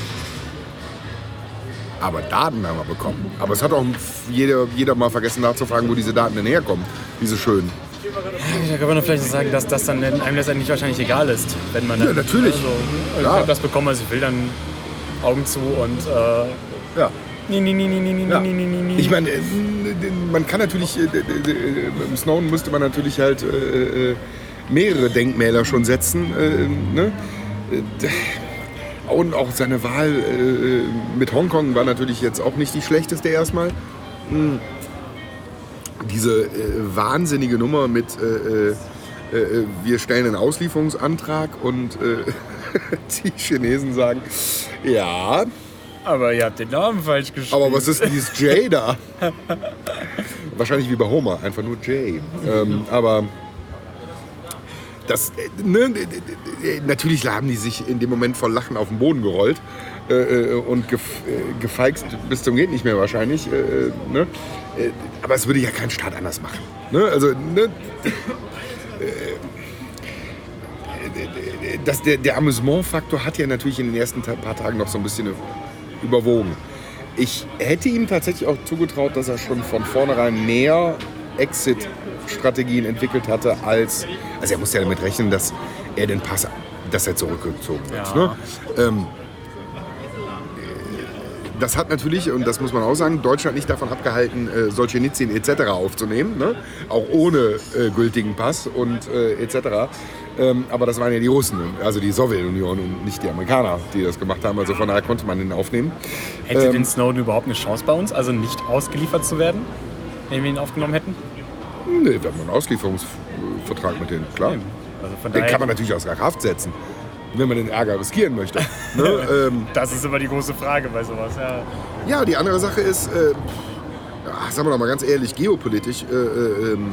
Aber Daten haben wir bekommen. Aber es hat auch jeder, jeder mal vergessen nachzufragen, wo diese Daten denn herkommen. Diese schönen. Da kann man doch vielleicht so sagen, dass das dann einem letztendlich wahrscheinlich egal ist, wenn man dann... Ja, natürlich. Also, ich Ja. habe das bekommen, also ich will dann Augen zu und... Äh, Ja. nee, nee, nee, nee, nee, Ja. nee, nee, nee, nee. Ich meine, äh, man kann natürlich, äh, im Snowden müsste man natürlich halt äh, äh, mehrere Denkmäler schon setzen. Äh, ne? Und auch seine Wahl äh, mit Hongkong war natürlich jetzt auch nicht die schlechteste erstmal. Hm. Diese äh, wahnsinnige Nummer mit, äh, äh, wir stellen einen Auslieferungsantrag und äh, die Chinesen sagen, ja, Aber ihr habt den Namen falsch geschrieben. aber was ist denn dieses J da? Wahrscheinlich wie bei Homer, einfach nur J. Ähm, aber das, äh, ne, äh, natürlich haben die sich in dem Moment voll Lachen auf den Boden gerollt äh, äh, und gef, äh, gefeixt bis zum geht nicht mehr wahrscheinlich. Äh, ne? äh, aber es würde ja kein Staat anders machen. Ne? Also, ne? Das, der, der Amüsement-Faktor hat ja natürlich in den ersten ta- paar Tagen noch so ein bisschen überwogen. Ich hätte ihm tatsächlich auch zugetraut, dass er schon von vornherein mehr Exit-Strategien entwickelt hatte, als. Also er muss ja damit rechnen, dass er den Pass, dass er zurückgezogen wird. Ja. Ne? Ähm, das hat natürlich, und das muss man auch sagen, Deutschland nicht davon abgehalten, äh, Solzhenitsyn et cetera aufzunehmen, ne? Auch ohne äh, gültigen Pass und äh, et cetera. Ähm, aber das waren ja die Russen, also die Sowjetunion und nicht die Amerikaner, die das gemacht haben. Also von daher konnte man ihn aufnehmen. Hätte ähm, denn Snowden überhaupt eine Chance bei uns, also nicht ausgeliefert zu werden, wenn wir ihn aufgenommen hätten? Nee, wir haben einen Auslieferungsvertrag mit denen, klar. Also von Den daher, kann man natürlich außer Kraft setzen, wenn man den Ärger riskieren möchte. ne? ähm, das ist immer die große Frage bei sowas. Ja. ja, die andere Sache ist, äh, ja, sagen wir doch mal ganz ehrlich, geopolitisch, äh, äh, ähm,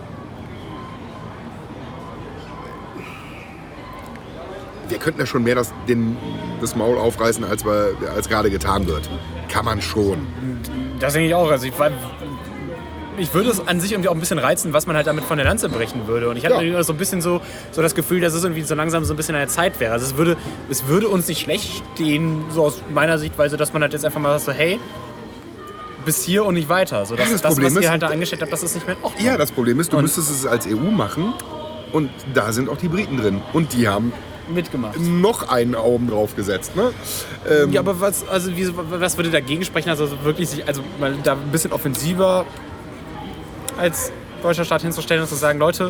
wir könnten ja schon mehr das, den, das Maul aufreißen, als, wir, als gerade getan wird. Kann man schon. Das denke ich auch. Also ich war, ich würde es an sich irgendwie auch ein bisschen reizen, was man halt damit von der Lanze brechen würde. Und ich hatte Ja. irgendwie so ein bisschen so, so das Gefühl, dass es irgendwie so langsam so ein bisschen an der Zeit wäre. Also es würde, es würde uns nicht schlecht stehen, so aus meiner Sichtweise, dass man halt jetzt einfach mal sagt, so, hey, bis hier und nicht weiter. So, dass Ja, das das, Problem was ihr ist- halt da eingestellt habt, das ist nicht mehr in Ordnung. Ja, das Problem ist, du Und- müsstest es als E U machen und da sind auch die Briten drin. Und die haben mitgemacht. noch einen Augen drauf gesetzt. Ne? Ähm, Ja, aber was, also wie, was würde dagegen sprechen? Also wirklich sich, also mal da ein bisschen offensiver als deutscher Staat hinzustellen und zu sagen, Leute,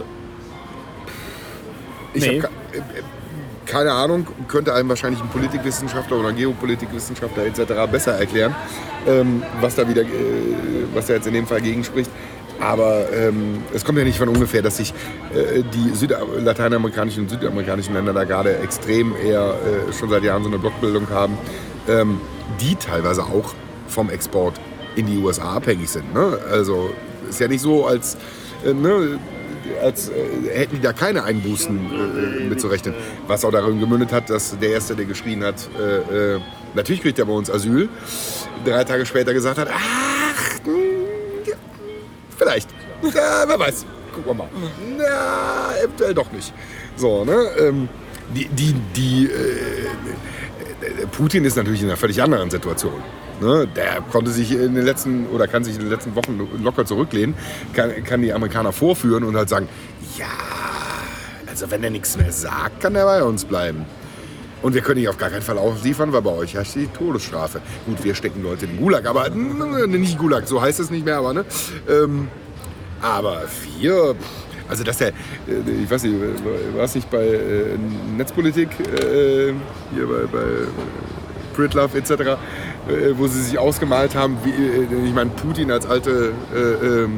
ich nee. habe keine Ahnung, könnte einem wahrscheinlich ein Politikwissenschaftler oder ein Geopolitikwissenschaftler et cetera besser erklären, ähm, was da wieder, äh, was da jetzt in dem Fall gegen spricht. Aber ähm, es kommt ja nicht von ungefähr, dass sich äh, die Süd lateinamerikanischen und südamerikanischen Länder da gerade extrem eher äh, schon seit Jahren so eine Blockbildung haben, ähm, die teilweise auch vom Export in die U S A abhängig sind. Ne? Also ist ja nicht so, als, äh, ne, als äh, hätten die da keine Einbußen äh, mitzurechnen. Was auch darin gemündet hat, dass der Erste, der geschrien hat, äh, äh, natürlich kriegt er bei uns Asyl, drei Tage später gesagt hat, ach, mh, vielleicht. Ja, wer weiß. Gucken wir mal. Na, eventuell doch nicht. So, ne? Ähm, die, die, die, äh, Putin ist natürlich in einer völlig anderen Situation. Ne? Der konnte sich in den letzten, oder kann sich in den letzten Wochen locker zurücklehnen, kann, kann die Amerikaner vorführen und halt sagen, ja, also wenn er nichts mehr sagt, kann er bei uns bleiben. Und wir können ihn auf gar keinen Fall ausliefern, weil bei euch herrscht die Todesstrafe. Gut, wir stecken Leute in den Gulag, aber n- nicht Gulag, so heißt es nicht mehr, aber ne. Ähm, aber wir, also dass der, äh, ich weiß nicht, war es nicht bei äh, Netzpolitik, äh, hier bei, bei Pritlove et cetera, äh, wo sie sich ausgemalt haben, wie, äh, ich meine, Putin als alte äh, ähm,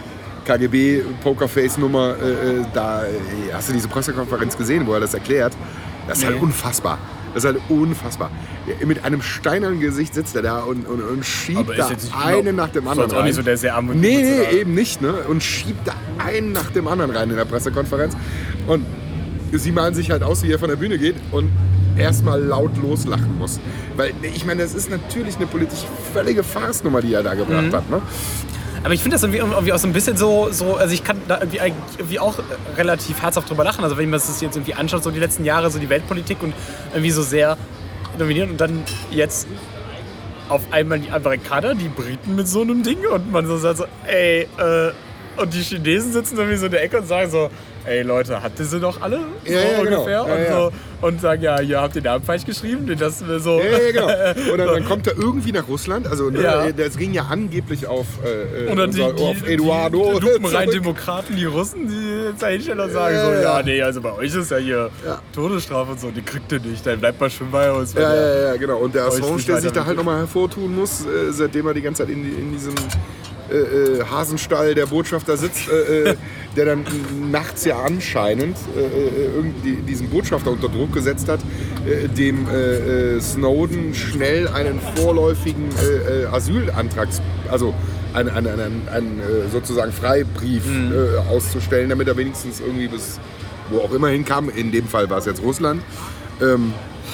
K G B-Pokerface-Nummer, äh, da äh, hast du diese Pressekonferenz gesehen, wo er das erklärt. Das ist Nee. halt unfassbar. Das ist halt unfassbar. Mit einem steinernen Gesicht sitzt er da und, und, und schiebt Aber ist da jetzt nicht einen genau- nach dem ist anderen jetzt auch nicht rein. so der sehr arme Nee, Typ, nee, eben nicht. Ne? Und schiebt da einen nach dem anderen rein in der Pressekonferenz. Und sie malen sich halt aus, wie er von der Bühne geht und erstmal laut loslachen muss. Weil, ich meine, das ist natürlich eine politisch völlige Farce-Nummer, die er da gebracht Mhm. hat. Ne? Aber ich finde das irgendwie, irgendwie auch so ein bisschen so, so, also ich kann da irgendwie, irgendwie auch relativ herzhaft drüber lachen. Also wenn man das jetzt irgendwie anschaut, so die letzten Jahre, so die Weltpolitik und irgendwie so sehr dominieren und dann jetzt auf einmal die Amerikaner, die Briten mit so einem Ding und man so sagt so, ey, äh, und die Chinesen sitzen irgendwie so in der Ecke und sagen so, ey Leute, habt ihr sie doch alle? So Ja, ja, genau. ungefähr. Ja, und, ja. So, und sagen, ja, hier habt ihr den Namen falsch geschrieben. Das so. Ja, ja, genau. Und dann, dann kommt er irgendwie nach Russland. Also, ne, Ja. das ging ja angeblich auf, äh, Oder die, unser- die, auf Eduardo. die lupenreinen zurück. Demokraten, die Russen, die jetzt da hinstellen und sagen Ja, so, ja. ja, nee, also bei euch ist ja hier Ja. Todesstrafe und so, die kriegt ihr nicht, dann bleibt mal schön bei uns. Ja, ja, ja, genau. Und der Euch Assange, nicht der sich da weiter halt nochmal hervortun muss, äh, seitdem er die ganze Zeit in, die- in diesem äh, äh, Hasenstall der Botschafter sitzt, äh, äh, der dann nachts ja anscheinend äh, äh, irgendwie diesen Botschafter unter Druck gesetzt hat, äh, dem äh, äh, Snowden schnell einen vorläufigen äh, äh, Asylantrag, also einen, einen, einen, einen äh, sozusagen Freibrief äh, auszustellen, damit er wenigstens irgendwie bis wo auch immer hinkam. In dem Fall war es jetzt Russland. Ähm,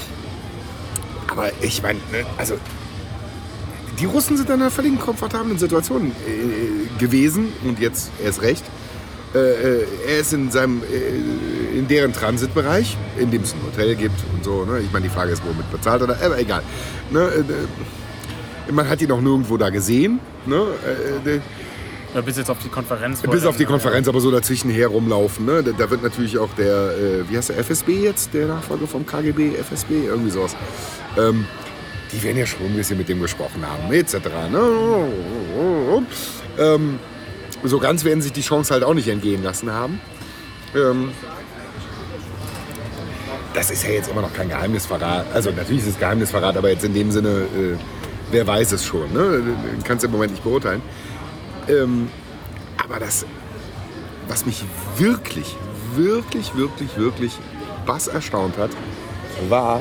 aber ich meine, ne, also die Russen sind in einer völlig komfortablen Situation äh, gewesen und jetzt erst recht. Äh, äh, er ist in seinem, äh, in deren Transitbereich, in dem es ein Hotel gibt und so. Ne? Ich meine, die Frage ist, womit bezahlt er da, aber egal. Ne? Äh, man hat ihn auch nirgendwo da gesehen. Ne? Äh, Ja, bis jetzt auf die Konferenz. wo bis er auf die dann, Konferenz, aber so dazwischen her rumlaufen. Ne? Da, da wird natürlich auch der, äh, wie heißt der, F S B jetzt, der Nachfolger vom K G B, F S B, irgendwie sowas. Ähm, die werden ja schon ein bisschen mit dem gesprochen haben, et cetera. Ne? Ähm, so ganz werden sich die Chance halt auch nicht entgehen lassen haben. Ähm, das ist ja jetzt immer noch kein Geheimnisverrat. Also natürlich ist es Geheimnisverrat, aber jetzt in dem Sinne, äh, wer weiß es schon. Ne? Kannst du im Moment nicht beurteilen. Ähm, aber das, was mich wirklich, wirklich, wirklich, wirklich bass erstaunt hat, war,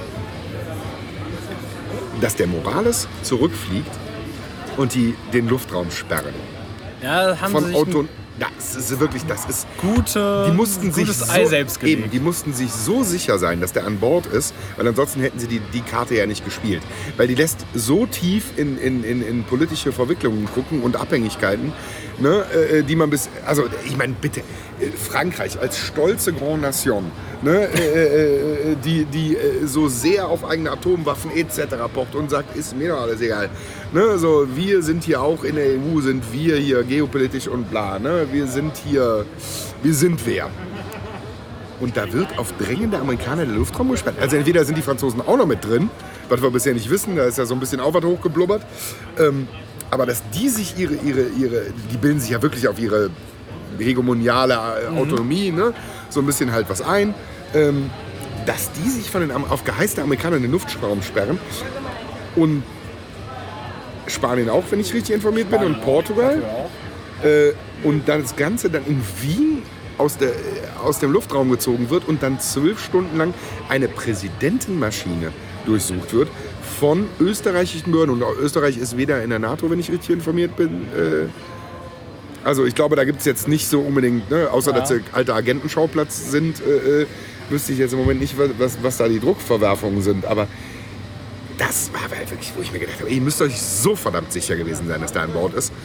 dass der Morales zurückfliegt und die den Luftraum sperren. Ja, haben Von sie sich Auto. ein Das ist wirklich, das ist. gute, Die mussten sich gutes so, Ei selbst gelegt. eben, die mussten sich so sicher sein, dass der an Bord ist, weil ansonsten hätten sie die, die Karte ja nicht gespielt. Weil die lässt so tief in, in, in, in politische Verwicklungen gucken und Abhängigkeiten, ne, äh, die man bis, also ich meine bitte, Frankreich als stolze Grande Nation, ne, äh, äh, die, die äh, so sehr auf eigene Atomwaffen et cetera pocht und sagt, ist mir doch alles egal. Ne, so, wir sind hier auch in der E U, sind wir hier geopolitisch und bla. Ne, wir sind hier, wir sind wer. Und da wird auf Drängen der Amerikaner der Luftraum gesperrt. Also entweder sind die Franzosen auch noch mit drin, was wir bisher nicht wissen, da ist ja so ein bisschen Aufwand hochgeblubbert. Ähm, aber dass die sich ihre, ihre, ihre, die bilden sich ja wirklich auf ihre hegemoniale Autonomie, ne? So ein bisschen halt was ein, ähm, dass die sich von den, auf Geheiß der Amerikaner in den Luftraum sperren und Spanien auch, wenn ich richtig informiert bin, und Portugal. Äh, und dann das Ganze dann in Wien aus, der, aus dem Luftraum gezogen wird und dann zwölf Stunden lang eine Präsidentenmaschine durchsucht wird von österreichischen Behörden. Und Österreich ist weder in der NATO, wenn ich richtig informiert bin. Äh, also ich glaube, da gibt es jetzt nicht so unbedingt, ne, außer ja. dass sie alter Agentenschauplatz sind, äh, wüsste ich jetzt im Moment nicht, was, was da die Druckverwerfungen sind. Aber das war halt wirklich, wo ich mir gedacht habe, ihr müsst euch so verdammt sicher gewesen sein, dass da ein Bord ist.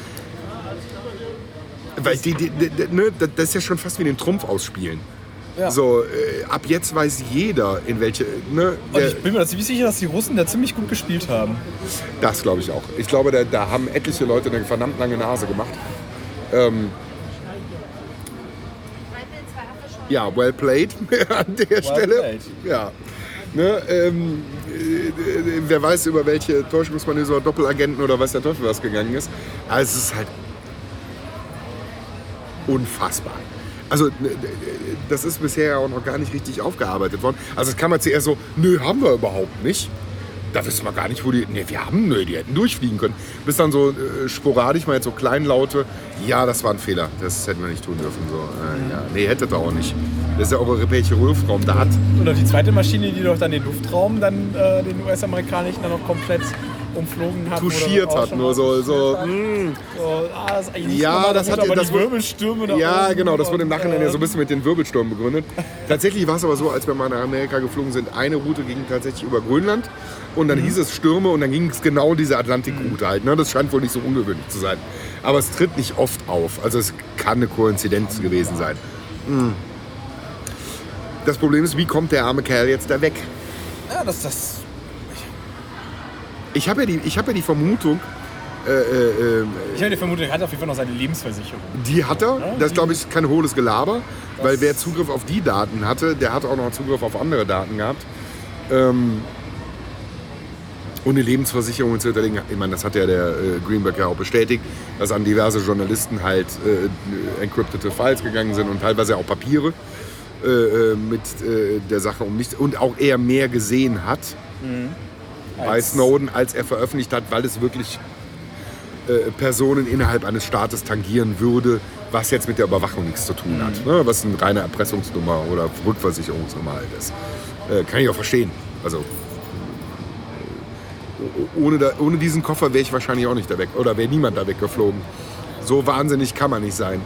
Weil die, die, die, die, ne, das ist ja schon fast wie den Trumpf ausspielen. Ja. So, äh, ab jetzt weiß jeder, in welche... Ne, Und ich bin mir da ziemlich sicher, dass die Russen da ziemlich gut gespielt haben. Das glaube ich auch. Ich glaube, da, da haben etliche Leute eine verdammt lange Nase gemacht. Ähm, ja, well played an der well Stelle. Played. Ja. Ne, ähm, äh, wer weiß, über welche Täuschungsmanöver, Doppelagenten oder weiß der Teufel was gegangen ist. Aber es ist halt unfassbar. Also das ist bisher auch noch gar nicht richtig aufgearbeitet worden. Also das kann man zuerst so, nö, haben wir überhaupt nicht. Da wissen wir gar nicht, wo die, ne, wir haben, nö, die hätten durchfliegen können. Bis dann so äh, sporadisch mal jetzt so kleinlaute, ja, das war ein Fehler, das hätten wir nicht tun dürfen. So, äh, ja, nee, hättet ihr auch nicht. Das ist ja europäische Luftraum, da hat. Und die zweite Maschine, die doch dann den Luftraum, dann äh, den U S-amerikanischen dann noch komplett umflogen hat. Touchiert hat, nur so. so, hat. Mm. so ah, das ist eigentlich ja, normal, das hat aber das die Wirbelstürme da Ja, oben genau, das wurde im Nachhinein und, ja so ein bisschen mit den Wirbelstürmen begründet. Tatsächlich war es aber so, als wir mal nach Amerika geflogen sind, eine Route ging tatsächlich über Grönland und dann mhm. hieß es Stürme und dann ging es genau diese Atlantikroute halt. Ne? Das scheint wohl nicht so ungewöhnlich zu sein. Aber es tritt nicht oft auf, also es kann eine Koinzidenz gewesen sein. Mhm. Das Problem ist, wie kommt der arme Kerl jetzt da weg? Ja, das das. Ich habe ja, hab ja die Vermutung, äh, äh, ich habe die Vermutung, er hat auf jeden Fall noch seine Lebensversicherung. Die hat er. Ja, das glaube ich kein hohles Gelaber, das weil wer Zugriff auf die Daten hatte, der hat auch noch Zugriff auf andere Daten gehabt. Ähm, und eine Lebensversicherung zu hinterlegen. Ich meine, das hat ja der äh, Greenberg ja auch bestätigt, dass an diverse Journalisten halt äh, encryptete Files gegangen sind und teilweise auch Papiere äh, mit äh, der Sache um nichts und auch eher mehr gesehen hat. Mhm. Bei Snowden, als er veröffentlicht hat, weil es wirklich äh, Personen innerhalb eines Staates tangieren würde, was jetzt mit der Überwachung nichts zu tun hat. Mhm. Ne? Was eine reine Erpressungsnummer oder Rückversicherungsnummer halt ist. Äh, kann ich auch verstehen. Also äh, ohne, da, ohne diesen Koffer wäre ich wahrscheinlich auch nicht da weg. Oder wäre niemand da weggeflogen. So wahnsinnig kann man nicht sein.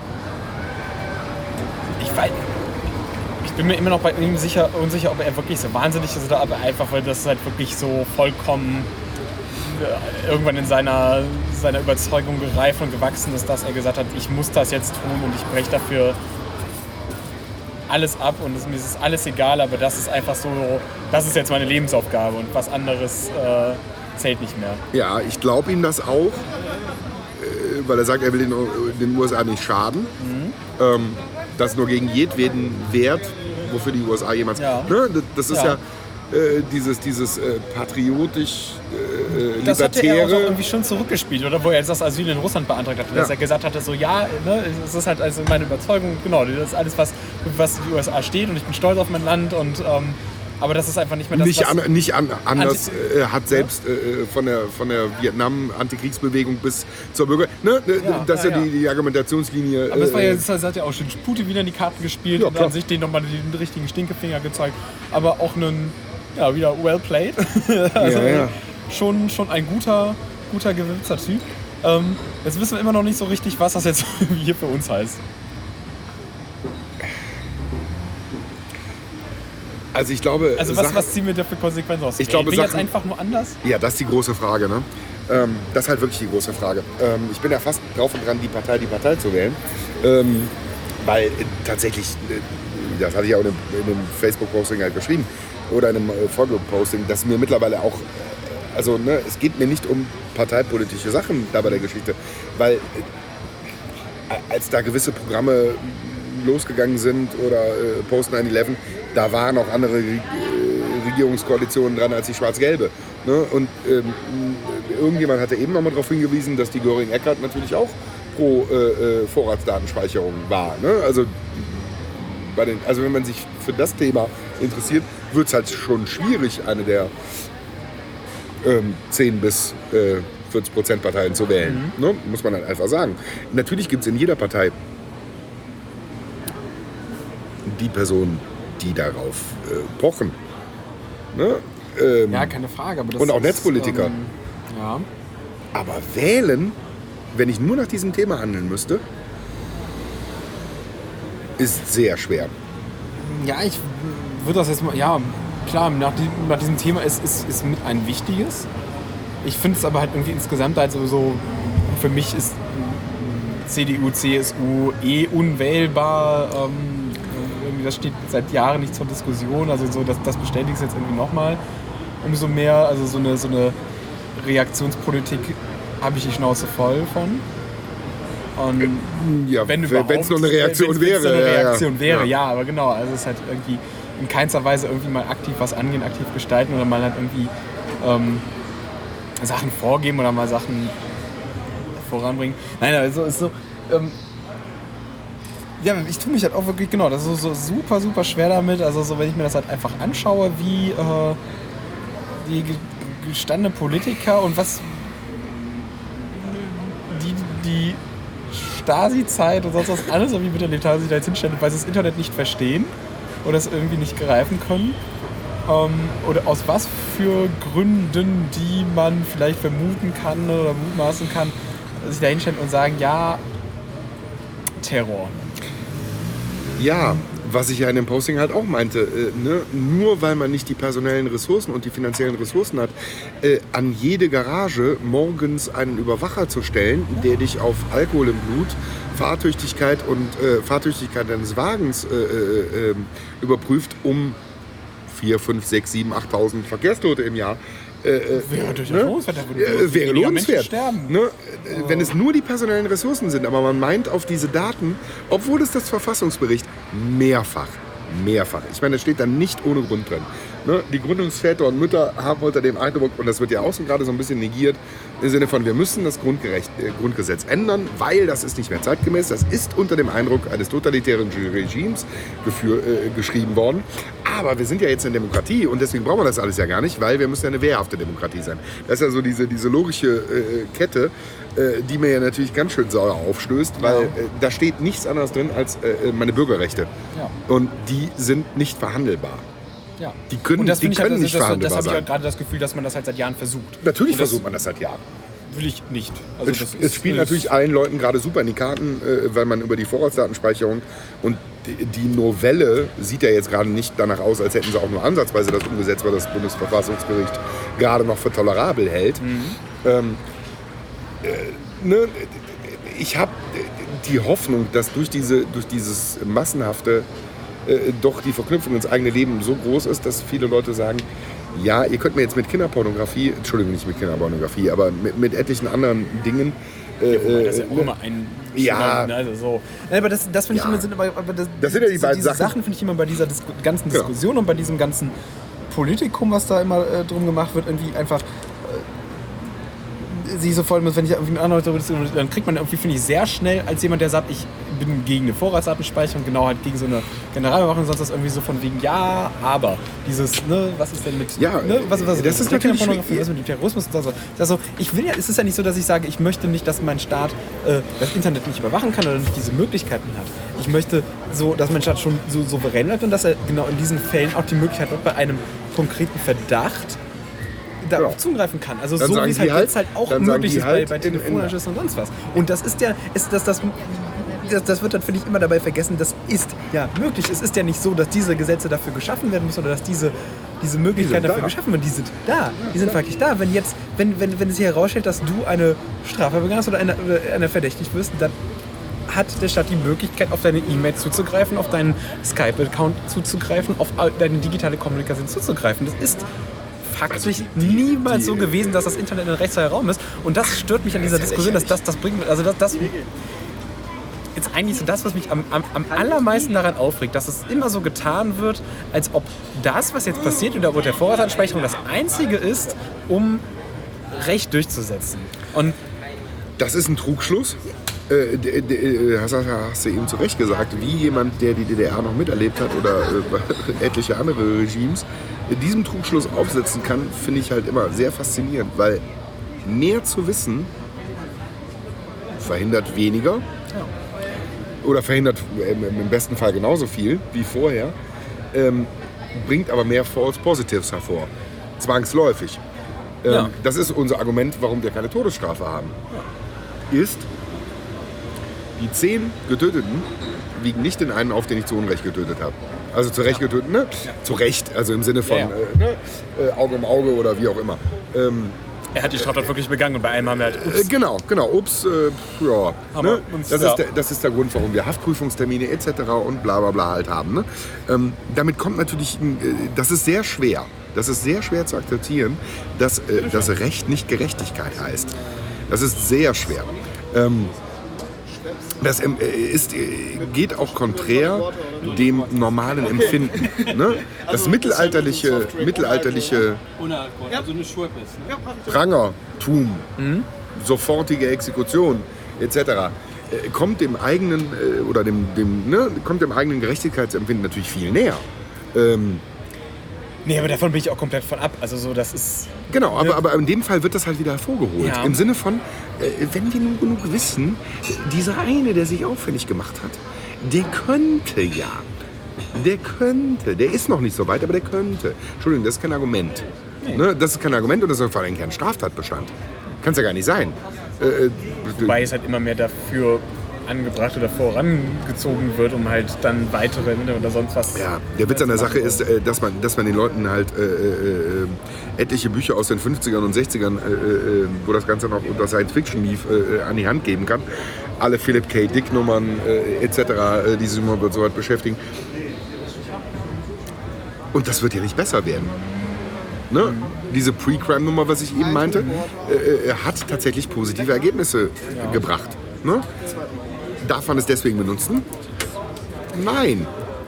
Ich weiß Ich bin mir immer noch bei ihm sicher, unsicher, ob er wirklich so wahnsinnig ist oder ob er einfach, weil das halt wirklich so vollkommen äh, irgendwann in seiner, seiner Überzeugung gereift und gewachsen ist, dass er gesagt hat, ich muss das jetzt tun und ich breche dafür alles ab und es, mir ist alles egal, aber das ist einfach so, das ist jetzt meine Lebensaufgabe und was anderes äh, zählt nicht mehr. Ja, ich glaube ihm das auch, äh, weil er sagt, er will den, den U S A nicht schaden. Mhm. Ähm, das nur gegen jedweden Wert, wofür die U S A jemals... Ja. Ne, das ist ja, ja äh, dieses, dieses äh, patriotisch äh, das hatte er auch libertäre... irgendwie schon zurückgespielt, oder wo er jetzt das Asyl in Russland beantragt hat. Dass ja. er gesagt hatte, so ja, ne, es ist halt also meine Überzeugung, genau, das ist alles, was, was die U S A steht und ich bin stolz auf mein Land und... Ähm, aber das ist einfach nicht mehr das, nicht, was... An, nicht an, anders Anti- äh, hat selbst ja? äh, von der, von der Vietnam-Antikriegsbewegung bis zur Bürger... Ne, ja, das ist ja, ja, die, die Argumentationslinie... Aber es war ja, äh, das hat ja auch schon Putin wieder in die Karten gespielt ja, und klar. an sich denen nochmal den richtigen Stinkefinger gezeigt. Aber auch einen, ja, wieder well played. also ja, ja. Schon, schon ein guter, guter, gewürzer Typ. Ähm, jetzt wissen wir immer noch nicht so richtig, was das jetzt hier für uns heißt. Also ich glaube... Also was, Sachen- was ziehen wir da für Konsequenzen aus? Ich glaube, Bin jetzt Sachen- einfach nur anders? Ja, das ist die große Frage. Ne? Ähm, das ist halt wirklich die große Frage. Ähm, ich bin ja fast drauf und dran, die Partei, die Partei zu wählen. Ähm, weil äh, tatsächlich, äh, das hatte ich auch in einem, in einem Facebook-Posting halt geschrieben, oder in einem äh, Folge-Posting, dass mir mittlerweile auch, äh, also ne, es geht mir nicht um parteipolitische Sachen da bei der Geschichte, weil äh, als da gewisse Programme losgegangen sind oder äh, Post neun elf, da waren auch andere äh, Regierungskoalitionen dran als die schwarz-gelbe. Ne? Und ähm, irgendjemand hatte eben noch mal darauf hingewiesen, dass die Göring-Eckardt natürlich auch pro äh, äh, Vorratsdatenspeicherung war. Ne? Also, bei den, also wenn man sich für das Thema interessiert, wird es halt schon schwierig, eine der ähm, zehn bis vierzig Prozent Parteien zu wählen. Mhm. Ne? Muss man halt einfach sagen. Natürlich gibt es in jeder Partei die Personen, die darauf äh, pochen. Ne? Ähm, Ja, keine Frage. Aber das und auch ist, Netzpolitiker. Ähm, ja. Aber wählen, wenn ich nur nach diesem Thema handeln müsste, ist sehr schwer. Ja, ich würde das jetzt mal, ja, klar, nach, die, nach diesem Thema ist, ist, ist mit ein wichtiges. Ich finde es aber halt irgendwie insgesamt halt so, für mich ist C D U, C S U eh unwählbar. Ähm, irgendwie das steht seit Jahren nicht zur Diskussion. Also so, das, das bestätigt es jetzt irgendwie nochmal. Umso mehr, also so eine, so eine Reaktionspolitik habe ich die Schnauze voll von. Und Ja, wenn wenn es nur eine Reaktion wenn's, wäre. Wenn es so eine ja, Reaktion ja. wäre, ja. aber genau. Also es ist halt irgendwie in keinster Weise irgendwie mal aktiv was angehen, aktiv gestalten oder mal halt irgendwie ähm, Sachen vorgeben oder mal Sachen voranbringen. Nein, also es ist so. Ähm, ja, ich tue mich halt auch wirklich, genau, das ist so, so super, super schwer damit. Also so, wenn ich mir das halt einfach anschaue, wie äh, die ge- gestandene Politiker und was die, die Stasi-Zeit und sonst was alles irgendwie miterlebt haben, sich da jetzt hinstellen, weil sie das Internet nicht verstehen oder es irgendwie nicht greifen können. Ähm, oder aus was für Gründen, die man vielleicht vermuten kann oder mutmaßen kann, sich da hinstellen und sagen, ja, Terror. Ja, was ich ja in dem Posting halt auch meinte, äh, ne? Nur weil man nicht die personellen Ressourcen und die finanziellen Ressourcen hat, äh, an jede Garage morgens einen Überwacher zu stellen, der dich auf Alkohol im Blut, Fahrtüchtigkeit und äh, Fahrtüchtigkeit deines Wagens äh, äh, äh, überprüft, um vier, fünf, sechs, sieben, achttausend Verkehrstote im Jahr. Äh, äh, Wäre durchaus ne? lohnenswert, da würde Äh, wäre weniger lohnenswert. Menschen sterben. Ne? Äh, Wenn es nur die personellen Ressourcen sind, aber man meint auf diese Daten, obwohl es das Verfassungsbericht mehrfach, mehrfach, ich meine, das steht da nicht ohne Grund drin. Ne? Die Gründungsväter und Mütter haben unter dem Eindruck, und das wird ja außen gerade so ein bisschen negiert, im Sinne von, wir müssen das Grundgerecht, äh, Grundgesetz ändern, weil das ist nicht mehr zeitgemäß, das ist unter dem Eindruck eines totalitären Regimes geführ, äh, geschrieben worden. Aber wir sind ja jetzt eine Demokratie und deswegen brauchen wir das alles ja gar nicht, weil wir müssen ja eine wehrhafte Demokratie sein. Das ist ja so diese, diese logische äh, Kette, äh, die mir ja natürlich ganz schön sauer aufstößt, weil Ja. äh, da steht nichts anderes drin als äh, meine Bürgerrechte. Ja. Und die sind nicht verhandelbar. Ja. Die können, und das die finde ich halt, können das, nicht das, das, verhandelbar das habe ich sein. halt gerade das Gefühl, dass man das halt seit Jahren versucht. Natürlich Und das versucht man das seit Jahren. Will ich nicht. Also Es, das es spielt ist, natürlich allen Leuten gerade super in die Karten, äh, weil man über die Vorratsdatenspeicherung und die, die Novelle sieht ja jetzt gerade nicht danach aus, als hätten sie auch nur ansatzweise das umgesetzt, weil das Bundesverfassungsgericht gerade noch für tolerabel hält. Mhm. Ähm, äh, ne, ich habe die Hoffnung, dass durch, diese, durch dieses massenhafte äh, doch die Verknüpfung ins eigene Leben so groß ist, dass viele Leute sagen, ja, ihr könnt mir jetzt mit Kinderpornografie, Entschuldigung, nicht mit Kinderpornografie, aber mit, mit etlichen anderen Dingen. Äh, Wobei das ja äh, auch immer ein ja. Schlag, also so. Ja, aber das, das finde ich Ja. immer sind aber, aber das, Das sind ja die diese, beiden diese Sachen. Sachen finde ich immer bei dieser Disku ganzen Genau. Diskussion und bei diesem ganzen Politikum, was da immer äh, drum gemacht wird, irgendwie einfach äh, sich so voll mit, wenn ich irgendwie mit anderen darüber diskutiere, dann kriegt man irgendwie, finde ich, sehr schnell als jemand, der sagt, ich bin gegen eine Vorratsdatenspeicherung, genau halt gegen so eine Generalüberwachung und sonst das irgendwie so von wegen, ja, aber dieses, ne, was ist denn mit, Ja, ne, was, was, das was ist mit der natürlich Kinderpornografie, schwierig. was mit dem Terrorismus und so. Also ich will ja, es ist ja nicht so, dass ich sage, ich möchte nicht, dass mein Staat äh, das Internet nicht überwachen kann oder nicht diese Möglichkeiten hat. Ich möchte so, dass mein Staat schon so souverän bleibt und dass er genau in diesen Fällen auch die Möglichkeit hat, bei einem konkreten Verdacht darauf Ja. zugreifen kann. Also Dann so sagen wie es die halt halt- jetzt halt auch dann sagen möglich die ist halt bei, bei in- in- Telefonanschlüssen und sonst was. Und das ist ja, ist das das das, das wird dann, finde ich, immer dabei vergessen, das ist ja möglich. Es ist ja nicht so, dass diese Gesetze dafür geschaffen werden müssen oder dass diese, diese Möglichkeiten dafür da. geschaffen werden. Die sind da. Die sind wirklich da. Wenn jetzt, wenn, wenn, wenn es sich herausstellt, dass du eine Strafe begangen hast oder eine, oder eine verdächtigt wirst, dann hat der Staat die Möglichkeit, auf deine E-Mail zuzugreifen, auf deinen Skype-Account zuzugreifen, auf deine digitale Kommunikation zuzugreifen. Das ist faktisch niemals so gewesen, dass das Internet ein rechtsfreier Raum ist. Und das stört mich an dieser Diskussion, dass das, das bringt, also das, das ist eigentlich so das, was mich am, am, am allermeisten daran aufregt, dass es immer so getan wird, als ob das, was jetzt passiert in der Vorratsanspeicherung, das Einzige ist, um Recht durchzusetzen. Und das ist ein Trugschluss. Äh, d- d- hast, hast du eben zu Recht gesagt, wie jemand, der die D D R noch miterlebt hat oder äh, etliche andere Regimes, diesem Trugschluss aufsetzen kann, finde ich halt immer sehr faszinierend, weil mehr zu wissen verhindert weniger oder verhindert im, im besten Fall genauso viel wie vorher, ähm, bringt aber mehr False Positives hervor, zwangsläufig. Ähm, Ja. Das ist unser Argument, warum wir keine Todesstrafe haben. Ist, die zehn Getöteten wiegen nicht den einen auf, den ich zu Unrecht getötet habe. Also zu Recht getötet, ne? Zu Recht, also im Sinne von Ja, ja. Äh, ne? äh, Auge um Auge oder wie auch immer. Ähm, er hat die Straftat wirklich begangen und bei einem haben wir halt, äh, genau, genau. Ups, äh, ja. Aber Ne? uns- Das, ja. ist der, das ist der Grund, warum wir Haftprüfungstermine et cetera und bla bla bla halt haben. Ne? Ähm, damit kommt natürlich, ein, äh, das ist sehr schwer. Das ist sehr schwer zu akzeptieren, dass äh, das Recht nicht Gerechtigkeit heißt. Das ist sehr schwer. Ähm, Das ähm, ist, äh, geht auch konträr dem normalen Empfinden. Ne? Das mittelalterliche, mittelalterliche Prangertum, sofortige Exekution et cetera äh, kommt dem eigenen äh, oder dem, dem ne, kommt dem eigenen Gerechtigkeitsempfinden natürlich viel näher. Ähm, nee, aber davon bin ich auch komplett von ab. Also so, das ist... Genau, aber, aber in dem Fall wird das halt wieder hervorgeholt. Ja. Im Sinne von, äh, wenn wir nun genug wissen, dieser eine, der sich auffällig gemacht hat, der könnte ja. Der könnte. Der ist noch nicht so weit, aber der könnte. Entschuldigung, das ist kein Argument. Ne? Das ist kein Argument und das ist vor allem kein Straftatbestand. Kann es ja gar nicht sein. Äh, Wobei es halt immer mehr dafür angebracht oder vorangezogen wird, um halt dann weitere oder sonst was... Ja, der Witz an der Sache ist, äh, dass man, dass man den Leuten halt äh, äh, etliche Bücher aus den fünfzigern und sechzigern, äh, äh, wo das Ganze noch unter Science Fiction lief, äh, an die Hand geben kann. Alle Philip K. Dick Nummern äh, et cetera, äh, die sich immer mit so weit beschäftigen. Und das wird ja nicht besser werden. Ne? Diese Pre-Crime-Nummer, was ich eben meinte, äh, äh, hat tatsächlich positive Ergebnisse ja. gebracht. Ne? Darf man es deswegen benutzen? Nein.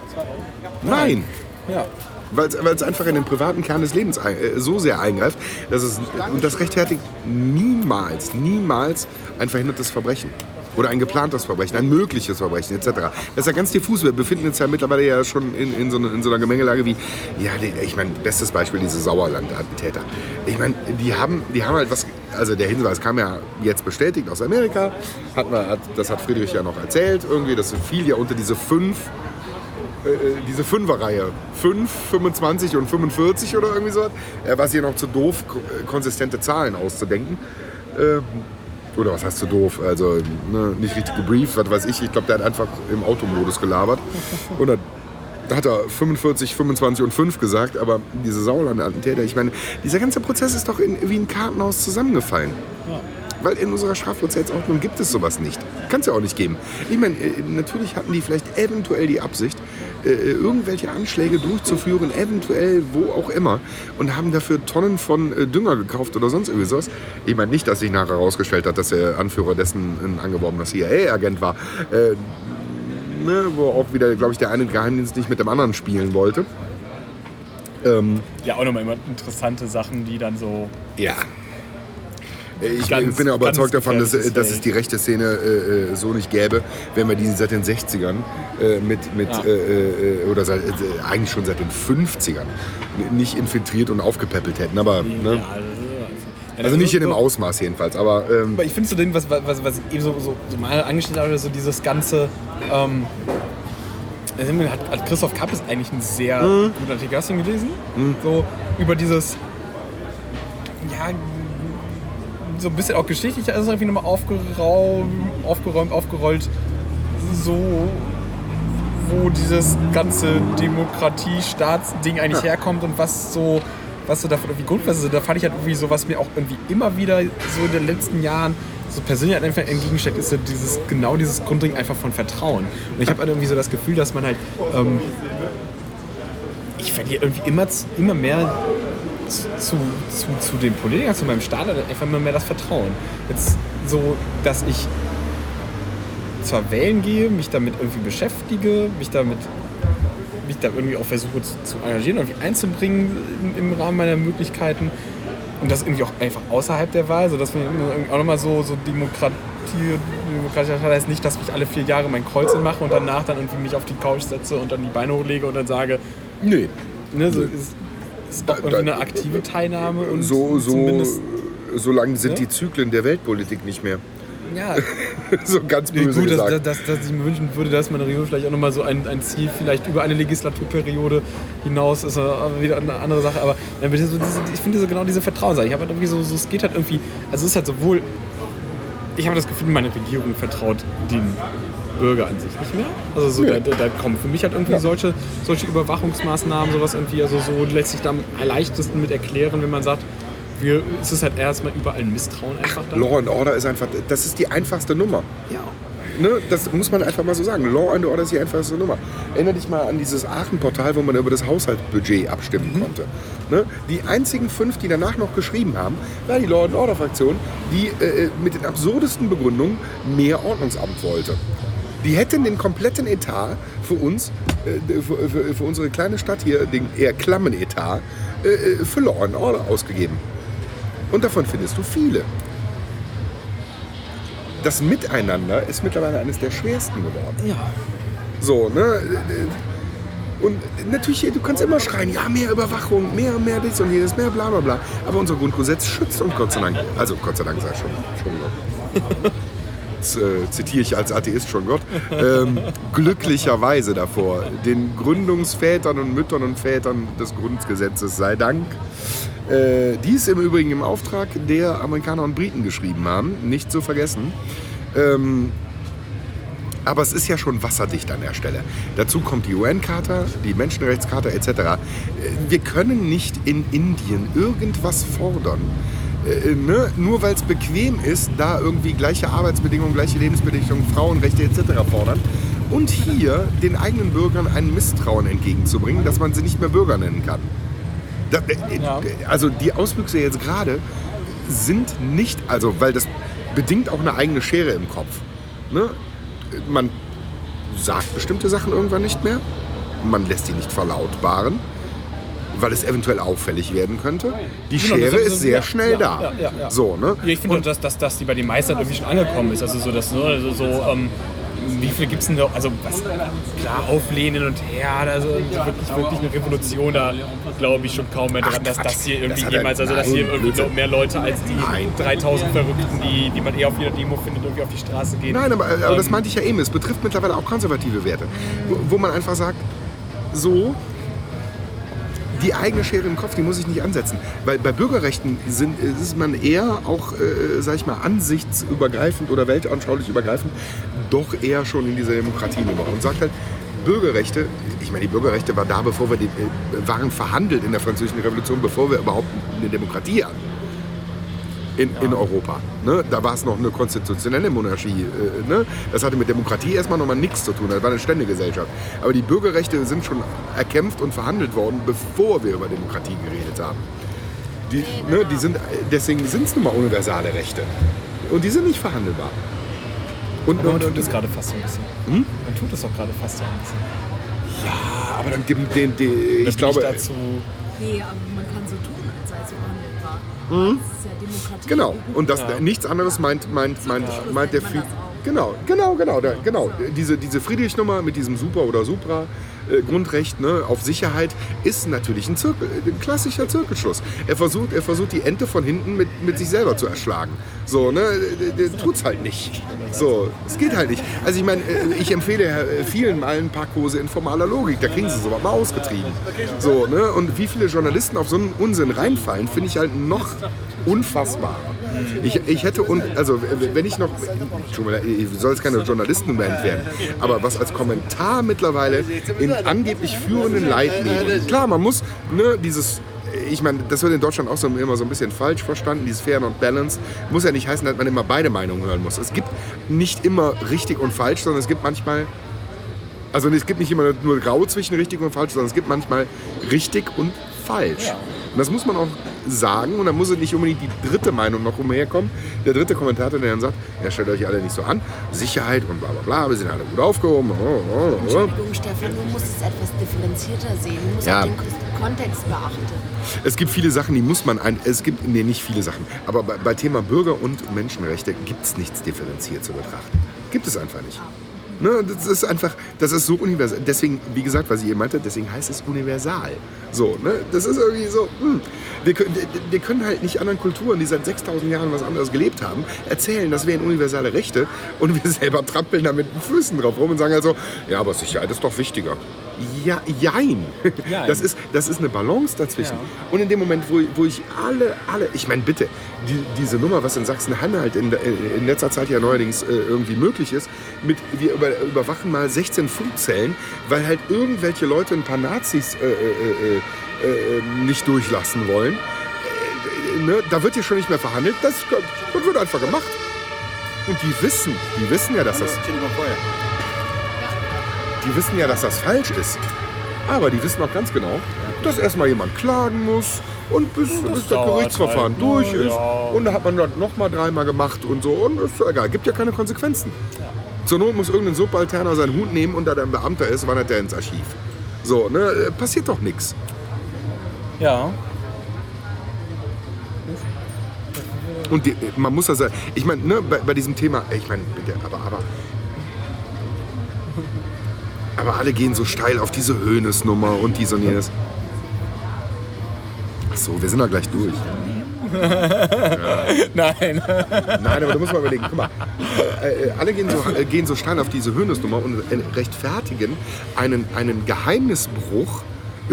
Nein. Ja. Weil es einfach in den privaten Kern des Lebens ein, äh, so sehr eingreift, dass es, und das rechtfertigt niemals, niemals ein verhindertes Verbrechen. Oder ein geplantes Verbrechen, ein mögliches Verbrechen et cetera. Das ist ja ganz diffus. Wir befinden uns ja mittlerweile ja schon in, in, so, eine, in so einer Gemengelage wie, ja, die, ich meine, bestes Beispiel, diese Sauerland-Attentäter. Ich meine, die haben, die haben halt was, also der Hinweis kam ja jetzt bestätigt aus Amerika, hat man, hat, das hat Friedrich ja noch erzählt, irgendwie, das fiel ja unter diese fünf, äh, diese Fünferreihe. fünf, fünfundzwanzig und fünfundvierzig oder irgendwie so. Er war hier noch zu doof, konsistente Zahlen auszudenken. Äh, Oder was heißt du doof? Also ne, nicht richtig gebrieft, was weiß ich. Ich glaube, der hat einfach im Automodus gelabert. Und dann hat er fünfundvierzig, fünfundzwanzig und fünf gesagt. Aber diese Sauerland-Attentäter, ich meine, dieser ganze Prozess ist doch in, wie ein Kartenhaus zusammengefallen. Ja. Weil in unserer Strafprozessordnung gibt es sowas nicht. Kann es ja auch nicht geben. Ich meine, natürlich hatten die vielleicht eventuell die Absicht, irgendwelche Anschläge durchzuführen, eventuell wo auch immer, und haben dafür Tonnen von Dünger gekauft oder sonst irgendwie sowas. Ich meine nicht, dass sich nachher herausgestellt hat, dass der Anführer dessen ein angeworbener C I A-Agent war, äh, ne, wo auch wieder, glaube ich, der eine Geheimdienst nicht mit dem anderen spielen wollte. Ähm, ja, auch nochmal immer interessante Sachen, die dann so... Ja. Ich ganz, bin ja überzeugt davon, dass, dass es Feld. die rechte Szene äh, so nicht gäbe, wenn wir die seit den sechzigern äh, mit, mit Ja. äh, oder seit, äh, eigentlich schon seit den fünfzigern nicht infiltriert und aufgepäppelt hätten. Aber, ne? Ja, also, Also nicht in dem Ausmaß jedenfalls. Aber, ähm, aber ich finde so Ding, was, was, was ich eben so, so, so mal angestellt habe, so dieses ganze... Ähm, hat, hat Christoph Kappes eigentlich ein sehr Mhm. guter Artikel. Hast du ihn gelesen? Mhm. So über dieses... Ja... so ein bisschen auch geschichtlich alles irgendwie nochmal aufgeräumt, aufgeräumt, aufgerollt, so, wo dieses ganze Demokratie-Staatsding eigentlich Ja. herkommt und was so, was so davon irgendwie Grundfest ist. Da fand ich halt irgendwie so, was mir auch irgendwie immer wieder so in den letzten Jahren so persönlich halt einfach entgegensteckt, ist so dieses, genau dieses Grundding einfach von Vertrauen. Und ich habe halt irgendwie so das Gefühl, dass man halt, ähm, ich verliere irgendwie immer, immer mehr zu, zu, zu, zu den Politikern, zu meinem Staat, einfach immer mehr das Vertrauen. Jetzt so, dass ich zwar wählen gehe, mich damit irgendwie beschäftige, mich damit mich da irgendwie auch versuche zu, zu engagieren, irgendwie einzubringen im, im Rahmen meiner Möglichkeiten und das irgendwie auch einfach außerhalb der Wahl, sodass wir auch nochmal so, so Demokratie, Demokratie heißt nicht, dass ich alle vier Jahre mein Kreuz mache und danach dann irgendwie mich auf die Couch setze und dann die Beine hochlege und dann sage, Nee. ne, so ist, ist auch irgendwie eine aktive Teilnahme und So, so, zumindest, so lang sind Ja? die Zyklen der Weltpolitik nicht mehr. ja, So ganz nee, böse gut, dass, gesagt. dass, dass, dass ich mir wünschen würde, dass meine Regierung vielleicht auch nochmal so ein, ein Ziel vielleicht über eine Legislaturperiode hinaus ist, aber wieder eine andere Sache. Aber ja, bitte so diese, ich finde so genau diese Vertrauenssache. Ich habe halt irgendwie so, so, es geht halt irgendwie, also es ist halt sowohl, ich habe das Gefühl, meine Regierung vertraut den Bürger an sich nicht mehr. Also so, Ja. da, da kommen für mich halt irgendwie Ja. solche, solche Überwachungsmaßnahmen, sowas irgendwie, also so lässt sich da am leichtesten mit erklären, wenn man sagt, wir, es ist halt erstmal überall ein Misstrauen einfach da. Law and Order ist einfach, das ist die einfachste Nummer. Ja. Ne, das muss man einfach mal so sagen. Law and Order ist die einfachste Nummer. Erinnere dich mal an dieses Aachen-Portal, wo man über das Haushaltsbudget abstimmen Mhm. konnte. Ne? Die einzigen fünf, die danach noch geschrieben haben, war die Law and Order-Fraktion, die äh, mit den absurdesten Begründungen mehr Ordnungsamt wollte. Die hätten den kompletten Etat für uns, äh, für, für, für unsere kleine Stadt hier, den eher klammen Etat, äh, für Law and Order ausgegeben. Und davon findest du viele. Das Miteinander ist mittlerweile eines der schwersten geworden. Ja. So, ne? Und natürlich, du kannst immer schreien, ja, mehr Überwachung, mehr, mehr dies und jenes, mehr bla bla bla. Aber unser Grundgesetz schützt uns Gott sei Dank. Also Gott sei Dank sei schon, schon Gott. Jetzt äh, zitiere ich als Atheist schon Gott. Ähm, glücklicherweise davor, den Gründungsvätern und Müttern und Vätern des Grundgesetzes sei Dank. Äh, dies im Übrigen im Auftrag der Amerikaner und Briten geschrieben haben, nicht zu vergessen. Ähm, aber es ist ja schon wasserdicht an der Stelle. Dazu kommt die U N-Charta, die Menschenrechtscharta et cetera. Äh, Wir können nicht in Indien irgendwas fordern, äh, ne? Nur weil es bequem ist, da irgendwie gleiche Arbeitsbedingungen, gleiche Lebensbedingungen, Frauenrechte et cetera fordern. Und hier den eigenen Bürgern ein Misstrauen entgegenzubringen, dass man sie nicht mehr Bürger nennen kann. Da, äh, Ja. Also die Auswüchse jetzt gerade sind nicht, also weil das bedingt auch eine eigene Schere im Kopf. Ne? Man sagt bestimmte Sachen irgendwann nicht mehr, man lässt sie nicht verlautbaren, weil es eventuell auffällig werden könnte. Die Genau, Schere das ist- ist sehr ja, schnell ja, da. ja, ja, ja. So, ne? Ja, ich finde, dass, dass, dass die bei den meisten irgendwie schon angekommen ist. Also so, dass, ne, also so ähm, wie viel gibt es denn da? Also was, klar, auflehnen und her, also wirklich, wirklich eine Revolution, da glaube ich schon kaum mehr dran, Ach, dass Quatsch. das hier irgendwie Das hat er- jemals, also dass hier nein, irgendwie Blödsinn. noch mehr Leute als die Nein. dreitausend Verrückten, die, die man eher auf jeder Demo findet, irgendwie auf die Straße gehen. Nein, aber, aber das Ähm, meinte ich ja eben. Es betrifft mittlerweile auch konservative Werte, wo, wo man einfach sagt, so, die eigene Schere im Kopf, die muss ich nicht ansetzen. Weil bei Bürgerrechten sind, ist man eher auch, äh, sag ich mal, ansichtsübergreifend oder weltanschaulich übergreifend, doch eher schon in dieser Demokratienummer und sagt halt, Bürgerrechte, ich meine, die Bürgerrechte waren da, bevor wir die, äh, waren verhandelt in der Französischen Revolution, bevor wir überhaupt eine Demokratie hatten. In, in Europa. Ne? Da war es noch eine konstitutionelle Monarchie. Äh, ne? Das hatte mit Demokratie erstmal nochmal nichts zu tun. Das war eine Ständegesellschaft. Aber die Bürgerrechte sind schon erkämpft und verhandelt worden, bevor wir über Demokratie geredet haben. Die, ne, die sind, deswegen sind es nun mal universale Rechte. Und die sind nicht verhandelbar. Und, Aber man und, tut es gerade fast so ein bisschen. Hm? Man tut es doch gerade fast so ein bisschen. ja, aber dann gibt den, den, Oder ich bin glaube, dazu. Nee, aber man kann so tun, als sei es verhandelbar. Das ist ja Demokratie. genau. Und das, Ja. nichts anderes meint, meint, meint, Ja. meint der Nennt Fü man das auch. Genau, genau, genau, da, genau. Diese, diese Friedrich-Nummer mit diesem Super- oder Supra-Grundrecht, ne, auf Sicherheit ist natürlich ein, Zirkel, ein klassischer Zirkelschluss. Er versucht, er versucht die Ente von hinten mit, mit sich selber zu erschlagen. So, ne, der, der tut's halt nicht. So, es geht halt nicht. Also ich meine, ich empfehle äh, vielen mal ein paar Kurse in formaler Logik. Da kriegen sie sowas mal ausgetrieben. So, ne, und wie viele Journalisten auf so einen Unsinn reinfallen, finde ich halt noch unfassbarer. Ich, ich hätte, und also wenn ich noch, ich soll jetzt keine Journalistenband werden, aber was als Kommentar mittlerweile in angeblich führenden Leitmedien, klar, man muss, ne, dieses, ich meine, das wird in Deutschland auch so immer so ein bisschen falsch verstanden, dieses Fair und Balanced, muss ja nicht heißen, dass man immer beide Meinungen hören muss. Es gibt nicht immer richtig und falsch, sondern es gibt manchmal, also es gibt nicht immer nur grau zwischen richtig und falsch, sondern es gibt manchmal richtig und falsch. Ja. Und das muss man auch sagen, und dann muss nicht unbedingt die dritte Meinung noch umherkommen. Der dritte Kommentator, der dann sagt, ja, stellt euch alle nicht so an, Sicherheit und bla bla bla, wir sind alle gut aufgehoben. Oh, oh, oh. Entschuldigung, Stefan, du musst es etwas differenzierter sehen. Du musst ja. auch den Kontext beachten. Es gibt viele Sachen, die muss man, ein, es gibt, nee, nicht viele Sachen, aber bei, bei Thema Bürger- und Menschenrechte gibt es nichts differenziert zu betrachten. Gibt es einfach nicht. Ne, das ist einfach, das ist so universal. Deswegen, wie gesagt, was ich eben meinte, deswegen heißt es universal. So, ne? Das ist irgendwie so, hm. wir, können, wir können halt nicht anderen Kulturen, die seit sechstausend Jahren was anderes gelebt haben, erzählen, das wären universale Rechte, und wir selber trampeln da mit den Füßen drauf rum und sagen also, ja, aber Sicherheit ist doch wichtiger. Ja, jein. jein. Das ist, das ist eine Balance dazwischen. Ja. Und in dem Moment, wo, wo ich alle, alle, ich meine, bitte, die, diese Nummer, was in Sachsen-Anhalt in, in letzter Zeit ja neuerdings äh, irgendwie möglich ist, mit, wir über, überwachen mal sechzehn Funkzellen, weil halt irgendwelche Leute ein paar Nazis äh, äh, äh, äh, nicht durchlassen wollen. Äh, ne? Da wird ja schon nicht mehr verhandelt, das, das wird einfach gemacht. Und die wissen, die wissen ja, dass das... Die wissen ja, dass das falsch ist. Aber die wissen auch ganz genau, dass erstmal jemand klagen muss und bis, bis das Gerichtsverfahren halt durch ist. Ja. Und da hat man das nochmal dreimal gemacht und so. Und ist egal, gibt ja keine Konsequenzen. Ja. Zur Not muss irgendein Subalterner seinen Hut nehmen und da der ein Beamter ist, wandert der ins Archiv. So, ne, passiert doch nichts. Ja. Und die, man muss das sagen, ich meine, ne, bei, bei diesem Thema, ich meine, bitte, aber, aber... Aber alle gehen so steil auf diese Hoeneß-Nummer und dies und jenes. Ach so, wir sind da gleich durch. Ja. Nein. Nein, aber du musst mal überlegen, guck mal. Äh, alle gehen so, äh, gehen so steil auf diese Hoeneß-Nummer und äh, rechtfertigen einen, einen Geheimnisbruch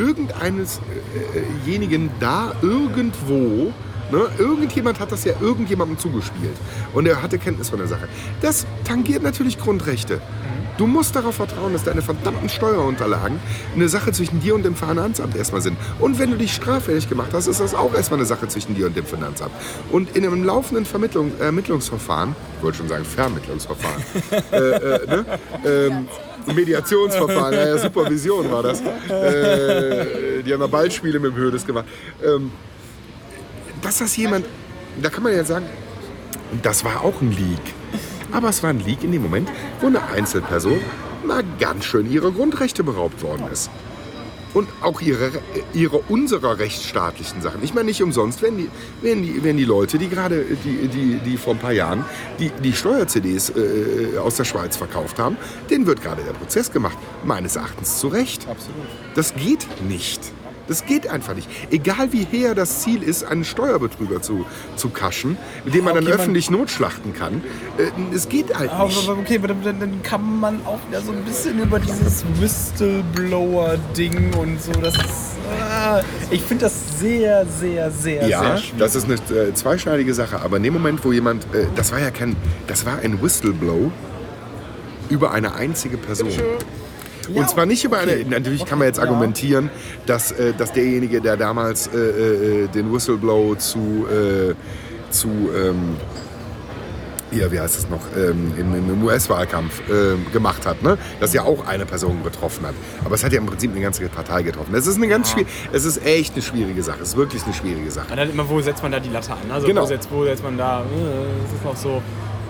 irgendeinesjenigen da irgendwo. Ne? Irgendjemand hat das ja irgendjemandem zugespielt und er hatte Kenntnis von der Sache. Das tangiert natürlich Grundrechte. Du musst darauf vertrauen, dass deine verdammten Steuerunterlagen eine Sache zwischen dir und dem Finanzamt erstmal sind. Und wenn du dich straffällig gemacht hast, ist das auch erstmal eine Sache zwischen dir und dem Finanzamt. Und in einem laufenden Vermittlung, Ermittlungsverfahren, ich wollte schon sagen Vermittlungsverfahren, äh, äh, ne? ähm, Mediationsverfahren, ja, Supervision war das. Äh, die haben ja Ballspiele mit dem Hoeneß gemacht. Ähm, dass das jemand, da kann man ja sagen, das war auch ein Leak. Aber es war ein Leak in dem Moment, wo eine Einzelperson mal ganz schön ihrer Grundrechte beraubt worden ist. Und auch ihre, ihre unserer rechtsstaatlichen Sachen. Ich meine, nicht umsonst werden die, werden die, werden die Leute, die gerade, die, die, die vor ein paar Jahren die, die Steuer-C Ds äh, aus der Schweiz verkauft haben, denen wird gerade der Prozess gemacht. Meines Erachtens zu Recht. Absolut. Das geht nicht. Das geht einfach nicht. Egal wie hehr das Ziel ist, einen Steuerbetrüger zu, zu kaschen, mit dem man dann okay, öffentlich man notschlachten kann. Äh, es geht halt nicht. Aber okay, dann, dann kann man auch wieder so ein bisschen über dieses Whistleblower-Ding und so. Das ist, ah, ich finde das sehr, sehr, sehr, ja, sehr schwierig. Das ist eine äh, zweischneidige Sache. Aber in dem Moment, wo jemand, äh, das war ja kein, das war ein Whistleblow über eine einzige Person. Und ja, zwar nicht über eine, natürlich kann man jetzt argumentieren, dass, äh, dass derjenige, der damals äh, äh, den Whistleblow zu, äh, zu ähm, ja, wie heißt es noch, ähm, im, im U S-Wahlkampf äh, gemacht hat, ne? Das ja auch eine Person getroffen hat. Aber es hat ja im Prinzip eine ganze Partei getroffen. Es ist eine ganz schwierige, es ist echt eine schwierige Sache. Es ist wirklich eine schwierige Sache. Und dann immer, wo setzt man da die Latte an? Also genau. wo, setzt, wo setzt man da, es ist noch so...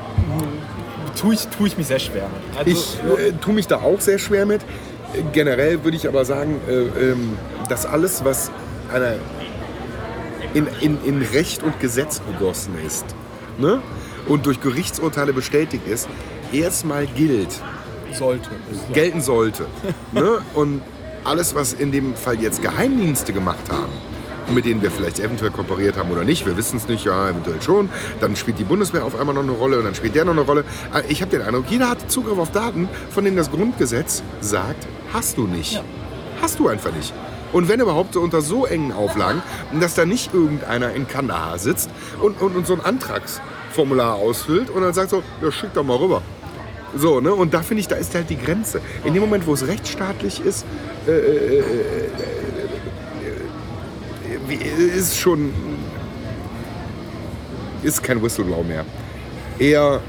Tue ich, tue ich mich sehr schwer mit. Also, ich äh, tue mich da auch sehr schwer mit. Generell würde ich aber sagen, äh, ähm, dass alles, was einer in, in, in Recht und Gesetz gegossen ist, ne? Und durch Gerichtsurteile bestätigt ist, erstmal gilt. Sollte. Gelten sollte. Ne? Und alles, was in dem Fall jetzt Geheimdienste gemacht haben, mit denen wir vielleicht eventuell kooperiert haben oder nicht, wir wissen es nicht, ja, eventuell schon. Dann spielt die Bundeswehr auf einmal noch eine Rolle und dann spielt der noch eine Rolle. Ich habe den Eindruck, jeder hat Zugriff auf Daten, von denen das Grundgesetz sagt, hast du nicht. Ja. Hast du einfach nicht. Und wenn überhaupt so unter so engen Auflagen, dass da nicht irgendeiner in Kandahar sitzt und, und, und so ein Antragsformular ausfüllt und dann sagt so, ja, schick doch mal rüber. So, ne? Und da finde ich, da ist halt die Grenze. In dem Moment, wo es rechtsstaatlich ist, äh, äh, äh, äh, ist schon ist kein Whistleblower mehr. Eher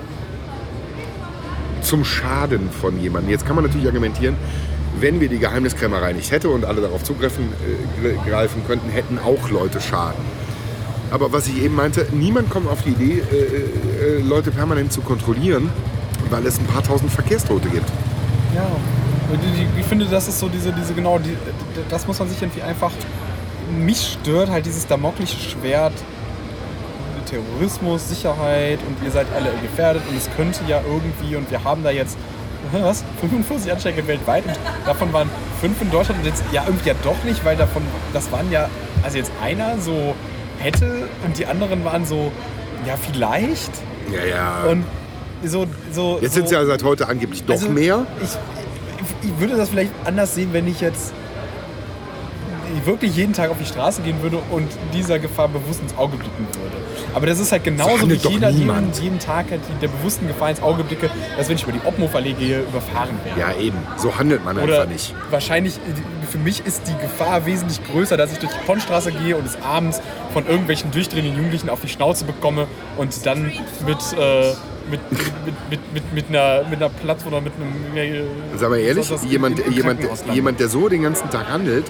zum Schaden von jemandem. Jetzt kann man natürlich argumentieren, wenn wir die Geheimniskrämerei nicht hätten und alle darauf zugreifen äh, greifen könnten, hätten auch Leute Schaden. Aber was ich eben meinte, niemand kommt auf die Idee, äh, äh, Leute permanent zu kontrollieren, weil es ein paar tausend Verkehrstote gibt. Ja, ich finde, das ist so diese, diese genau, die, das muss man sich irgendwie einfach, mich stört halt dieses damoklische Schwert, Terrorismus, Sicherheit und ihr seid alle gefährdet und es könnte ja irgendwie und wir haben da jetzt, was, fünfundvierzig Anschläge weltweit und davon waren fünf in Deutschland und jetzt ja irgendwie ja doch nicht, weil davon, das waren ja, also jetzt einer so hätte und die anderen waren so, ja vielleicht. Ja, ja. Und so, so, jetzt so, sind es ja seit heute angeblich doch also mehr. Ich, ich würde das vielleicht anders sehen, wenn ich jetzt wirklich jeden Tag auf die Straße gehen würde und dieser Gefahr bewusst ins Auge blicken würde. Aber das ist halt genauso, so wie jeder jeden, jeden, jeden Tag halt der bewussten Gefahr ins Auge blicke, dass wenn ich über die Obmhof-Allee gehe, überfahren werde. Ja eben, so handelt man Oder einfach nicht. Wahrscheinlich, für mich ist die Gefahr wesentlich größer, dass ich durch die Ponnstraße gehe und es abends von irgendwelchen durchdrehenden Jugendlichen auf die Schnauze bekomme und dann mit, äh, mit, mit, mit, mit, mit, einer, mit einer Platz oder mit einem... Äh, Sag mal ehrlich, das jemand, im- im jemand, Krankenhaus landet. jemand, der so den ganzen Tag handelt,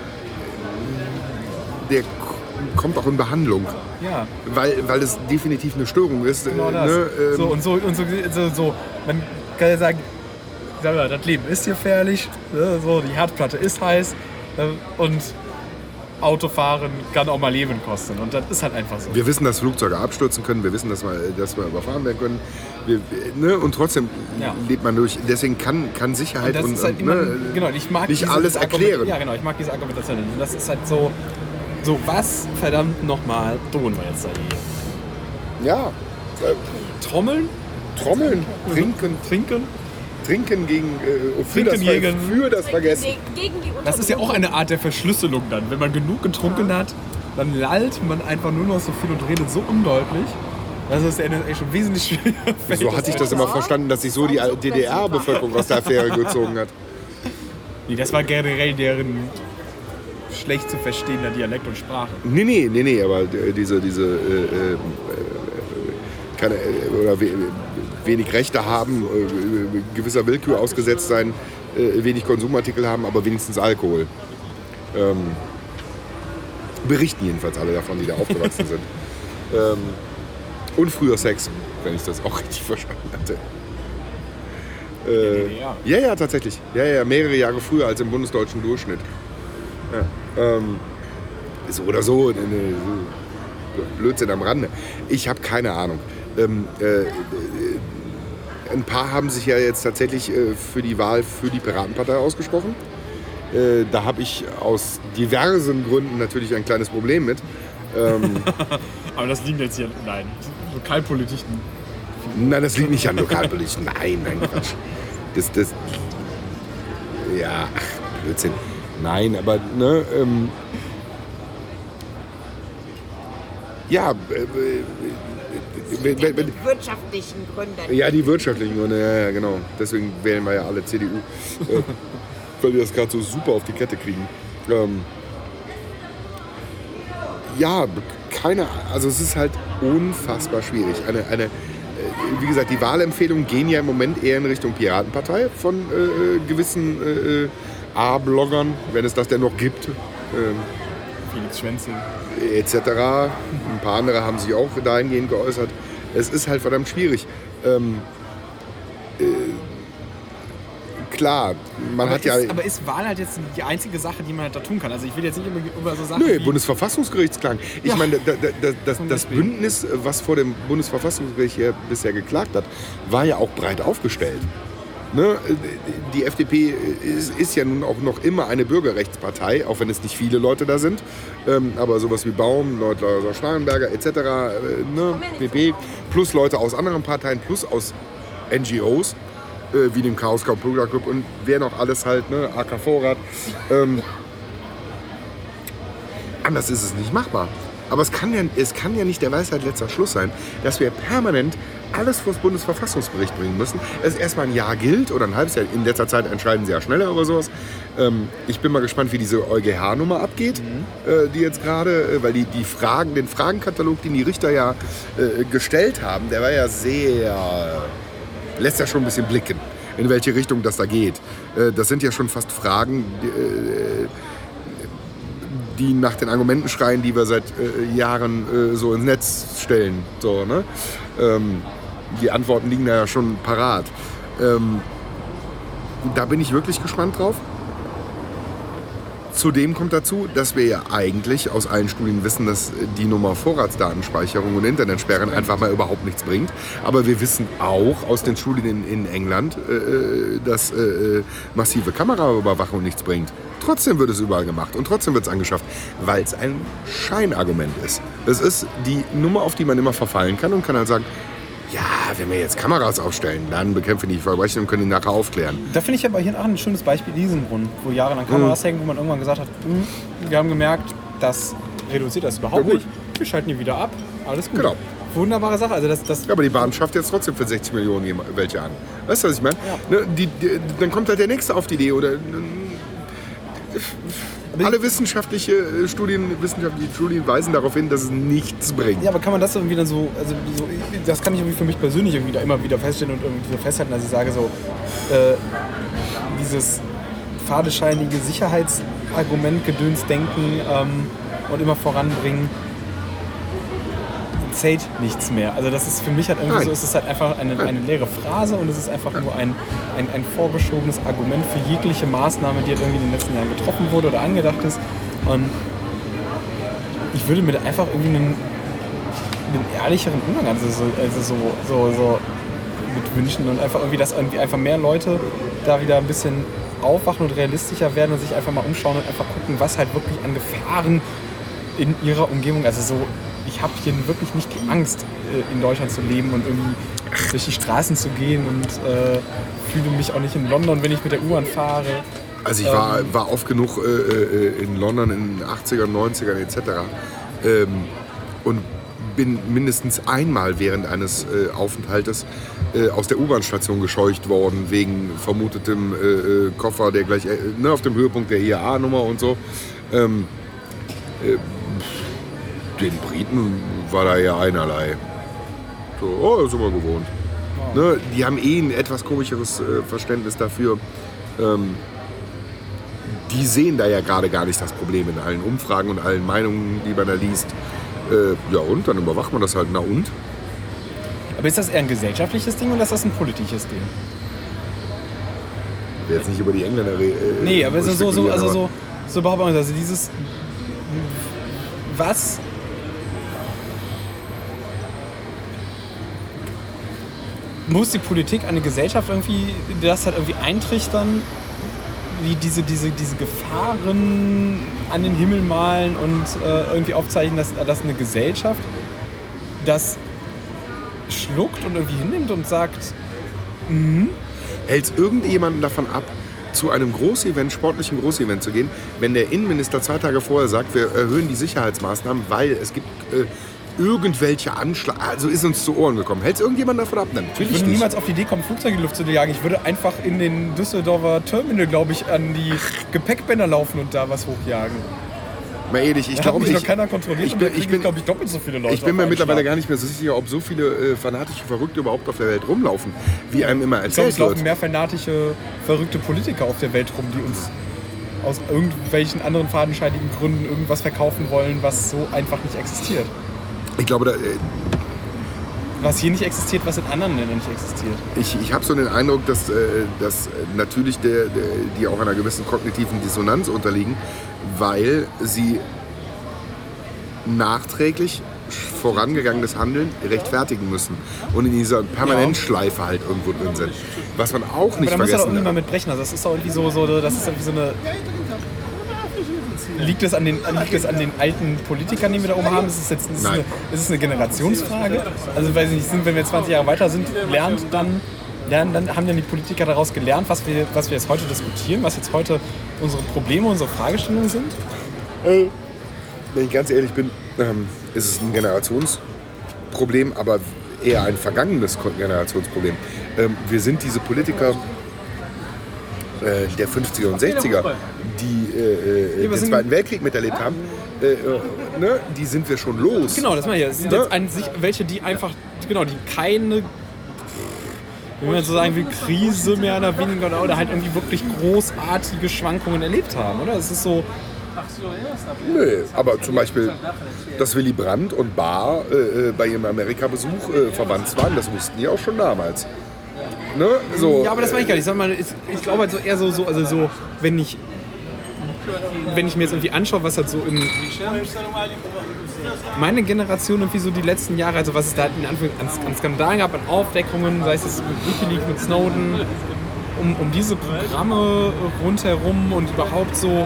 der k- kommt auch in Behandlung. Ja. Weil, weil es definitiv eine Störung ist. Genau äh, das. Ne, ähm, so, und so, und so, so, so, man kann ja sagen, sag mal, das Leben ist gefährlich, ne, so, die Herdplatte ist heiß ne, und Autofahren kann auch mal Leben kosten. Und das ist halt einfach so. Wir wissen, dass Flugzeuge abstürzen können, wir wissen, dass wir, dass wir überfahren werden können. Wir, ne, und trotzdem Ja. lebt man durch. Deswegen kann, kann Sicherheit Und das und, ist halt und immer, ne, genau, ich mag nicht diese alles Argument- erklären. Ja, genau, ich mag diese Argumentation. Und das ist halt so, so was verdammt nochmal tun wir jetzt da hier? Ja, äh, Trommeln? Trommeln, trinken, Trinken? trinken gegen äh, für, Trinken das, Ver- gegen- für das Vergessen. Gegen die Das ist ja auch eine Art der Verschlüsselung dann. Wenn man genug getrunken hat, dann lallt man einfach nur noch so viel und redet so undeutlich. Das ist ja eigentlich schon wesentlich schwieriger. So hatte ich das immer verstanden, dass sich so die D D R-Bevölkerung aus der Affäre gezogen hat. Nee, das war generell deren schlecht zu verstehender Dialekt und Sprache. Nee, nee, nee, nee, aber äh, diese, diese äh, äh, keine, äh, oder we, wenig Rechte haben, äh, gewisser Willkür ausgesetzt sein, äh, wenig Konsumartikel haben, aber wenigstens Alkohol. Ähm, berichten jedenfalls alle davon, die da aufgewachsen sind. Ähm, und früher Sex, wenn ich das auch richtig verstanden hatte. Äh, ja, ja, tatsächlich. Ja, ja, mehrere Jahre früher als im bundesdeutschen Durchschnitt. Ja, ähm, so oder so, ne, ne, so Blödsinn am Rande. Ich habe keine Ahnung. Ähm, äh, äh, ein paar haben sich ja jetzt tatsächlich äh, für die Wahl für die Piratenpartei ausgesprochen. Äh, da habe ich aus diversen Gründen natürlich ein kleines Problem mit. Ähm, Aber das liegt jetzt hier, nein, Lokalpolitik. Nein, das liegt nicht an Lokalpolitik. Nein, nein, Quatsch. Das, das, ja, ach, Blödsinn. Nein, aber, ne, ähm, ja, äh, äh, wenn, wenn, wenn, wirtschaftlichen Gründen. ja, die wirtschaftlichen Gründe, ja, ja, genau. Deswegen wählen wir ja alle C D U. Äh, weil die das gerade so super auf die Kette kriegen. Ähm, ja, keine Ahnung. Also es ist halt unfassbar schwierig. Eine, eine, äh, wie gesagt, die Wahlempfehlungen gehen ja im Moment eher in Richtung Piratenpartei von äh, gewissen äh, A-Bloggern, wenn es das denn noch gibt. Ähm, Felix Schwenzel. et cetera. Ein paar andere haben sich auch dahingehend geäußert. Es ist halt verdammt schwierig. Ähm, äh, klar, man Aber hat ja... ist, aber ist Wahl halt jetzt die einzige Sache, die man halt da tun kann? Also ich will jetzt nicht immer über so Sachen Nö, wie... Bundesverfassungsgerichtsklagen. Ich Ja. meine, da, da, da, das, Zum das Beispiel. Bündnis, was vor dem Bundesverfassungsgericht hier bisher geklagt hat, war ja auch breit aufgestellt. Ne? Die F D P ist, ist ja nun auch noch immer eine Bürgerrechtspartei, auch wenn es nicht viele Leute da sind. Ähm, aber sowas wie Baum, Leute aus Schnarrenberger et cetera, äh, ne? pp. Plus Leute aus anderen Parteien, plus aus N G Os, äh, wie dem Chaos Computer Club und wer noch alles halt, ne? A K Vorrat. Ähm, anders ist es nicht machbar. Aber es kann, ja, es kann ja nicht der Weisheit letzter Schluss sein, dass wir permanent alles vor das Bundesverfassungsgericht bringen müssen. Es erstmal ein Jahr gilt oder ein halbes Jahr. In letzter Zeit entscheiden sie ja schneller über sowas. Ähm, ich bin mal gespannt, wie diese EuGH-Nummer abgeht, mhm. äh, die jetzt gerade, äh, weil die, die Fragen, den Fragenkatalog, den die Richter ja äh, gestellt haben, der war ja sehr, äh, lässt ja schon ein bisschen blicken, in welche Richtung das da geht. Äh, das sind ja schon fast Fragen, die, äh, die nach den Argumenten schreien, die wir seit äh, Jahren äh, so ins Netz stellen. So, ne? ähm, die Antworten liegen da ja schon parat. Ähm, da bin ich wirklich gespannt drauf. Zudem kommt dazu, dass wir ja eigentlich aus allen Studien wissen, dass die Nummer Vorratsdatenspeicherung und Internetsperren einfach mal überhaupt nichts bringt. Aber wir wissen auch aus den Studien in, in England, äh, dass äh, massive Kameraüberwachung nichts bringt. Trotzdem wird es überall gemacht und trotzdem wird es angeschafft, weil es ein Scheinargument ist. Es ist die Nummer, auf die man immer verfallen kann und kann halt sagen, ja, wenn wir jetzt Kameras aufstellen, dann bekämpfen die Verbrechen und können die nachher aufklären. Da finde ich aber hier auch ein schönes Beispiel Isenbrunn, wo jahrelang Kameras mhm. hängen, wo man irgendwann gesagt hat, wir haben gemerkt, das reduziert das überhaupt ja, nicht, wir schalten die wieder ab, alles gut. Genau. Wunderbare Sache. Also das, das ja, aber die Bahn schafft jetzt trotzdem für sechzig Millionen welche an. Weißt du, was ich meine? Ja. Ne, die, die, dann kommt halt der Nächste auf die Idee oder... Alle wissenschaftliche Studien, wissenschaftliche Studien weisen darauf hin, dass es nichts bringt. Ja, aber kann man das irgendwie dann so, also so, das kann ich irgendwie für mich persönlich irgendwie da immer wieder feststellen und irgendwie so festhalten, dass ich sage so, äh, dieses fadenscheinige Sicherheitsargument, Gedönsdenken ähm, und immer voranbringen, zählt nichts mehr. Also das ist für mich halt irgendwie Nein. so, es ist halt einfach eine, eine leere Phrase und es ist einfach nur ein, ein, ein vorgeschobenes Argument für jegliche Maßnahme, die halt irgendwie in den letzten Jahren getroffen wurde oder angedacht ist. Und ich würde mir da einfach irgendwie einen, einen ehrlicheren Umgang also so, also so, so, so mit wünschen und einfach irgendwie, dass irgendwie einfach mehr Leute da wieder ein bisschen aufwachen und realistischer werden und sich einfach mal umschauen und einfach gucken, was halt wirklich an Gefahren in ihrer Umgebung, also so ich habe hier wirklich nicht die Angst, in Deutschland zu leben und irgendwie durch die Straßen zu gehen und äh, fühle mich auch nicht in London, wenn ich mit der U-Bahn fahre. Also ich war, ähm, war oft genug äh, in London in den achtzigern, neunzigern et cetera. Ähm, und bin mindestens einmal während eines äh, Aufenthaltes äh, aus der U-Bahn-Station gescheucht worden, wegen vermutetem äh, Koffer, der gleich äh, ne, auf dem Höhepunkt der I A A-Nummer und so. Ähm, äh, Den Briten war da ja einerlei. So, oh, das sind wir gewohnt. Wow. Ne, die haben eh ein etwas komischeres äh, Verständnis dafür. Ähm, die sehen da ja gerade gar nicht das Problem in allen Umfragen und allen Meinungen, die man da liest. Äh, ja und? Dann überwacht man das halt. Na und? Aber ist das eher ein gesellschaftliches Ding oder ist das ein politisches Ding? Ich will jetzt nicht über die Engländer reden. Äh, nee, aber so, so, so, also so, so behauptet man, also dieses... Was... muss die Politik an die Gesellschaft irgendwie das halt irgendwie eintrichtern, wie diese, diese, diese Gefahren an den Himmel malen und äh, irgendwie aufzeichnen, dass, dass eine Gesellschaft das schluckt und irgendwie hinnimmt und sagt, mhm. Hält irgendjemanden davon ab, zu einem Großevent, sportlichen Großevent zu gehen, wenn der Innenminister zwei Tage vorher sagt, wir erhöhen die Sicherheitsmaßnahmen, weil es gibt äh, irgendwelche Anschläge, also ist uns zu Ohren gekommen. Hält irgendjemand davon ab? Natürlich ich würde nicht. niemals auf die Idee kommen, Flugzeuge in die Luft zu jagen. Ich würde einfach in den Düsseldorfer Terminal, glaube ich, an die Gepäckbänder laufen und da was hochjagen. Mal ehrlich, ich da glaube, mich ich, noch keiner kontrolliert ich und bin, da ich bin, glaube ich, doppelt so viele Leute. Ich bin mir mittlerweile Schlag. gar nicht mehr so sicher, ob so viele äh, fanatische Verrückte überhaupt auf der Welt rumlaufen, wie einem immer Ich glaube, erzählt es laufen wird. mehr fanatische, verrückte Politiker auf der Welt rum, die uns aus irgendwelchen anderen fadenscheinigen Gründen irgendwas verkaufen wollen, was so einfach nicht existiert. Ich glaube, da, äh, was hier nicht existiert, was in anderen Ländern nicht existiert. ich, ich habe so den Eindruck, dass, äh, dass natürlich der, der, die auch einer gewissen kognitiven Dissonanz unterliegen, weil sie nachträglich vorangegangenes Handeln rechtfertigen müssen und in dieser Permanentschleife halt irgendwo drin sind. Was man auch nicht Aber da muss ja doch vergessen irgendwie mal darf. mit brechen. Also das ist doch irgendwie so, so, das ist irgendwie so eine... Liegt es, an den, liegt es an den alten Politikern, die wir da oben haben? Ist es jetzt ist es eine, ist es eine Generationsfrage? Also weiß ich nicht, sind, wenn wir zwanzig Jahre weiter sind, lernt dann, lernen, dann haben dann die Politiker daraus gelernt, was wir, was wir jetzt heute diskutieren, was jetzt heute unsere Probleme, unsere Fragestellungen sind? Äh, wenn ich ganz ehrlich bin, ähm, ist es ein Generationsproblem, aber eher ein vergangenes Generationsproblem. Ähm, wir sind diese Politiker äh, der fünfziger und sechziger, die äh, äh, den Zweiten Weltkrieg miterlebt haben, äh, äh, ne? Die sind wir schon los. Genau, das meine ich. Das sind Ne? jetzt an sich welche, die einfach, genau, die keine, wenn man so sagen will, Krise mehr oder weniger oder halt irgendwie wirklich großartige Schwankungen erlebt haben, oder? Es ist so, Nö, aber zum Beispiel, dass Willy Brandt und Bahr äh, bei ihrem Amerika-Besuch äh, verwandt waren, das wussten die auch schon damals. Ne? So, ja, aber das meine ich gar nicht. Ich, sag mal, ich, ich glaube halt so eher so, so, also so, wenn ich, wenn ich mir jetzt irgendwie anschaue, was halt so in meine Generation irgendwie so die letzten Jahre, also was es da in Anführungszeichen an, an Skandalen gab, an Aufdeckungen, sei es jetzt mit WikiLeaks, mit Snowden, um, um diese Programme rundherum und überhaupt so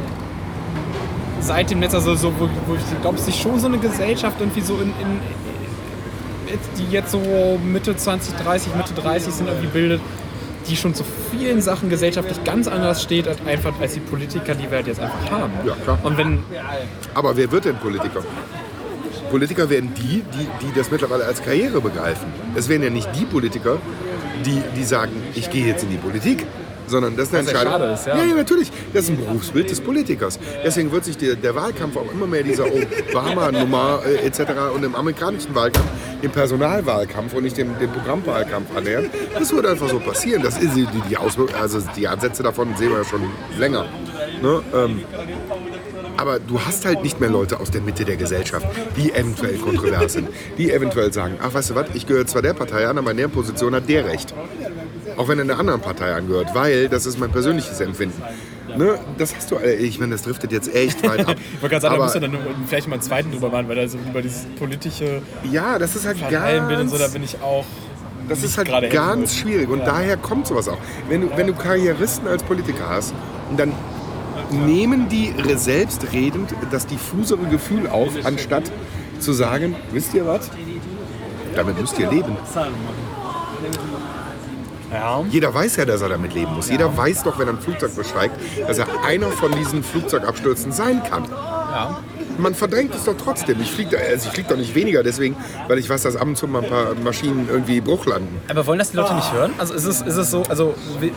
seit dem Netz, also so, wo, wo ich glaube, sich schon so eine Gesellschaft irgendwie so in, in die jetzt so Mitte zwanzig, dreißig, Mitte dreißig sind, irgendwie bildet, die schon zu vielen Sachen gesellschaftlich ganz anders steht, als, einfach, als die Politiker, die wir halt jetzt einfach haben. Ja, klar. Und wenn, Aber wer wird denn Politiker? Politiker werden die, die, die das mittlerweile als Karriere begreifen. Es werden ja nicht die Politiker, die, die sagen, ich gehe jetzt in die Politik, sondern das ist eine Was ja Entscheidung. schade ist, ja. ja, ja, natürlich. Das ist ein Berufsbild des Politikers. Deswegen wird sich der, der Wahlkampf auch immer mehr dieser Obama-Nummer äh, et cetera und im amerikanischen Wahlkampf, dem Personalwahlkampf und nicht dem, dem Programmwahlkampf annähern. Das wird einfach so passieren. Das ist die, die, Auswirkungen, also die Ansätze davon sehen wir ja schon länger. Ne? Ähm, aber du hast halt nicht mehr Leute aus der Mitte der Gesellschaft, die eventuell kontrovers sind, die eventuell sagen, ach weißt du was, ich gehöre zwar der Partei an, aber in der Position hat der Recht. Auch wenn er einer anderen Partei angehört, weil das ist mein persönliches Empfinden. Ne? Das hast du, ich meine, das driftet jetzt echt weit ab. ich wollte gerade sagen, da Aber- müsst ihr dann vielleicht mal einen zweiten drüber machen, weil da so über dieses politische Ja, das ist halt Parallelbild und ganz, so, da bin ich auch das nicht ist halt gerade ganz heldenhaft. schwierig und Ja. daher kommt sowas auch. Wenn du, wenn du Karrieristen als Politiker hast, dann nehmen die selbstredend das diffusere Gefühl auf, anstatt zu sagen, wisst ihr was, damit müsst ihr leben. Ja. Jeder weiß ja, dass er damit leben muss. Jeder weiß doch, wenn er ein Flugzeug besteigt, dass er einer von diesen Flugzeugabstürzen sein kann. Ja. Man verdrängt es doch trotzdem. Ich fliege also ich flieg doch nicht weniger deswegen, weil ich weiß, dass ab und zu mal ein paar Maschinen irgendwie Bruch landen. Aber wollen das die Leute nicht hören? Also ist es, ist es so, also wie,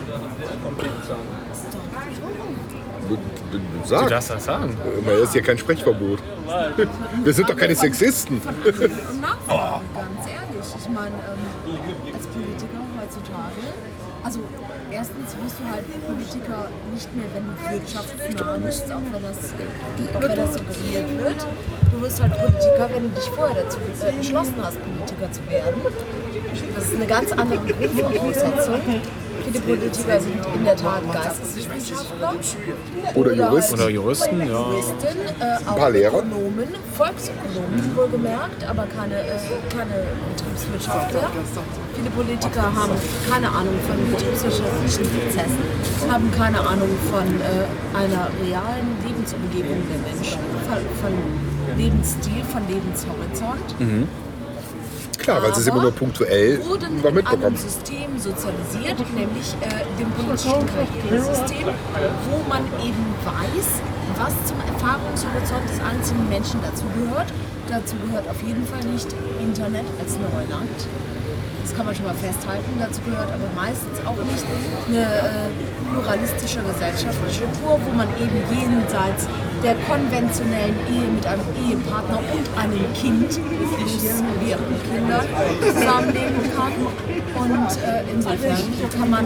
Sag, du darfst das sagen. das ist ja kein Sprechverbot. Wir sind doch keine Sexisten. Nachfragen, ganz ehrlich. Ich meine, ähm, als Politiker heutzutage, also erstens wirst du halt Politiker nicht mehr, wenn du wirtschaftsnah bist, auch wenn das, auch wenn das suggeriert wird. Du wirst halt Politiker, wenn du dich vorher dazu entschlossen hast, Politiker zu werden. Das ist eine ganz andere Grundvoraussetzung. Viele Politiker sind in der Tat Geisteswissenschaftler Oder Juristen. Oder Juristen, ja. Juristen, äh, auch paar Lehrer. Ökonomen, Volksökonomen wohlgemerkt, aber keine, äh, keine Betriebswirtschaftler. Viele Politiker haben keine Ahnung von betriebswirtschaftlichen Prozessen, haben keine Ahnung von äh, einer realen Lebensumgebung der Menschen, von, von Lebensstil, von Lebenshorizont. Mhm. Klar, weil sie es immer nur punktuell wurden noch in mitbekommen. einem System sozialisiert, nämlich äh, dem politischen Karrieresystem, wo man eben weiß, was zum Erfahrungshorizont des einzelnen Menschen dazugehört. Dazu gehört auf jeden Fall nicht Internet als Neuland. Das kann man schon mal festhalten. Dazu gehört aber meistens auch nicht eine äh, pluralistische gesellschaftliche Struktur, wo man eben jenseits der konventionellen Ehe mit einem Ehepartner und einem Kind plus mehreren Kindern zusammenleben kann. Und äh, insofern kann man,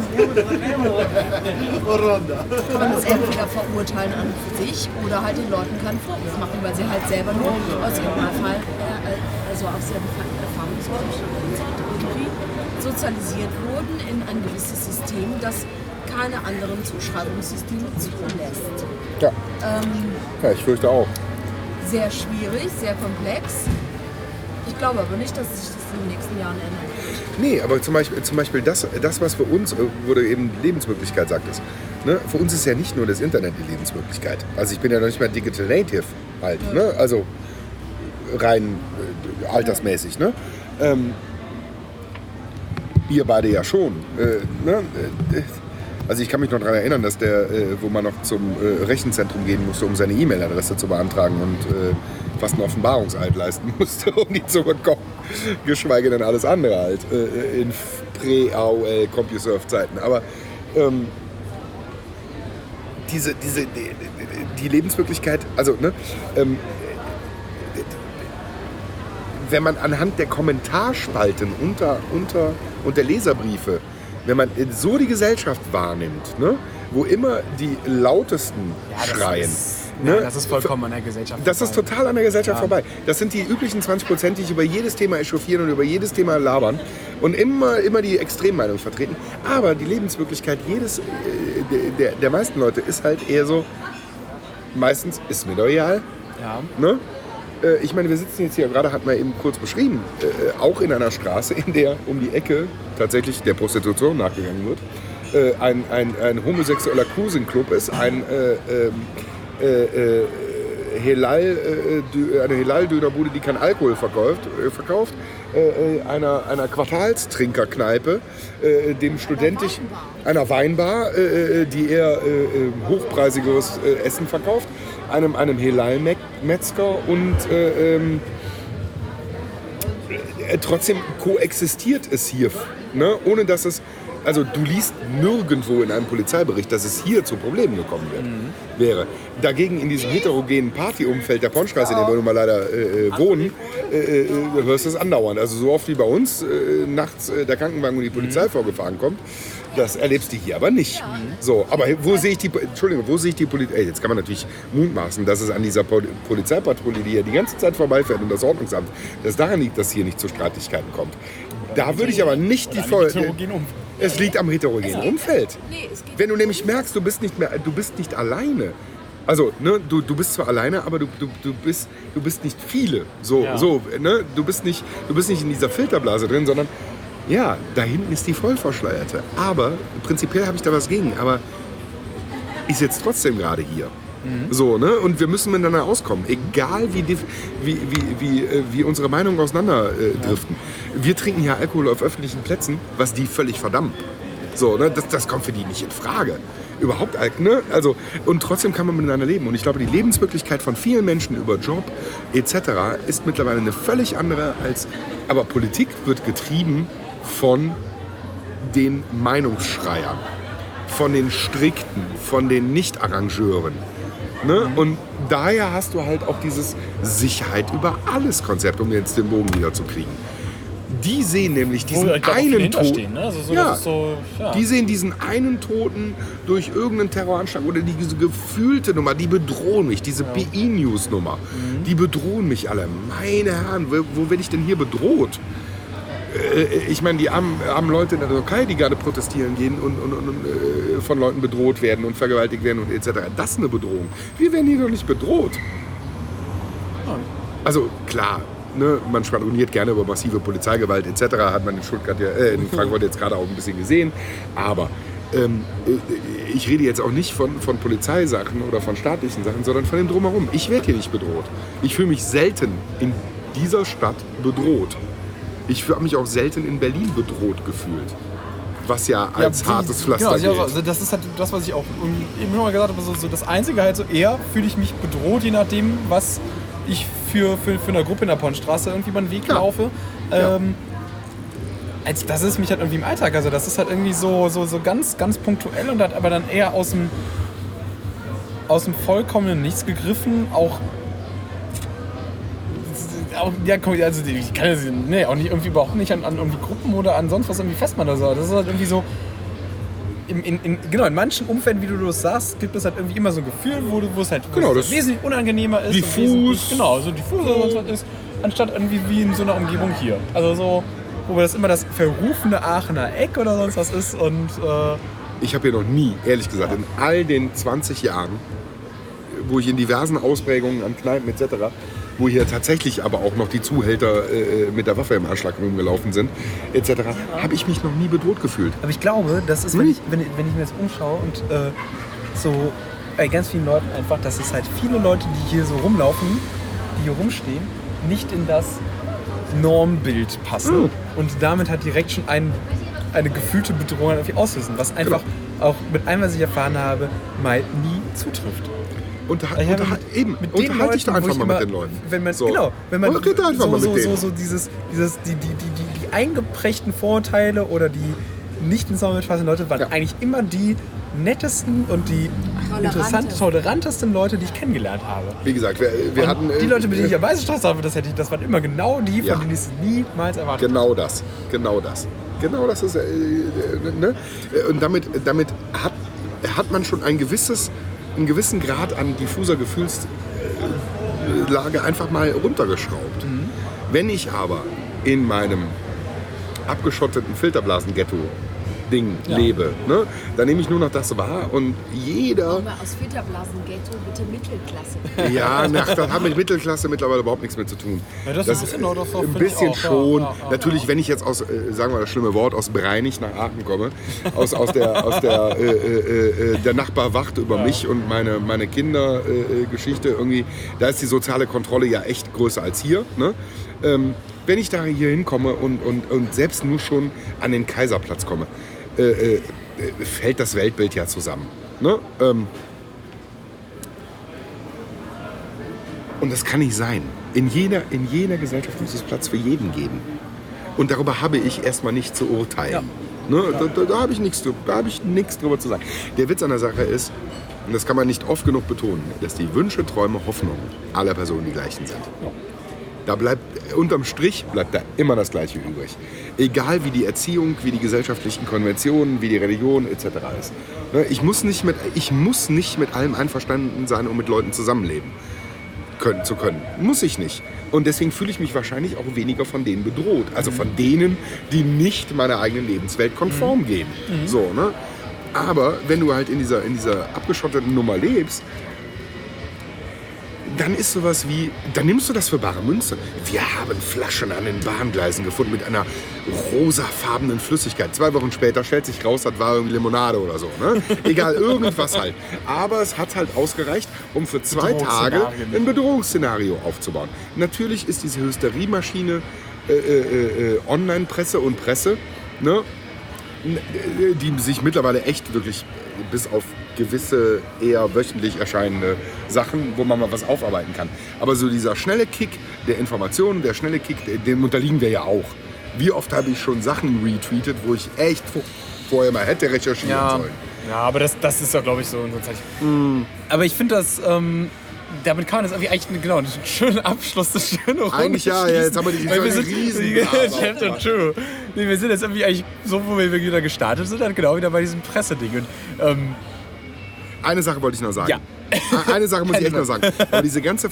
kann man das entweder verurteilen an sich oder halt den Leuten keinen Vorwurf machen, weil sie halt selber nur aus ihrem Fall, äh, also aus ihrem Erfahrungshorizont irgendwie sozialisiert wurden in ein gewisses System, das keine anderen Zuschreibungssysteme zulässt. Ja. Ähm, ja, ich fürchte auch. sehr schwierig, sehr komplex. Ich glaube aber nicht, dass sich das in den nächsten Jahren ändern wird. Nee, aber zum Beispiel, zum Beispiel das, das, was für uns, äh, wo du eben Lebensmöglichkeit sagtest, ne? Für uns ist ja nicht nur das Internet die Lebensmöglichkeit. Also ich bin ja noch nicht mal Digital Native halt, Ja. ne? Also rein äh, altersmäßig. Ne? Ähm, ihr beide ja schon. Äh, ne? äh, Also ich kann mich noch daran erinnern, dass der, äh, wo man noch zum äh, Rechenzentrum gehen musste, um seine E-Mail-Adresse zu beantragen und äh, fast einen Offenbarungseid leisten musste, um die zu bekommen. Geschweige denn alles andere halt äh, in Prä-A O L-CompuServe-Zeiten. Aber ähm, diese, diese, die, die Lebenswirklichkeit, also ne, ähm, wenn man anhand der Kommentarspalten unter, unter, und der Leserbriefe, wenn man so die Gesellschaft wahrnimmt, ne, wo immer die lautesten Ja, das schreien. ist, ne, nein, das ist vollkommen an der Gesellschaft Das ist vorbei. total an der Gesellschaft Ja. vorbei. Das sind die üblichen zwanzig Prozent, die sich über jedes Thema echauffieren und über jedes Thema labern und immer, immer die Extremmeinung vertreten. Aber die Lebenswirklichkeit jedes, äh, der, der meisten Leute ist halt eher so, meistens ist mir doch egal. Ja. Ne? Äh, ich meine, wir sitzen jetzt hier, gerade hatten wir eben kurz beschrieben, äh, auch in einer Straße, in der um die Ecke tatsächlich der Prostitution nachgegangen wird. Äh, ein, ein, ein homosexueller Cruising-Club ist, ein äh, äh, äh, Helal, äh, Dö- eine Helal-Dönerbude, die kein Alkohol verkauft, äh, verkauft äh, einer, einer Quartalstrinkerkneipe, äh, dem studentisch, einer Weinbar, äh, die eher äh, hochpreisigeres äh, Essen verkauft, einem, einem Helal-Metzger und äh, ähm, äh, trotzdem koexistiert es hier, ne? Ohne dass es, also du liest nirgendwo in einem Polizeibericht, dass es hier zu Problemen gekommen wird, Mhm. wäre. Dagegen in diesem heterogenen Partyumfeld der Pornstraße, in dem wir nun mal leider äh, äh, wohnen, äh, äh, hörst du es andauernd. Also so oft wie bei uns äh, nachts äh, der Krankenwagen und die Polizei Mhm. vorgefahren kommt, das erlebst du hier aber nicht. So, aber wo sehe ich die, Entschuldigung, wo sehe ich die Polizei? Jetzt kann man natürlich mutmaßen, dass es an dieser Pol- Polizeipatrouille, die hier die ganze Zeit vorbeifährt und das Ordnungsamt, dass daran liegt, dass hier nicht zu Streitigkeiten kommt. Da würde ich aber nicht die voll. Es liegt am heterogenen Umfeld. Nee, es geht Wenn du nämlich merkst, du bist nicht mehr, du bist nicht alleine. Also, ne, du, du bist zwar alleine, aber du, du, du, bist, du bist nicht viele. So, Ja. so, ne? Du bist nicht, du bist nicht in dieser Filterblase drin, sondern ja, da hinten ist die Vollverschleierte. Aber prinzipiell habe ich da was gegen. Aber ich sitze trotzdem gerade hier. So, ne? Und wir müssen miteinander auskommen. Egal wie, dif- wie, wie, wie, äh, wie unsere Meinungen auseinander äh, driften. Wir trinken hier Alkohol auf öffentlichen Plätzen, was die völlig verdammt. So, ne? Das, das kommt für die nicht in Frage. Überhaupt, ne? Also, und trotzdem kann man miteinander leben. Und ich glaube, die Lebenswirklichkeit von vielen Menschen über Job et cetera ist mittlerweile eine völlig andere als. Aber Politik wird getrieben von den Meinungsschreiern, von den Strikten, von den Nicht-Arrangeuren. Ne? Und daher hast du halt auch dieses Sicherheit über alles Konzept, um jetzt den Bogen wieder zu kriegen. Die sehen nämlich diesen Wo ich glaub, auch viele einen hinterstehen, Toten. ne? Also so, ja. das ist so, ja. Die sehen diesen einen Toten durch irgendeinen Terroranschlag oder diese gefühlte Nummer, die bedrohen mich, diese B I-News-Nummer, die bedrohen mich alle. Meine Herren, wo, wo werde ich denn hier bedroht? Äh, Ich meine, die armen, armen Leute in der Türkei, die gerade protestieren gehen und, und, und äh, von Leuten bedroht werden und vergewaltigt werden und et cetera. Das ist eine Bedrohung. Wir werden hier doch nicht bedroht. Also klar, ne, man schwadroniert gerne über massive Polizeigewalt et cetera. Hat man in Stuttgart, ja, äh, in Frankfurt jetzt gerade auch ein bisschen gesehen. Aber ähm, äh, ich rede jetzt auch nicht von, von Polizeisachen oder von staatlichen Sachen, sondern von dem Drumherum. Ich werde hier nicht bedroht. Ich fühle mich selten in dieser Stadt bedroht. Ich habe mich auch selten in Berlin bedroht gefühlt. Was ja als Ja, hartes wie- Pflaster genau, gilt. also das ist halt das, was ich auch eben schon mal gesagt habe. So, so das Einzige halt so, eher fühle ich mich bedroht, je nachdem, was ich für, für, für eine Gruppe in der Ponnstraße irgendwie meinen Weg Ja. laufe. Ja. Ähm, als, das ist mich halt irgendwie im Alltag. Also das ist halt irgendwie so, so, so ganz, ganz punktuell und hat aber dann eher aus dem, aus dem vollkommenen Nichts gegriffen. Auch auch, ja, komm, also die- ich kann das nee, auch nicht irgendwie überhaupt nicht an, an irgendwie Gruppen oder an sonst was irgendwie festmachen oder so. Das ist halt irgendwie so. In, in, in, genau, in manchen Umfelden, wie du das sagst, gibt es halt irgendwie immer so ein Gefühl, wo, du, wo es halt wo Genau, es das- wesentlich unangenehmer ist. diffus. Und wesentlich, genau, so diffus oder sonst was ist, anstatt irgendwie wie in so einer Umgebung hier. Also so, wo das immer das verrufene Aachener Eck oder sonst was ist und äh, Ich habe hier noch nie, ehrlich gesagt, in all den zwanzig Jahren, wo ich in diversen Ausprägungen an Kneipen et cetera, wo hier tatsächlich aber auch noch die Zuhälter äh, mit der Waffe im Anschlag rumgelaufen sind, et cetera, habe ich mich noch nie bedroht gefühlt. Aber ich glaube, das ist, wenn ich, wenn, ich- wenn ich mir jetzt umschaue und äh, so bei ganz vielen Leuten einfach, dass es halt viele Leute, die hier so rumlaufen, die hier rumstehen, nicht in das Normbild passen Mhm. und damit halt direkt schon ein, eine gefühlte Bedrohung irgendwie auslösen, was einfach auch mit allem, was ich erfahren habe, mal nie zutrifft. Und da, Ich habe unterhalt, mit- eben, mit den unterhalte dich doch Leuten, wo einfach ich mal immer- mit den Leuten. Wenn man, So. Genau, wenn man Und red doch einfach so, mal mit so, denen. so, so dieses, dieses die, die, die, die, die eingeprägten Vorurteile oder die nicht ins Sommer mitfassenden Leute waren Ja. eigentlich immer die nettesten und die interessant, tolerantesten Leute, die ich kennengelernt habe. Wie gesagt, wir, wir Und hatten... die äh, Leute, mit denen ich am meisten Stress habe, das, hätte ich, das waren immer genau die, von Ja. denen ich es niemals erwartet Genau das, genau das. Genau das ist, äh, äh, ne? Und damit, damit hat, hat man schon ein gewisses, einen gewissen Grad an diffuser Gefühlslage einfach mal runtergeschraubt. Mhm. Wenn ich aber in meinem abgeschotteten Filterblasen-Ghetto Ding Ja. lebe, ne? Dann nehme ich nur noch das wahr und jeder... Mal aus Filterblasen-Ghetto bitte Mittelklasse. Ja, nach, das hat mit Mittelklasse mittlerweile überhaupt nichts mehr zu tun. Ja, das ist genau das, äh, das ein finde ich bisschen auch, ja, schon. ja, ja, Natürlich, ja. wenn ich jetzt aus, äh, sagen wir das schlimme Wort, aus Breinig nach Aachen komme, aus, aus der, aus der, äh, äh, äh, der Nachbar wacht über mich und meine, meine Kindergeschichte äh, irgendwie, da ist die soziale Kontrolle ja echt größer als hier. Ne? Ähm, wenn ich da hier hinkomme und, und, und selbst nur schon an den Kaiserplatz komme, äh, äh, fällt das Weltbild ja zusammen. Ne? Ähm, und das kann nicht sein. In jeder, in jeder Gesellschaft muss es Platz für jeden geben. Und darüber habe ich erstmal nicht zu urteilen. Ne? Da, da, da habe ich nichts drüber, da habe ich nichts drüber zu sagen. Der Witz an der Sache ist, und das kann man nicht oft genug betonen, dass die Wünsche, Träume, Hoffnungen aller Personen die gleichen sind. Da bleibt, unterm Strich bleibt da immer das Gleiche übrig. Egal wie die Erziehung, wie die gesellschaftlichen Konventionen, wie die Religion et cetera ist. Ne, Ich muss nicht mit, ich muss nicht mit allem einverstanden sein, um mit Leuten zusammenleben können, zu können. Muss ich nicht. Und deswegen fühle ich mich wahrscheinlich auch weniger von denen bedroht. Also von denen, die nicht meiner eigenen Lebenswelt konform gehen. So, ne? Aber wenn du halt in dieser, in dieser abgeschotteten Nummer lebst, dann ist sowas wie, dann nimmst du das für bare Münze. Wir haben Flaschen an den Bahngleisen gefunden mit einer rosafarbenen Flüssigkeit. Zwei Wochen später stellt sich raus, das war irgendwie Limonade oder so. Ne? Egal, irgendwas halt. Aber es hat halt ausgereicht, um für zwei Tage ein Bedrohungsszenario aufzubauen. Natürlich ist diese Hysteriemaschine äh, äh, äh, Online-Presse und Presse, ne? die sich mittlerweile echt wirklich bis auf gewisse eher wöchentlich erscheinende Sachen, wo man mal was aufarbeiten kann. Aber so dieser schnelle Kick der Informationen, der schnelle Kick, dem unterliegen wir ja auch. Wie oft habe ich schon Sachen retweetet, wo ich echt vorher mal hätte recherchieren Ja, sollen. ja, aber das, das ist ja, glaube ich, so ein Zeichen. Aber ich finde das, ähm, damit kann man das irgendwie eigentlich genau, einen schönen Abschluss, eine schöne Runde Eigentlich ja, ja, jetzt haben wir die- Weil wir so sind, eine riesen- Chapter True. Nee, wir sind jetzt irgendwie eigentlich so, wo wir wieder gestartet sind, dann genau wieder bei diesem Presseding. Und, ähm, Eine Sache wollte ich noch sagen. Ja. Eine Sache muss ich echt noch sagen. Aber diese ganze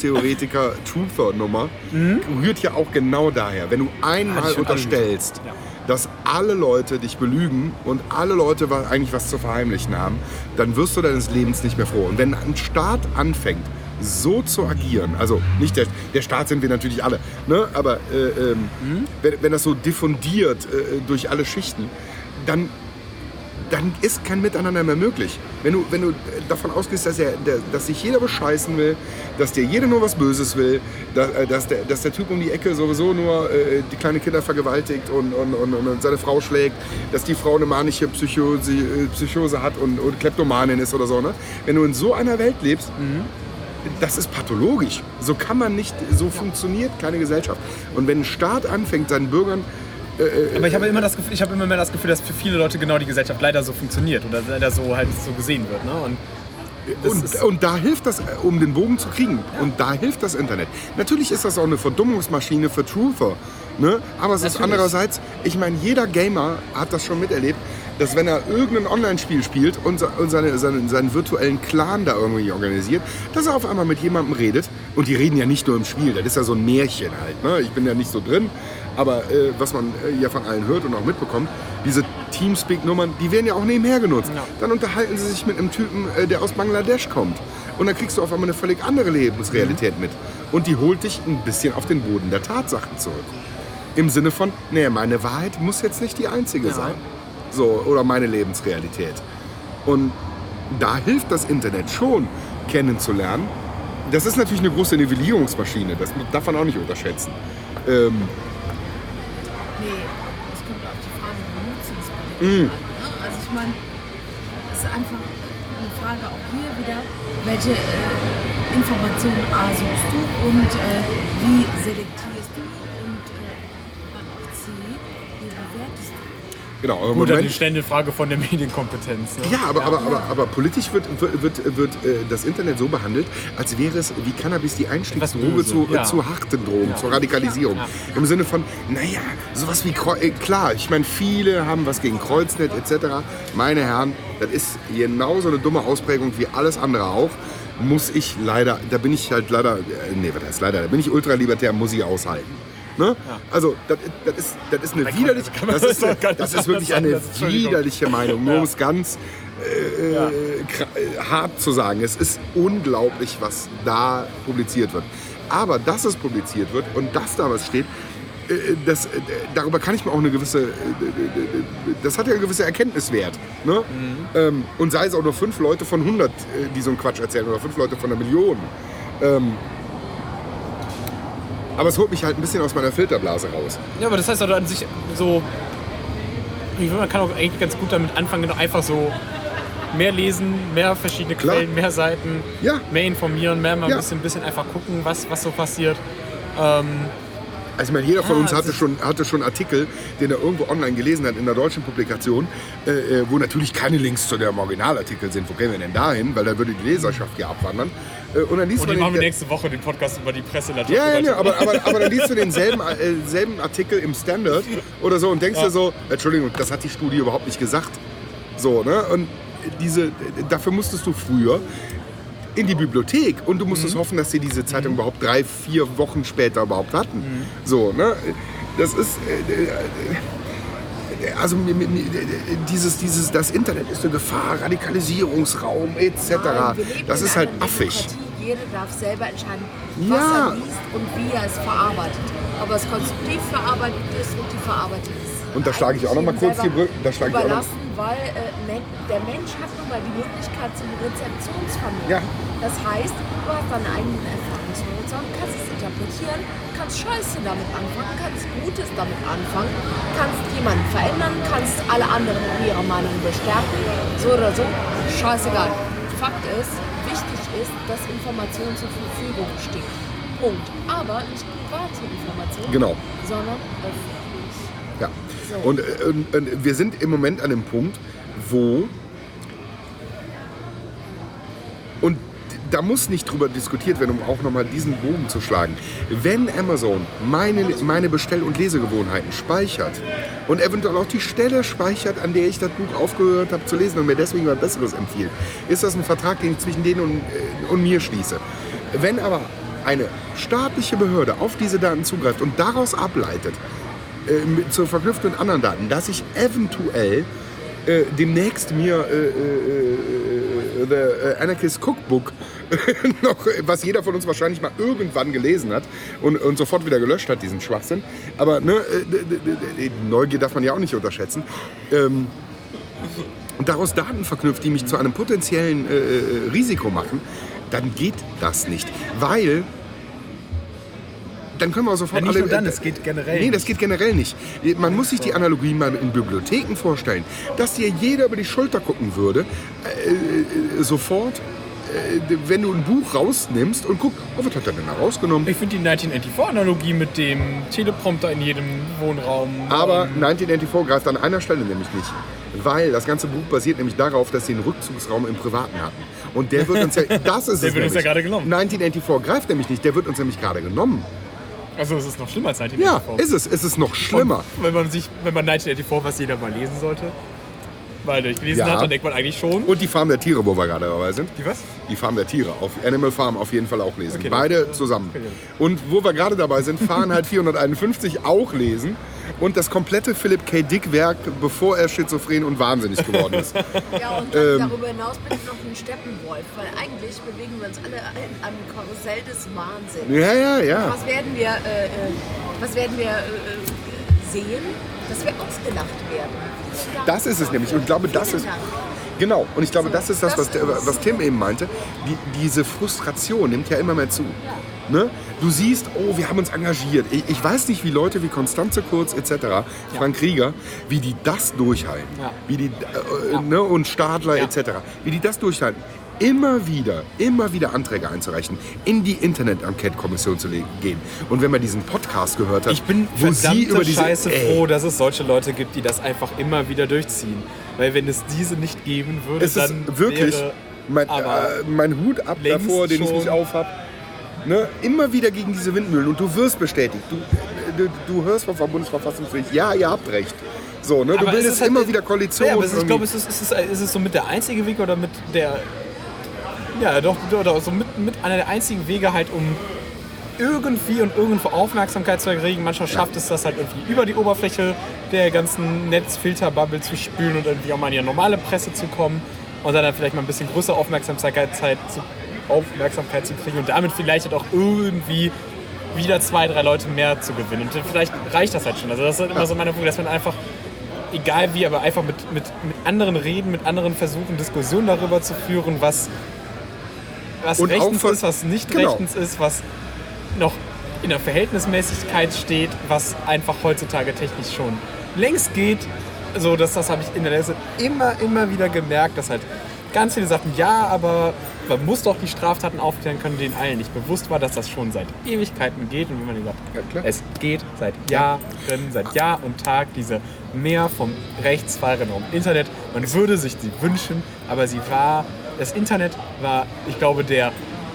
Verschwörungstheoretiker-Truther-Nummer rührt ja auch genau daher. Wenn du einmal Hatte ich schon unterstellst, Ja. dass alle Leute dich belügen und alle Leute wa- eigentlich was zu verheimlichen haben, dann wirst du deines Lebens nicht mehr froh. Und wenn ein Staat anfängt, so zu agieren, also nicht der, der Staat sind wir natürlich alle, ne? aber äh, ähm, wenn, wenn das so diffundiert äh, durch alle Schichten, dann dann ist kein Miteinander mehr möglich. Wenn du, wenn du davon ausgehst, dass, er, der, dass sich jeder bescheißen will, dass dir jeder nur was Böses will, dass, dass, der, dass der Typ um die Ecke sowieso nur äh, die kleine Kinder vergewaltigt und, und, und, und seine Frau schlägt, dass die Frau eine manische Psychose, äh, Psychose hat und, und Kleptomanin ist oder so. Ne? Wenn du in so einer Welt lebst, das ist pathologisch. So kann man nicht, so funktioniert keine Gesellschaft. Und wenn ein Staat anfängt, seinen Bürgern aber ich habe immer das Gefühl, ich habe immer mehr das Gefühl, dass für viele Leute genau die Gesellschaft leider so funktioniert oder leider so halt so gesehen wird. Ne? Und, das Und, ist, und da hilft das, um den Bogen zu kriegen. Und da hilft das Internet. Natürlich ist das auch eine Verdummungsmaschine für Truther. Ne? Aber es ist Natürlich. andererseits, ich meine, jeder Gamer hat das schon miterlebt, dass wenn er irgendein Online-Spiel spielt und, se- und seine, seine, seinen virtuellen Clan da irgendwie organisiert, dass er auf einmal mit jemandem redet. Und die reden ja nicht nur im Spiel, das ist ja so ein Märchen halt. Ne? Ich bin ja nicht so drin. Aber äh, was man äh, ja von allen hört und auch mitbekommt, diese Teamspeak-Nummern, die werden ja auch nebenher genutzt. Ja. Dann unterhalten sie sich mit einem Typen, äh, der aus Bangladesch kommt. Und dann kriegst du auf einmal eine völlig andere Lebensrealität mit. Und die holt dich ein bisschen auf den Boden der Tatsachen zurück. Im Sinne von, nee, meine Wahrheit muss jetzt nicht die einzige Ja. sein. So, oder meine Lebensrealität. Und da hilft das Internet schon, kennenzulernen. Das ist natürlich eine große Nivellierungsmaschine, das darf man auch nicht unterschätzen. Ähm, Nee, es kommt auf die Frage, wie nutzt du es bei den Kindern, ne? Also ich meine, ist einfach eine Frage auch hier wieder, welche äh, Informationen A suchst du und äh, wie selektierst du und äh, dann auch C, wie bewertest du? Genau, aber im Gut, dann die Moment, ständige Frage von der Medienkompetenz. Ne? ja, aber, aber, aber, aber politisch wird, wird, wird, wird äh, das Internet so behandelt, als wäre es wie Cannabis die Einstiegsdroge Böse, zu, ja. äh, zu harten Drogen, zur Radikalisierung. Ja. Im Sinne von, naja, sowas wie Kreu äh, klar, ich meine, viele haben was gegen Kreuznet et cetera. Meine Herren, das ist genauso eine dumme Ausprägung wie alles andere auch. Muss ich leider, da bin ich halt leider, äh, nee, was heißt leider, da bin ich ultralibertär, muss ich aushalten. Ne? Ja. Also, das, das, ist, das ist eine widerliche, das ist, eine, das ist wirklich eine widerliche Meinung, nur um es ganz äh, ja. hart zu sagen. Es ist unglaublich, was da publiziert wird. Aber dass es publiziert wird und dass da was steht, das, darüber kann ich mir auch eine gewisse, das hat ja einen gewissen Erkenntniswert. Ne? Mhm. Ähm, und sei es auch nur fünf Leute von hundert, die so einen Quatsch erzählen, oder fünf Leute von einer Million. Ähm, aber es holt mich halt ein bisschen aus meiner Filterblase raus. Ja, aber das heißt also an sich so, ich finde, man kann auch eigentlich ganz gut damit anfangen, einfach so mehr lesen, mehr verschiedene Klar. Quellen, mehr Seiten, Ja. mehr informieren, mehr mal Ja. ein bisschen, bisschen einfach gucken, was, was so passiert. Ähm, Also ich meine, jeder von Ja, uns das hatte ist- schon, hatte schon Artikel, den er irgendwo online gelesen hat in einer deutschen Publikation, äh, äh, wo natürlich keine Links zu dem Originalartikel sind. Wo gehen wir denn dahin? Weil da würde die Leserschaft ja abwandern. Äh, und dann liest und man die machen wir den, nächste Woche den Podcast über die Presselandschaft. ja, ja, ja, aber, aber, aber dann liest du denselben äh, selben Artikel im Standard oder so und denkst Ja. dir so, Entschuldigung, das hat die Studie überhaupt nicht gesagt. So, ne? Und diese, dafür musstest du früher in die Bibliothek und du musstest Mhm. hoffen, dass sie diese Zeitung überhaupt drei, vier Wochen später überhaupt hatten. Mhm. So, ne? Das ist... Äh, äh, also mir- mir- mir- dieses, dieses, das Internet ist eine Gefahr, Radikalisierungsraum et cetera. Nein, wir leben Das in ist halt einer affig. Demokratie. Jeder darf selber entscheiden, was Ja. er liest und wie er es verarbeitet. Ob es konstruktiv verarbeitet ist und die Verarbeitung ist. Und da schlage ich auch noch mal eigentlich kurz die jedem Brücke- da schlage ich auch noch- überlassen, weil äh, Men- der Mensch hat nun mal die Möglichkeit zum Rezeptionsvermögen. Ja. Das heißt, du hast deinen eigenen Erfahrungshorizont, kannst es interpretieren, kannst Scheiße damit anfangen, kannst Gutes damit anfangen, kannst jemanden verändern, kannst alle anderen in ihrer Meinung bestärken, so oder so, scheißegal. Fakt ist, wichtig ist, dass Information zur Verfügung steht. Punkt. Aber nicht private Information, Genau. sondern öffentlich. Ja. So. Und, äh, und, und wir sind im Moment an dem Punkt, wo... Und da muss nicht drüber diskutiert werden, um auch nochmal diesen Bogen zu schlagen. Wenn Amazon meine, meine Bestell- und Lesegewohnheiten speichert und eventuell auch die Stelle speichert, an der ich das Buch aufgehört habe zu lesen und mir deswegen was Besseres empfiehlt, ist das ein Vertrag, den ich zwischen denen und, äh, und mir schließe. Wenn aber eine staatliche Behörde auf diese Daten zugreift und daraus ableitet, äh, mit, zur Verknüpfung mit anderen Daten, dass ich eventuell äh, demnächst mir äh, äh, The äh, Anarchist Cookbook noch, was jeder von uns wahrscheinlich mal irgendwann gelesen hat und, und sofort wieder gelöscht hat, diesen Schwachsinn. Aber ne, äh, die Neugier darf man ja auch nicht unterschätzen. Ähm, und daraus Daten verknüpft, die mich zu einem potenziellen äh, Risiko machen, dann geht das nicht. Weil dann können wir sofort Ja, nicht alle... nur dann, es geht generell Nee, das geht generell nicht. Man muss sich die Analogie mal in Bibliotheken vorstellen. Dass dir jeder über die Schulter gucken würde, äh, äh, sofort, äh, wenn du ein Buch rausnimmst und guckst, oh, was hat er denn da rausgenommen? Ich finde die neunzehnhundertvierundachtzig-Analogie mit dem Teleprompter in jedem Wohnraum. Aber ähm, neunzehnhundertvierundachtzig greift an einer Stelle nämlich nicht. Weil das ganze Buch basiert nämlich darauf, dass sie einen Rückzugsraum im Privaten hatten. Und der wird uns ja, das ist Der es wird uns ja nämlich. gerade genommen. neunzehnhundertvierundachtzig greift nämlich nicht, der wird uns nämlich gerade genommen. Also es ist noch schlimmer als Ja, neunzehnhundertvierundachtzig. ist es. Es ist noch schlimmer. Und wenn man sich, wenn man neunzehnhundertvierundachtzig, was jeder mal lesen sollte, weil er gelesen Ja. hat, dann denkt man eigentlich schon. Und die Farm der Tiere, wo wir gerade dabei sind. Die was? Die Farm der Tiere, auf Animal Farm auf jeden Fall auch lesen. Okay, Beide dann- zusammen. okay. Und wo wir gerade dabei sind, Fahrenheit vierhunderteinundfünfzig auch lesen. Und das komplette Philip K. Dick-Werk, bevor er schizophren und wahnsinnig geworden ist. Ja, und Ähm. darüber hinaus bin ich noch ein Steppenwolf, weil eigentlich bewegen wir uns alle am Karussell des Wahnsinns. Ja, ja, ja. Was werden wir, äh, äh, was werden wir äh, äh, sehen? Dass wir ausgelacht werden. Vielen Dank. Das ist es nämlich. Und ich glaube, das Vielen ist... Dank. Genau. Und ich glaube, So, das ist das, was, das ist- was Tim eben meinte. Die, diese Frustration nimmt ja immer mehr zu. Ne? Du siehst, oh, wir haben uns engagiert. Ich, ich weiß nicht, wie Leute wie Konstanze Kurz et cetera, Frank Krieger, wie die das durchhalten. Ja. Wie die, äh, Ja. ne? Und Stadler Ja. et cetera. Wie die das durchhalten. Immer wieder, immer wieder Anträge einzureichen, in die Internet-Enquete-Kommission zu le- gehen. Und wenn man diesen Podcast gehört hat, Ich bin wo sie verdammte über diese... Scheiße ey, froh, dass es solche Leute gibt, die das einfach immer wieder durchziehen. Weil wenn es diese nicht geben würde, es ist dann wirklich wäre mein, aber äh, mein Hut ab längst davor, den ich schon- nicht aufhab. Ne? Immer wieder gegen diese Windmühlen und du wirst bestätigt. Du, du, du hörst vom Bundesverfassungsgericht, ja, ihr habt recht. So, ne? Du Aber es bildest ist halt- immer wieder Koalitionen. Ja, aber es ist, ich irgendwie. glaube, es ist, es, ist, es ist so mit der einzige Weg oder mit der. Ja, doch, doch so mit, mit einer der einzigen Wege halt, um irgendwie und irgendwo Aufmerksamkeit zu erregen. Manchmal schafft es das halt irgendwie über die Oberfläche der ganzen Netzfilterbubble zu spülen und irgendwie auch mal in die normale Presse zu kommen und dann, dann vielleicht mal ein bisschen größere Aufmerksamkeit zu, Aufmerksamkeit zu kriegen und damit vielleicht halt auch irgendwie wieder zwei, drei Leute mehr zu gewinnen. Und vielleicht reicht das halt schon. Also das ist halt immer so meine Punkt, dass man einfach, egal wie, aber einfach mit, mit, mit anderen reden, mit anderen versuchen, Diskussionen darüber zu führen, was, was Und auch rechtens von- ist, was nicht genau. rechtens ist, was noch in der Verhältnismäßigkeit steht, was einfach heutzutage technisch schon längst geht. So, dass das habe ich in der letzten immer, immer wieder gemerkt, dass halt ganz viele sagten, ja, aber man muss doch die Straftaten aufklären können, denen allen nicht bewusst war, dass das schon seit Ewigkeiten geht. Und wenn man gesagt, Ja, klar. es geht seit Jahren, seit Jahr und Tag diese Mehr vom rechtsfreien Raum Internet. Man würde sich sie wünschen, aber sie war, das Internet war, ich glaube, der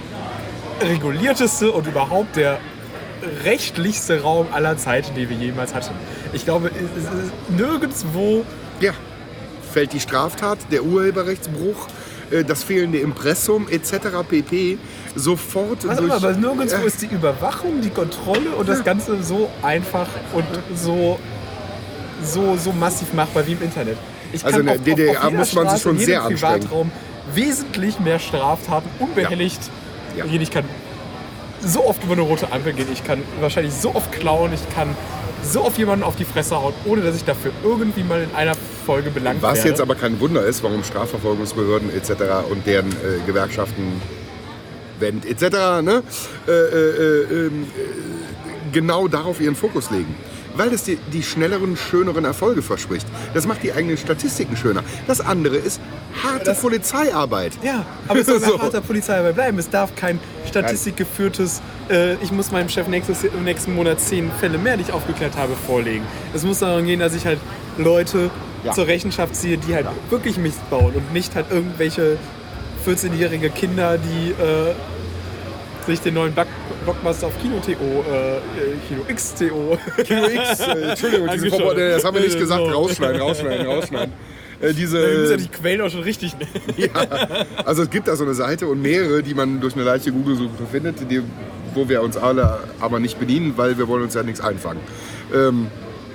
regulierteste und überhaupt der rechtlichste Raum aller Zeiten, den wir jemals hatten. Ich glaube, es ist nirgendwo. Ja, fällt die Straftat, der Urheberrechtsbruch, äh, das fehlende Impressum et cetera pp. sofort Was durch... immer, aber nirgendwo Ja. ist die Überwachung, die Kontrolle und das Ganze so einfach und so, so, so massiv machbar wie im Internet. Ich Also in der auf- D D R auf jeder muss man sich Straße, schon in sehr jedem anstrengen. Privatraum wesentlich mehr Straftaten unbehelligt. Ja. Ich kann so oft über eine rote Ampel gehen, ich kann wahrscheinlich so oft klauen, ich kann so oft jemanden auf die Fresse hauen, ohne dass ich dafür irgendwie mal in einer Folge belangt Was werde. jetzt aber kein Wunder ist, warum Strafverfolgungsbehörden et cetera und deren äh, Gewerkschaften Wendt et cetera ne, äh, äh, äh, äh, genau darauf ihren Fokus legen. Weil es die, die schnelleren, schöneren Erfolge verspricht. Das macht die eigenen Statistiken schöner. Das andere ist harte Das- Polizeiarbeit. Ja, aber es soll nach So. harter Polizeiarbeit bleiben. Es darf kein statistikgeführtes, äh, ich muss meinem Chef nächstes, im nächsten Monat zehn Fälle mehr, die ich aufgeklärt habe, vorlegen. Es muss darum gehen, dass ich halt Leute Ja. zur Rechenschaft ziehe, die halt wirklich Mist bauen und nicht halt irgendwelche vierzehnjährige Kinder, die äh, sich den neuen Block- Blockbuster auf Kino T O, äh, Kino X T O. Kino X, äh, Entschuldigung, diese Angeschaut. Vorwort, das haben wir nicht Äh, gesagt. so. Rausschneiden, rausschneiden, rausschneiden. Äh, diese, Du musst ja die Quellen auch schon richtig nennen. Ja, also es gibt da so eine Seite und mehrere, die man durch eine leichte Google-Suche findet, die, wo wir uns alle aber nicht bedienen, weil wir wollen uns ja nichts einfangen. Ähm,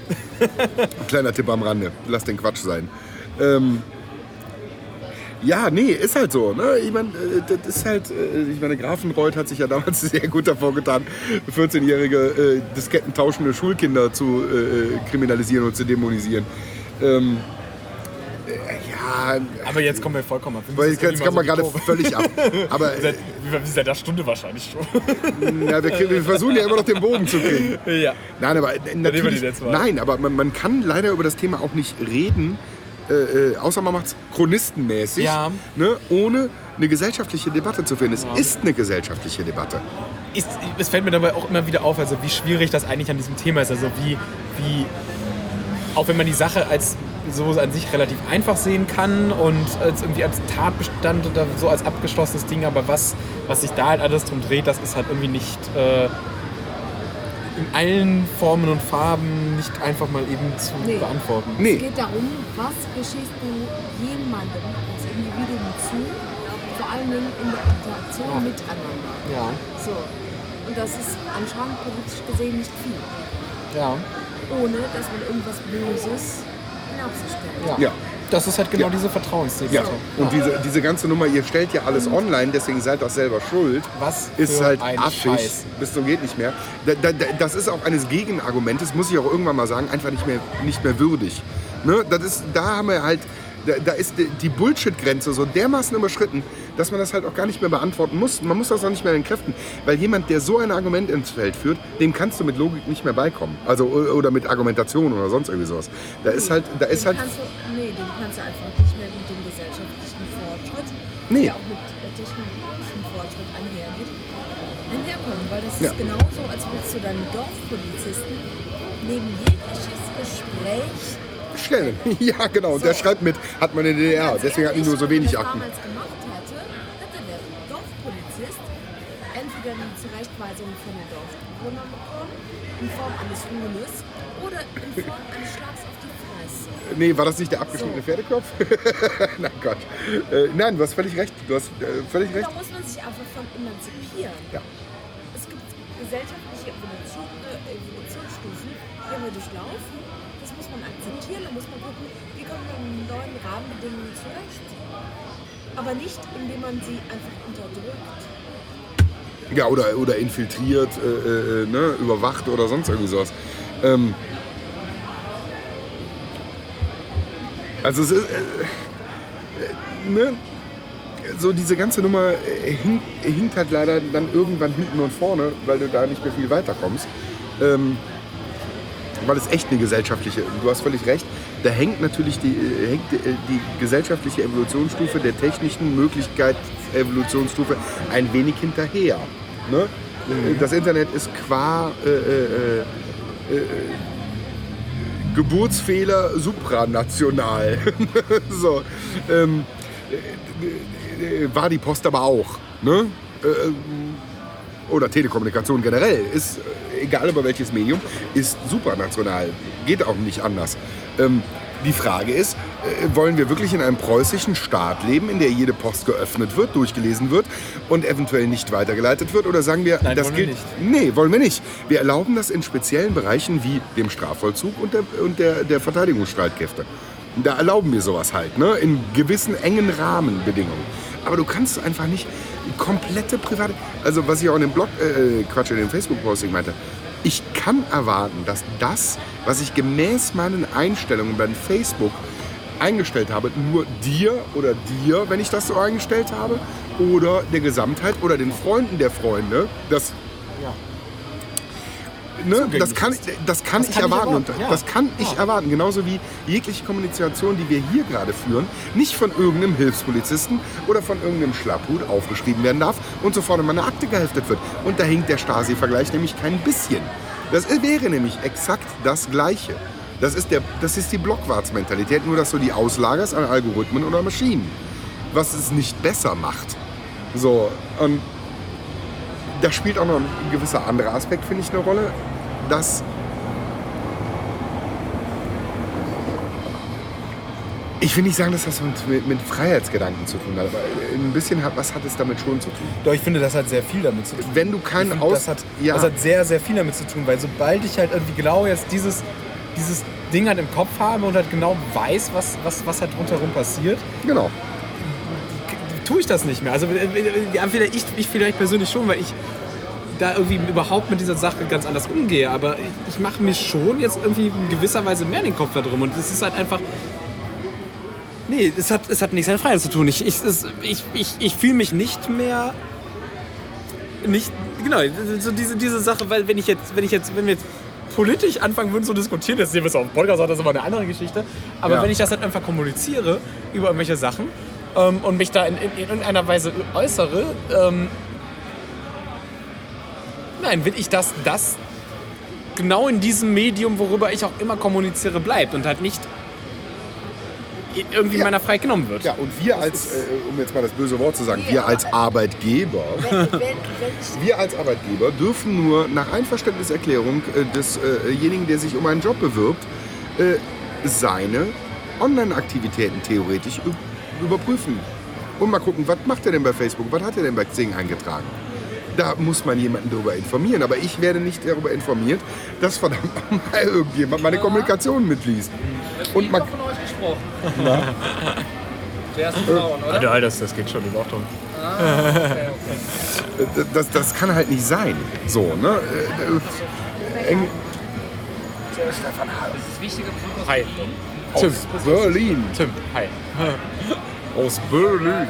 kleiner Tipp am Rande, lass den Quatsch sein. Ähm, ja, nee, ist halt so. Ne? Ich meine, äh, das ist halt, äh, ich meine, Grafenreuth hat sich ja damals sehr gut davor getan, vierzehnjährige äh, diskettentauschende Schulkinder zu äh, kriminalisieren und zu dämonisieren. Ähm, äh, ja, Aber jetzt kommen wir vollkommen ab. Wir weil müssen jetzt kann man irgendwie gerade mal so die völlig ab. Aber Kurve- Seit, wie wie seit einer Stunde wahrscheinlich schon. ja, wir, kriegen- wir versuchen ja immer noch den Bogen zu kriegen. ja. Nein, aber äh, nehmen wir natürlich, die letzte Mal. nein, aber man, man kann leider über das Thema auch nicht reden, äh, äh, außer man macht es chronistenmäßig, Ja. ne, ohne eine gesellschaftliche Debatte zu finden. Es ist eine gesellschaftliche Debatte. Ist, es fällt mir dabei auch immer wieder auf, also wie schwierig das eigentlich an diesem Thema ist. Also wie, wie auch wenn man die Sache als so an sich relativ einfach sehen kann und als irgendwie als Tatbestand oder so als abgeschlossenes Ding, aber was, was sich da halt alles drum dreht, das ist halt irgendwie nicht äh, in allen Formen und Farben nicht einfach mal eben zu Nee. beantworten. Es Nee, geht darum, was gestehst du jemandem als Individuum zu, vor allen Dingen in der Interaktion Ja. miteinander. Ja, So. Und das ist anscheinend politisch gesehen nicht viel, ja, ohne dass man irgendwas Böses in Aussicht stellt. ja. ja. Das ist halt genau Ja. diese Vertrauensdebatte. Ja. Und diese, diese ganze Nummer, ihr stellt ja alles online, deswegen seid doch selber schuld. Was Ist für halt ein affig, Scheiß. bis zum geht nicht mehr. Da, da, da- das ist auch eines Gegenargumentes, muss ich auch irgendwann mal sagen, einfach nicht mehr, nicht mehr würdig. Ne? Das ist, da haben wir halt Da, da ist die, die Bullshit-Grenze so dermaßen überschritten, dass man das halt auch gar nicht mehr beantworten muss. Man muss das auch nicht mehr entkräften. Weil jemand, der so ein Argument ins Feld führt, dem kannst du mit Logik nicht mehr beikommen. Also, oder mit Argumentation oder sonst irgendwie sowas. Da ist halt... Da ist Den halt kannst du, nee, den kannst du einfach nicht mehr mit dem gesellschaftlichen Fortschritt, Nee. der auch mit äh, technischem Fortschritt einhergeht, einherkommen. Weil das ist Ja. genauso, als würdest du deinen Dorfpolizisten neben jegliches Gespräch stellen. Ja, genau. Und der So. schreibt mit, hat man in der D D R. Ganz Deswegen hatten die ehrlich, nur so wenig wenn man Akten. das damals gemacht hätte, hätte der Dorfpolizist entweder eine Zurechtweisung von den Dorfbewohnern bekommen, in Form eines Huhnes oder in Form eines Schlags auf die Fresse. Nee, war das nicht der abgeschnittene So. Pferdekopf? Nein, Gott. Äh, nein, du hast völlig recht. Du hast äh, völlig recht. Da muss man sich einfach von emanzipieren. Ja. Es gibt gesellschaftliche Evolution, äh, Evolutionsstufen, die wir durchlaufen. Das muss man akzeptieren. Da muss man gucken, wie kommen wir mit neuen Rahmenbedingungen zurecht. Aber nicht, indem man sie einfach unterdrückt. Ja, oder, oder infiltriert, äh, äh, ne, überwacht oder sonst irgendwie sowas. Ähm, also es ist, äh, äh, ne, so diese ganze Nummer äh, hinkt, hinkt halt leider dann irgendwann hinten und vorne, weil du da nicht mehr viel weiterkommst. Ähm, weil es echt eine gesellschaftliche, du hast völlig recht, da hängt natürlich die, äh, hängt die, die gesellschaftliche Evolutionsstufe der technischen Möglichkeit Evolutionsstufe ein wenig hinterher. Ne? Das Internet ist qua äh, äh, äh, Geburtsfehler supranational. So, ähm, äh, äh, war die Post aber auch. Ne? Äh, oder Telekommunikation generell, ist, äh, egal über welches Medium, ist supranational. Geht auch nicht anders. Ähm, die Frage ist, äh, wollen wir wirklich in einem preußischen Staat leben, in der jede Post geöffnet wird, durchgelesen wird und eventuell nicht weitergeleitet wird? Oder sagen wir, Nein, das wollen wir gilt... nicht. Nee, wollen wir nicht. Wir erlauben das in speziellen Bereichen wie dem Strafvollzug und der, und der, der Verteidigungsstreitkräfte. Da erlauben wir sowas halt, ne? In gewissen engen Rahmenbedingungen. Aber du kannst einfach nicht komplette private... Also was ich auch in dem Blog, äh, Quatsch, in dem Facebook-Posting meinte, ich kann erwarten, dass das, was ich gemäß meinen Einstellungen bei Facebook eingestellt habe, nur dir oder dir, wenn ich das so eingestellt habe, oder der Gesamtheit oder den Freunden der Freunde, das... Ne, das kann, das kann Das ich kann ich erwarten. erwarten, Und ja. das kann ich erwarten. Genauso wie jegliche Kommunikation, die wir hier gerade führen, nicht von irgendeinem Hilfspolizisten oder von irgendeinem Schlapphut aufgeschrieben werden darf und sofort in meine Akte geheftet wird. Und da hinkt der Stasi-Vergleich nämlich kein bisschen. Das wäre nämlich exakt das Gleiche. Das ist, der, das ist die Blockwarts-Mentalität, nur dass du die auslagerst an Algorithmen oder Maschinen. Was es nicht besser macht. So, und da spielt auch noch ein gewisser anderer Aspekt, finde ich, eine Rolle, dass ich will nicht sagen, dass das mit, mit Freiheitsgedanken zu tun hat, aber ein bisschen hat, was hat es damit schon zu tun. Doch, ich finde, das hat sehr viel damit zu tun. Wenn du Ich keinen finde, Aus... das, hat, ja, das hat sehr, sehr viel damit zu tun, weil sobald ich halt irgendwie genau jetzt dieses, dieses Ding halt im Kopf habe und halt genau weiß, was, was, was halt rundherum passiert, genau. tue ich das nicht mehr. Also entweder ich, ich vielleicht persönlich schon, weil ich da irgendwie überhaupt mit dieser Sache ganz anders umgehe, aber ich, ich mache mir schon jetzt irgendwie in gewisser Weise mehr den Kopf da drum und es ist halt einfach... Nee, es hat, es hat nichts mit Freiheit zu tun. Ich, ich, es, ich, ich, ich fühle mich nicht mehr... Nicht, genau, so diese, diese Sache, weil wenn ich jetzt, wenn ich jetzt, wenn wir jetzt politisch anfangen würden zu diskutieren, das sehen wir es auf dem Podcast, das ist aber eine andere Geschichte, aber Ja. wenn ich das halt einfach kommuniziere über irgendwelche Sachen ähm, und mich da in, in, in irgendeiner Weise äußere, ähm, nein, will ich, dass das genau in diesem Medium, worüber ich auch immer kommuniziere, bleibt und halt nicht irgendwie Ja. meiner frei genommen wird. Ja, und wir als, äh, um jetzt mal das böse Wort zu sagen, wir als Arbeitgeber, Wenn, wenn, wenn ich wir als Arbeitgeber dürfen nur nach Einverständniserklärung äh, desjenigen, der sich um einen Job bewirbt, äh, seine Online-Aktivitäten theoretisch ü- überprüfen. Und mal gucken, was macht er denn bei Facebook, was hat er denn bei Xing eingetragen. Da muss man jemanden darüber informieren. Aber ich werde nicht darüber informiert, dass verdammt mal irgendjemand meine Kommunikation mitliest. Und man, von euch gesprochen. Zuerst die Frauen, oder? Alter, das, das geht schon in Ordnung. das, das kann halt nicht sein. So, ne? Äh, äh, eng- Das ist wichtige Punkte. Hi. Tim. Berlin. Tim, hi. Aus Berlin.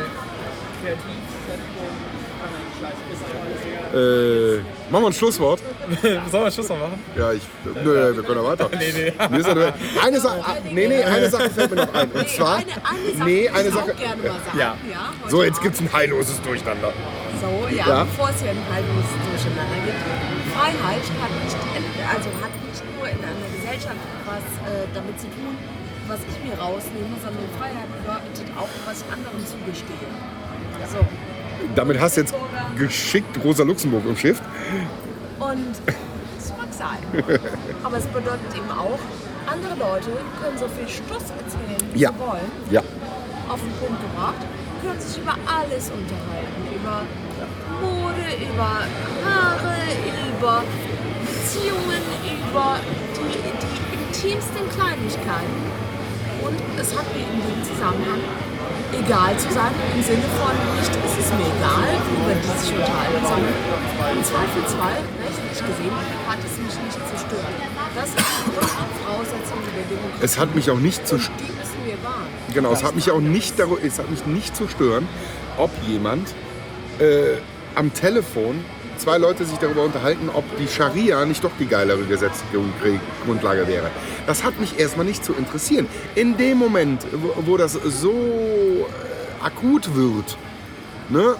Äh, machen wir ein Schlusswort? Sollen wir Schluss noch machen? Ja, ich. Nö, wir können ja weiter. Nee, nee. Mir ist ja, eine Sache, nee, nee, eine Sache fällt mir noch ein. Und zwar. Eine, eine Sache nee, eine will ich Sache. auch gerne mal sagen. Ja. Ja, heute So, jetzt Abend. gibt's ein heilloses Durcheinander. So, ja, Ja. bevor es hier ein halbes Durcheinander gibt. Freiheit hat nicht, also hat nicht nur in einer Gesellschaft was äh, damit zu tun, was ich mir rausnehme, sondern Freiheit bedeutet auch, was ich anderen zugestehe. So. Damit hast du jetzt geschickt Rosa Luxemburg umschifft. Und das mag sein. Aber es bedeutet eben auch, andere Leute können so viel Stuss erzählen, wie Ja. sie wollen. Ja. Auf den Punkt gebracht, können sich über alles unterhalten. Über Mode, über Haare, über Beziehungen, über die, die intimsten Kleinigkeiten. Und es hat mir in dem Zusammenhang egal zu sein, im Sinne von nicht, es ist mir egal, über die sich unterhalten, sondern im Zweifelsfall, rechtlich gesehen, hat es mich nicht zu stören. Das ist die Grundvoraussetzung der Demokratie. Es hat mich auch nicht zu Und die müssen wir wahren. Genau, es hat mich auch nicht, daru- es hat mich nicht zu stören, ob jemand äh, am Telefon zwei Leute sich darüber unterhalten, ob die Scharia nicht doch die geilere Gesetzesgrundlage wäre. Das hat mich erstmal nicht zu interessieren. In dem Moment, wo, wo das so äh, akut wird, ne,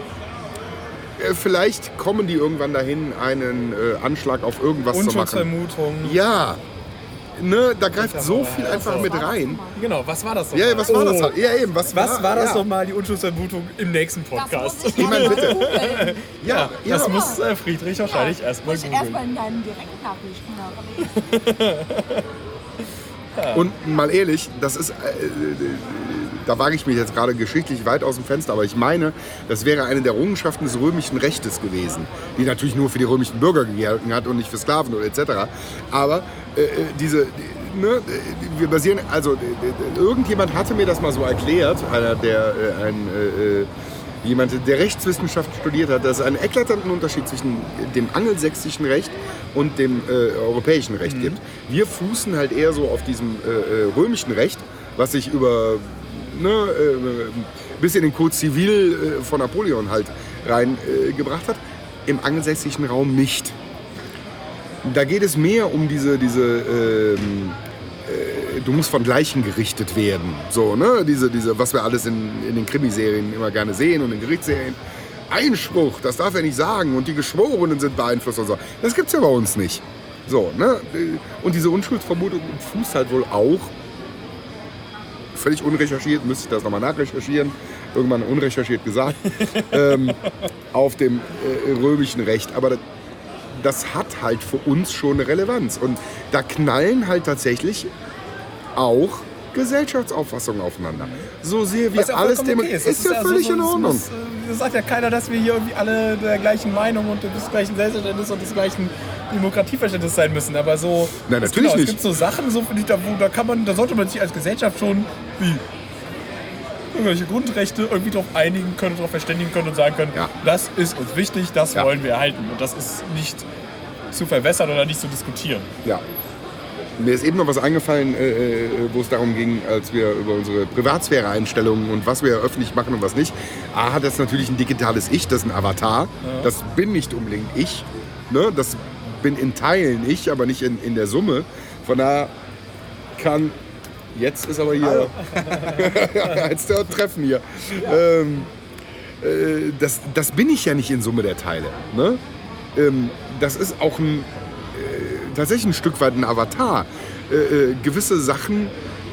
äh, vielleicht kommen die irgendwann dahin, einen äh, Anschlag auf irgendwas zu machen. Unschuldsvermutung. Ja, ne, da greift so viel einfach mit rein. Genau, was war das Ja, nochmal? was war das? Oh. halt? Ja, eben, was, Was war das ja. nochmal, die Unschuldsvermutung im nächsten Podcast? Das muss ich Ich meine, mal bitte. googeln. Ja, ja, Das muss äh, Friedrich wahrscheinlich erstmal Muss ich erstmal googeln. in deinen Direktnachrichten nachlesen. Und mal ehrlich, das ist, äh, da wage ich mich jetzt gerade geschichtlich weit aus dem Fenster, aber ich meine, das wäre eine der Errungenschaften des römischen Rechtes gewesen, die natürlich nur für die römischen Bürger gegolten hat und nicht für Sklaven oder et cetera. Aber äh, diese, ne, wir basieren, also äh, irgendjemand hatte mir das mal so erklärt, einer der, äh, ein, äh, jemand, der Rechtswissenschaft studiert hat, dass es einen eklatanten Unterschied zwischen dem angelsächsischen Recht und dem äh, europäischen Recht Mhm. gibt. Wir fußen halt eher so auf diesem äh, äh, römischen Recht, was sich über ne, äh, bis in den Code Civil äh, von Napoleon halt reingebracht äh, hat, im angelsächsischen Raum nicht. Da geht es mehr um diese, diese ähm, äh, du musst von Gleichen gerichtet werden. So, ne? Diese, diese, was wir alles in, in den Krimiserien immer gerne sehen und in Gerichtsserien. Einspruch, das darf er nicht sagen und die Geschworenen sind beeinflusst und so. Das gibt's ja bei uns nicht. So, ne? Und diese Unschuldsvermutung fußt halt wohl auch, völlig unrecherchiert, müsste ich das nochmal nachrecherchieren, irgendwann unrecherchiert gesagt, ähm, auf dem äh, römischen Recht. Aber das, das hat halt für uns schon eine Relevanz. Und da knallen halt tatsächlich auch Gesellschaftsauffassungen aufeinander. So sehr wir Was ja alles vollkommen dem okay ist, Das ja also völlig so- in es Ordnung. Muss, äh, das sagt ja keiner, dass wir hier irgendwie alle der gleichen Meinung und des gleichen Selbstverständnisses und des gleichen Demokratieverständnisses sein müssen. Aber so, Nein, es, natürlich genau, nicht. Es gibt so Sachen, so, finde ich, da, wo, da kann man, da sollte man sich als Gesellschaft schon wie irgendwelche Grundrechte irgendwie darauf einigen können, darauf verständigen können und sagen können, Ja. das ist uns wichtig, das Ja. wollen wir erhalten und das ist nicht zu verwässern oder nicht zu diskutieren. Ja. Mir ist eben noch was eingefallen, äh, äh, wo es darum ging, als wir über unsere Privatsphäre-Einstellungen und was wir öffentlich machen und was nicht. A hat das natürlich ein digitales Ich, das ist ein Avatar. Das bin nicht unbedingt ich. Ne? Das bin in Teilen ich, aber nicht in, in der Summe. Von daher kann... Jetzt ist aber hier... jetzt der Treffen hier. Ähm, äh, das, das bin ich ja nicht in Summe der Teile. Ne? Ähm, das ist auch ein... tatsächlich ein Stück weit ein Avatar. Äh, äh, gewisse Sachen.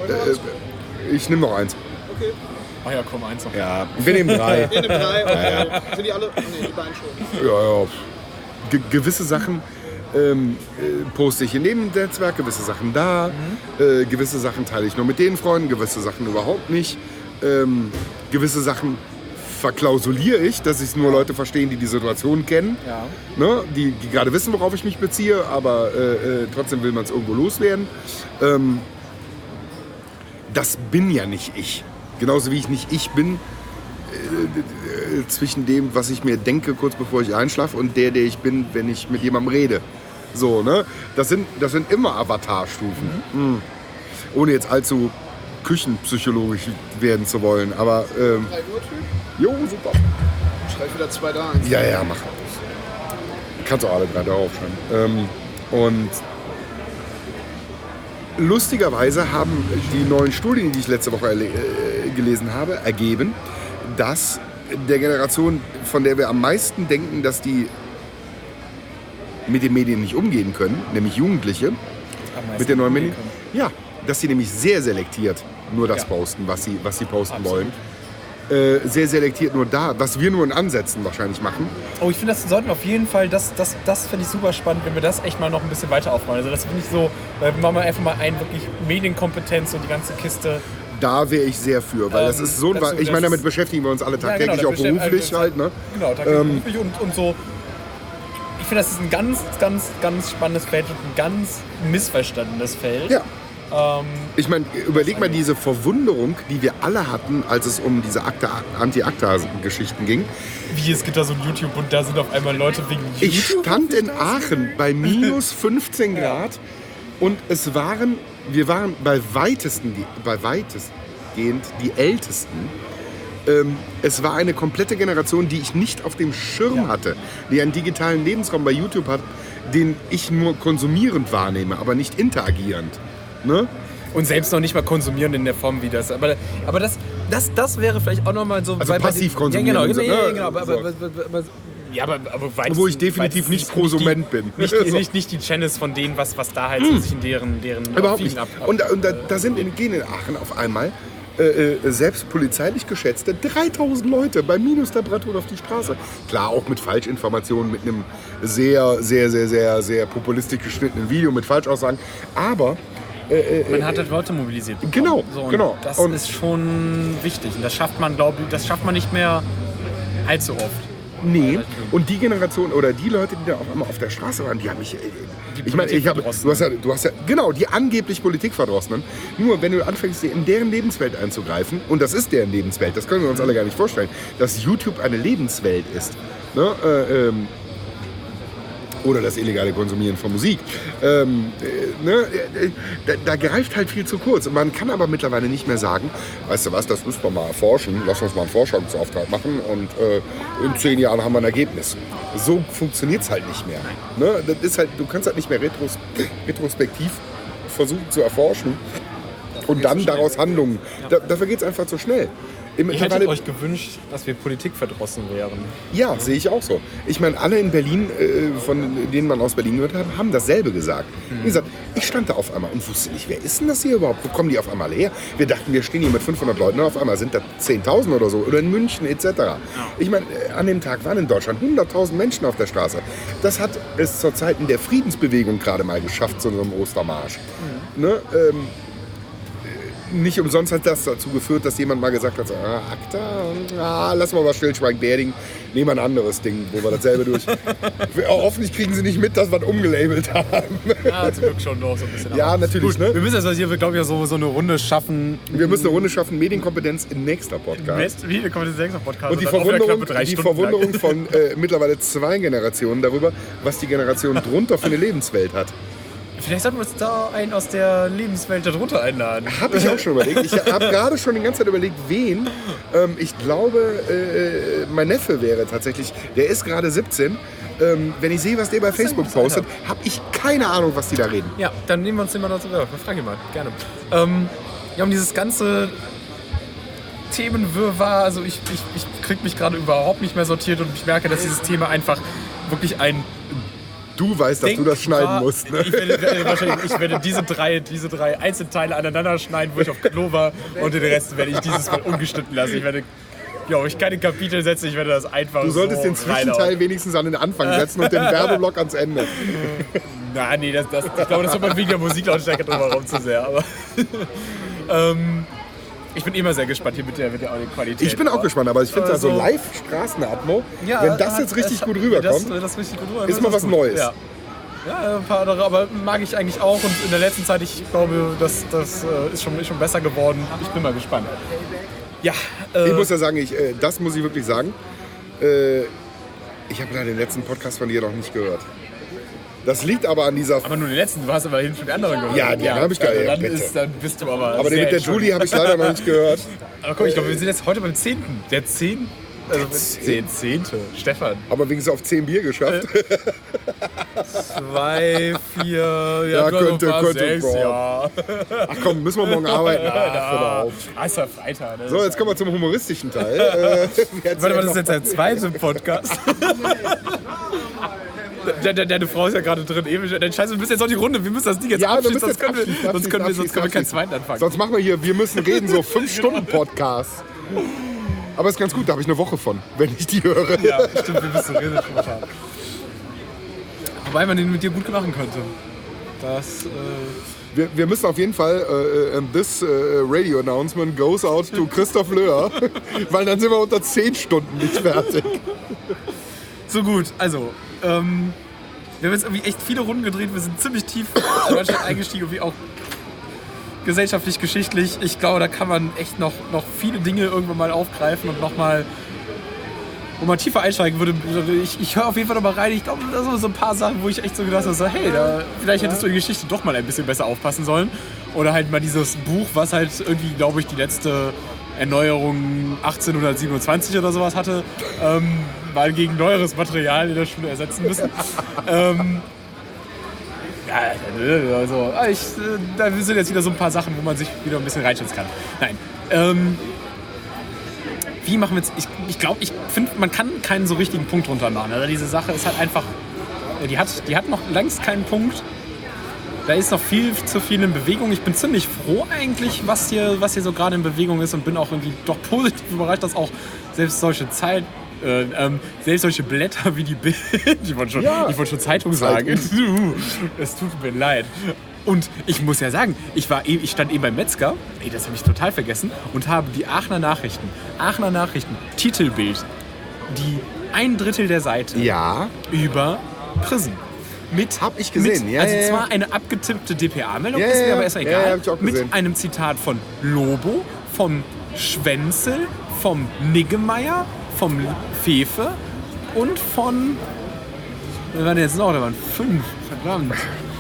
Äh, ich nehme noch eins. Ach ja, komm, eins noch. Ja, wir nehmen drei. Wir nehmen drei, okay. Sind die alle? Nee, die beiden schon. Ja, ja. Ge gewisse Sachen ähm, äh, poste ich in dem Netzwerk, gewisse Sachen da. Äh, gewisse Sachen teile ich nur mit den Freunden, gewisse Sachen überhaupt nicht. Ähm, gewisse Sachen verklausuliere ich, dass es nur Leute verstehen, die die Situation kennen. Ja. Ne, die, die gerade wissen, worauf ich mich beziehe, aber äh, äh, trotzdem will man es irgendwo loswerden. Ähm, das bin ja nicht ich. Genauso wie ich nicht ich bin äh, äh, zwischen dem, was ich mir denke, kurz bevor ich einschlafe, und der, der ich bin, wenn ich mit jemandem rede. So, ne? Das sind, das sind immer Avatarstufen. Mhm. ohne jetzt allzu küchenpsychologisch werden zu wollen. Aber, ähm, drei Uhr Typ? jo, super. Schreib wieder zwei da eins. Ja, ja, mach. Kannst du alle drei da aufschreiben. Ähm, und lustigerweise haben die neuen Studien, die ich letzte Woche erle- äh, gelesen habe, ergeben, dass der Generation, von der wir am meisten denken, dass die mit den Medien nicht umgehen können, nämlich Jugendliche, mit den neuen Medien, ja, dass sie nämlich sehr selektiert nur das Ja. posten, was sie, was sie posten Absolut. wollen. Äh, sehr selektiert nur da, was wir nur in Ansätzen wahrscheinlich machen. Oh, ich finde, das sollten auf jeden Fall, das, das, das finde ich super spannend, wenn wir das echt mal noch ein bisschen weiter aufbauen. Also das finde ich so, äh, machen wir einfach mal ein, wirklich Medienkompetenz und die ganze Kiste. Da wäre ich sehr für, weil Ähm, das ist so ein, dazu, ich meine, das damit ist- beschäftigen wir uns alle Ja, genau, tagtäglich, da auch beschäftigen beruflich wir uns- halt, ne? Genau, tagtäglich Ähm, beruflich und, und so. Ich finde, das ist ein ganz, ganz, ganz spannendes Feld und ein ganz missverstandenes Feld. Ja. Ähm, Ich meine, überleg mal diese Verwunderung, die wir alle hatten, als es um diese Akta, Anti-Akta-Geschichten ging. wie, es gibt da so ein YouTube und da sind auf einmal Leute wegen YouTube. Ich stand in Aachen bei minus fünfzehn Grad und es waren, wir waren bei weitesten, bei weitestgehend die Ältesten. Ähm, es war eine komplette Generation, die ich nicht auf dem Schirm Ja. hatte, die einen digitalen Lebensraum bei YouTube hat, den ich nur konsumierend wahrnehme, aber nicht interagierend. Ne? Und selbst noch nicht mal konsumieren in der Form wie das. Aber, aber das, das, das wäre vielleicht auch nochmal so... Also weil bei passiv den- konsumieren Ja, genau, und so, ja, ja, ne? genau. Aber, So. aber, aber, aber, ja, aber, aber weitestens- Obwohl ich definitiv weitestens nicht Prosument die, bin. Nicht, So. nicht, nicht die Channels von denen, was, was da halt so sich in deren, deren Überhaupt Feeden nicht. ab, ab, Und, und da, da sind in, gehen in Aachen auf einmal äh, äh, selbst polizeilich geschätzte dreitausend Leute bei Minustemperaturen auf die Straße. Klar, auch mit Falschinformationen, mit einem sehr, sehr, sehr, sehr, sehr populistisch geschnittenen Video mit Falschaussagen. Aber Man hat halt Leute mobilisiert bekommen. Genau, so, und genau. Das Und- ist schon wichtig. Und das schafft man, glaube ich, das schafft man nicht mehr allzu oft. nee, und die Generation oder die Leute, die da auf einmal auf der Straße waren, die haben mich. äh, Ich meine, ich habe, du hast ja, du hast ja, genau, die angeblich Politikverdrossenen. Nur wenn du anfängst, in deren Lebenswelt einzugreifen, und das ist deren Lebenswelt, das können wir uns alle gar nicht vorstellen, dass YouTube eine Lebenswelt ist. Ne? Äh, ähm, oder das illegale Konsumieren von Musik. Ähm, äh, ne, äh, da, da greift halt viel zu kurz. Und man kann aber mittlerweile nicht mehr sagen, weißt du was, das müssen wir mal erforschen, lass uns mal einen Forschungsauftrag machen und äh, in zehn Jahren haben wir ein Ergebnis. So funktioniert es halt nicht mehr. Ne? Das ist halt, du kannst halt nicht mehr retros retrospektiv versuchen zu erforschen und dann daraus Handlungen. Da, dafür geht es einfach zu schnell. Im, Ich hätte euch gewünscht, dass wir politikverdrossen wären. ja, sehe ich auch so. Ich meine, alle in Berlin, äh, von denen man aus Berlin gehört hat, haben dasselbe gesagt. Wie gesagt, ich stand da auf einmal und wusste nicht, wer ist denn das hier überhaupt? Wo kommen die auf einmal her? Wir dachten, wir stehen hier mit fünfhundert Leuten und auf einmal sind da zehntausend oder so. Oder in München et cetera. Ich meine, äh, an dem Tag waren in Deutschland hunderttausend Menschen auf der Straße. Das hat es zur Zeit in der Friedensbewegung gerade mal geschafft, zu so einem Ostermarsch. Ne? Ähm, Nicht umsonst hat das dazu geführt, dass jemand mal gesagt hat, so, ah, Akta, ah, lass mal was stillschweigen, der Ding, nehmen wir ein anderes Ding, wo wir dasselbe durch. Hoffentlich kriegen sie nicht mit, dass wir das umgelabelt haben. Ja, zum Glück schon noch so ein bisschen. Ja, Aber natürlich, gut, ne? Wir müssen jetzt also hier, glaube ich, so, so eine Runde schaffen. Wir müssen eine Runde schaffen, Medienkompetenz im nächsten Podcast. Best, wie kommt das nächste Podcast? Und die dann auch wieder Verwunderung, knappe drei die Stunden lang. Verwunderung von äh, mittlerweile zwei Generationen darüber, was die Generation drunter für eine Lebenswelt hat. Vielleicht sollten wir uns da einen aus der Lebenswelt darunter einladen. Habe ich auch schon überlegt. Ich habe gerade schon die ganze Zeit überlegt, wen. Ähm, ich glaube, äh, mein Neffe wäre tatsächlich, der ist gerade siebzehn. Ähm, wenn ich sehe, was der bei Facebook ein gutes postet, habe ich keine Ahnung, was die da reden. Ja, dann nehmen wir uns den mal dazu. Ja, frag ihn mal, gerne. Ähm, ja, um dieses ganze Themenwirrwarr, also ich, ich, ich kriege mich gerade überhaupt nicht mehr sortiert und ich merke, dass dieses Thema einfach wirklich ein Du weißt, dass du das schneiden musst. Ne? Ich werde, werde wahrscheinlich, ich werde diese drei, diese drei Einzelteile aneinander schneiden, wo ich auf Klo war und den Rest werde ich dieses Mal ungeschnitten lassen. Ich werde, ja, ich keine Kapitel setzen, ich werde das einfach Du solltest so den Zwischenteil wenigstens an den Anfang setzen und den Werbeblock ans Ende. Nein, nee, das, das, ich glaube, das wird man wegen der Musiklautstärke drumherum zu sehr. Aber ähm, ich bin immer sehr gespannt hier mit der, mit der Audioqualität. Ich bin auch gespannt, aber ich finde da so Also- Live-Straßenatmo, Ja, wenn das hat- jetzt richtig es- gut wenn das, rüberkommt, wenn das richtig gut rüberkommt, ist mal was gut. Neues. Ja. Ja, ein paar andere, aber mag ich eigentlich auch und in der letzten Zeit, ich glaube, das, das äh, ist, schon, ist schon besser geworden. Ich bin mal gespannt. Ja, äh, Ich muss ja sagen, ich, äh, das muss ich wirklich sagen. Äh, ich habe leider den letzten Podcast von dir noch nicht gehört. Das liegt aber an dieser... Aber nur den letzten, du hast aber hin für die anderen gehört. Ja, den hab ich also gehört, dann, bitte. ist, dann bist du aber aber den sehr mit der Julie habe ich leider noch nicht gehört. Aber guck, ich glaube, wir sind jetzt heute beim zehnten. Der zehnte. Also der zehnte. Stefan. Aber wenigstens auf zehn Bier geschafft. Zwei, vier, Ja, ja, könnte, fünf, könnte, sechs, boah. ja. Ach komm, müssen wir morgen arbeiten? Ach, hör doch auf. Ah, ist ja Freitag. Ne? So, jetzt kommen wir zum humoristischen Teil. Äh, Warte mal, das ist jetzt der zweite Podcast. De, de, deine Frau ist ja gerade drin. Ewig. Dann scheiße, wir müssen jetzt auch die Runde. Wir müssen das Ding jetzt Ja, wir abschließen, müssen sonst jetzt können wir, abschließen, sonst können wir, sonst können wir keinen abschließen. zweiten anfangen. Sonst machen wir hier, wir müssen reden, so fünf Stunden Podcast. Aber ist ganz gut, da habe ich eine Woche von, wenn ich die höre. Ja, stimmt, wir müssen reden spontan. Wobei man den mit dir gut machen könnte. Das, äh Wir, wir müssen auf jeden Fall, uh, and this uh, radio announcement goes out to Christoph Löhr, weil dann sind wir unter zehn Stunden nicht fertig. So gut, also, ähm, wir haben jetzt irgendwie echt viele Runden gedreht, wir sind ziemlich tief in Deutschland eingestiegen, wie auch gesellschaftlich, geschichtlich. Ich glaube, da kann man echt noch, noch viele Dinge irgendwann mal aufgreifen und nochmal, wo man tiefer einsteigen würde. Ich, ich höre auf jeden Fall nochmal rein. Ich glaube, da sind so ein paar Sachen, wo ich echt so gedacht habe, so, hey, da, vielleicht hättest du in die Geschichte doch mal ein bisschen besser aufpassen sollen. Oder halt mal dieses Buch, was halt irgendwie, glaube ich, die letzte Erneuerung achtzehnhundertsiebenundzwanzig oder sowas hatte, ähm, mal gegen neueres Material in der Schule ersetzen müssen. ähm, ja, also, ich, da sind jetzt wieder so ein paar Sachen, wo man sich wieder ein bisschen reinschätzen kann. Nein. Ähm, wie machen wir jetzt? Ich, ich glaube, ich finde, man kann keinen so richtigen Punkt drunter machen. Also diese Sache ist halt einfach, die hat, die hat noch längst keinen Punkt. Da ist noch viel zu viel in Bewegung. Ich bin ziemlich froh eigentlich, was hier, was hier so gerade in Bewegung ist und bin auch irgendwie doch positiv überrascht, dass auch selbst solche Zeit, äh, ähm, selbst solche Blätter wie die Bild, ich wollte schon, Ja. ich wollte schon Zeitung sagen. Es tut mir leid. Und ich muss ja sagen, ich, war, ich stand eben beim Metzger, ey, das habe ich total vergessen, und habe die Aachener Nachrichten, Aachener Nachrichten, Titelbild, die ein Drittel der Seite Ja, über Prison. Mit, Hab ich gesehen, mit, ja, also ja, ja. zwar eine abgetippte D P A-Meldung, Ja, ist mir ja, aber erstmal ja, egal, ja, hab ich auch mit gesehen. einem Zitat von Lobo, vom Schwänzel, vom Niggemeier, vom Fefe und von, wir waren jetzt noch, da waren fünf, verdammt.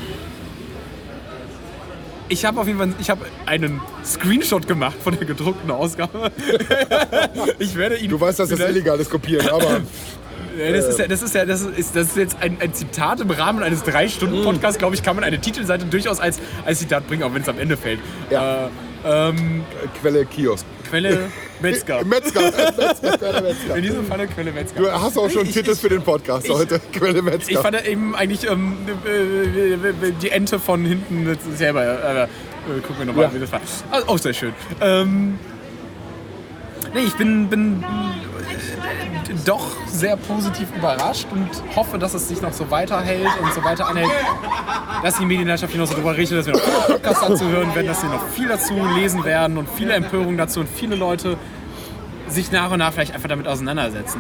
Ich habe auf jeden Fall ich hab einen Screenshot gemacht von der gedruckten Ausgabe. Ich werde ihn. du weißt, dass das illegal ist, kopieren, aber Ja, das ist ja, das ist ja, das ist, das ist jetzt ein, ein Zitat im Rahmen eines drei Stunden Podcasts, glaube ich, kann man eine Titelseite durchaus als, als Zitat bringen, auch wenn es am Ende fällt. Ja. Äh, ähm, Quelle Kiosk. Quelle Metzger. Metzger, Metzger, Quelle Metzger. In diesem Falle Quelle Metzger. Du hast auch schon Ich- Titel ich- für den Podcast ich- heute. Quelle Metzger. Ich fand ja eben eigentlich ähm, äh, die Ente von hinten mit selber. Äh, äh, gucken wir nochmal, Ja. wie das war. Also, auch sehr schön. Ähm, nee, ich bin, bin äh, doch sehr positiv überrascht und hoffe, dass es sich noch so weiterhält und so weiter anhält, dass die Medienlandschaft hier noch so drüber redet, dass wir noch viele Podcasts dazu hören werden, dass wir noch viel dazu lesen werden und viele Empörungen dazu und viele Leute sich nach und nach vielleicht einfach damit auseinandersetzen.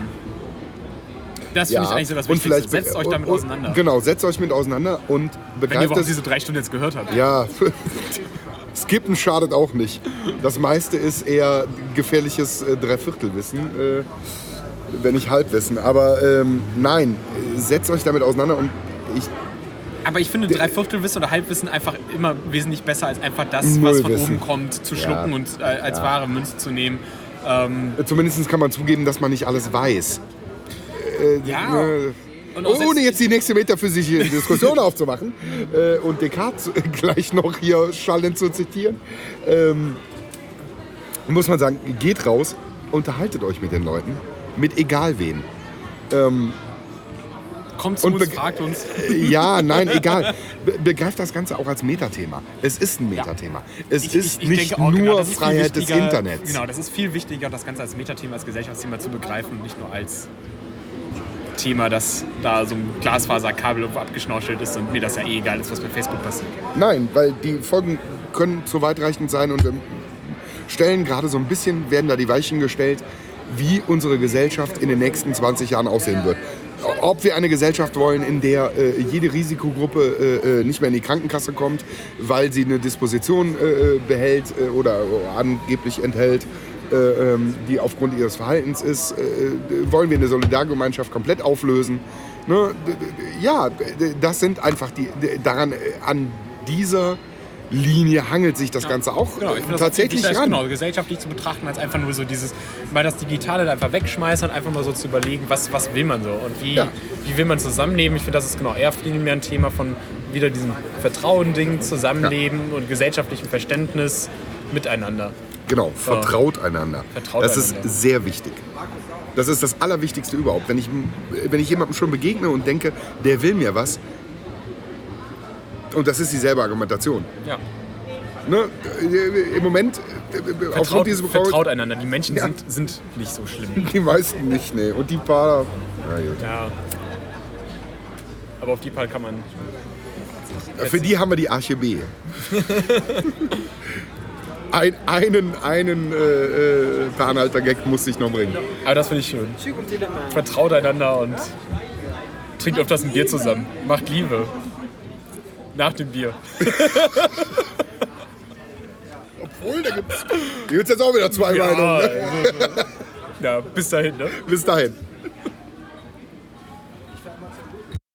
Das finde ich eigentlich so das und Wichtigste. vielleicht Setzt euch damit und- auseinander. Genau, setzt euch mit auseinander und Wenn ihr begreift überhaupt es. diese drei Stunden jetzt gehört habt. Ja, Skippen schadet auch nicht. Das meiste ist eher gefährliches äh, Dreiviertelwissen, äh, wenn nicht Halbwissen. Aber ähm, nein, setzt euch damit auseinander und ich Aber ich finde Dreiviertelwissen oder Halbwissen einfach immer wesentlich besser als einfach das, was Null von Wissen. oben kommt, zu schlucken Ja. und äh, als wahre Münze zu nehmen. Ähm, zumindest kann man zugeben, dass man nicht alles weiß. Äh, Ja. äh, Und auch ohne selbst- jetzt die nächste metaphysische Diskussion aufzumachen äh, und Descartes gleich noch hier schallend zu zitieren, ähm, muss man sagen, geht raus, unterhaltet euch mit den Leuten, mit egal wen. Ähm, kommt zu und uns, be- fragt uns. ja, nein, egal. Be begreift das Ganze auch als Metathema. Es ist ein Metathema. Es Ich- ist ich- ich nicht denke auch, nur genau, das ist viel Freiheit des wichtiger- Internets. Genau, das ist viel wichtiger, das Ganze als Metathema, als Gesellschaftsthema zu begreifen und nicht nur als Thema, dass da so ein Glasfaserkabel irgendwo abgeschnorchelt ist und mir das ja eh egal ist, was bei Facebook passiert. Nein, weil die Folgen können zu weitreichend sein und ähm, stellen gerade so ein bisschen, werden da die Weichen gestellt, wie unsere Gesellschaft in den nächsten zwanzig Jahren aussehen wird. Ob wir eine Gesellschaft wollen, in der äh, jede Risikogruppe äh, äh, nicht mehr in die Krankenkasse kommt, weil sie eine Disposition äh, behält äh, oder angeblich enthält, äh, ähm, die aufgrund ihres Verhaltens ist. Äh, wollen wir eine Solidargemeinschaft komplett auflösen? Ne? D- d- Ja, d- das sind einfach die, d- daran, äh, an dieser Linie hangelt sich das Ganze auch Genau, äh, ich finde das tatsächlich auch wichtig, ran. genau, gesellschaftlich zu betrachten, als einfach nur so dieses, mal das Digitale da einfach wegschmeißen und einfach mal so zu überlegen, was, was will man so und wie, Ja. wie will man zusammenleben. Ich finde, das ist genau eher viel mehr ein Thema von wieder diesem Vertrauen-Ding, Zusammenleben und gesellschaftlichem Verständnis miteinander. Genau, vertraut einander. Vertraut das einander. ist sehr wichtig. Das ist das Allerwichtigste überhaupt. Wenn ich, wenn ich jemandem schon begegne und denke, der will mir was, und das ist dieselbe Argumentation. Ja. Ne? Im Moment, Vertraut, aufgrund dieses vertraut einander. Die Menschen Ja. sind, sind nicht so schlimm. die meisten nicht, ne. Und die paar, na gut. Ja. Aber auf die Fall kann man. Für die haben wir die Arche B. Ein, einen einen äh, äh, per Anhalter-Gag musste ich noch bringen. Aber das finde ich schön. Vertraut einander und trinkt öfters ein Bier zusammen. Macht Liebe. Nach dem Bier. Obwohl, da gibt's, gibt's jetzt auch wieder zwei Ja, Meinungen. Ne? also, ja, bis dahin, ne? Bis dahin.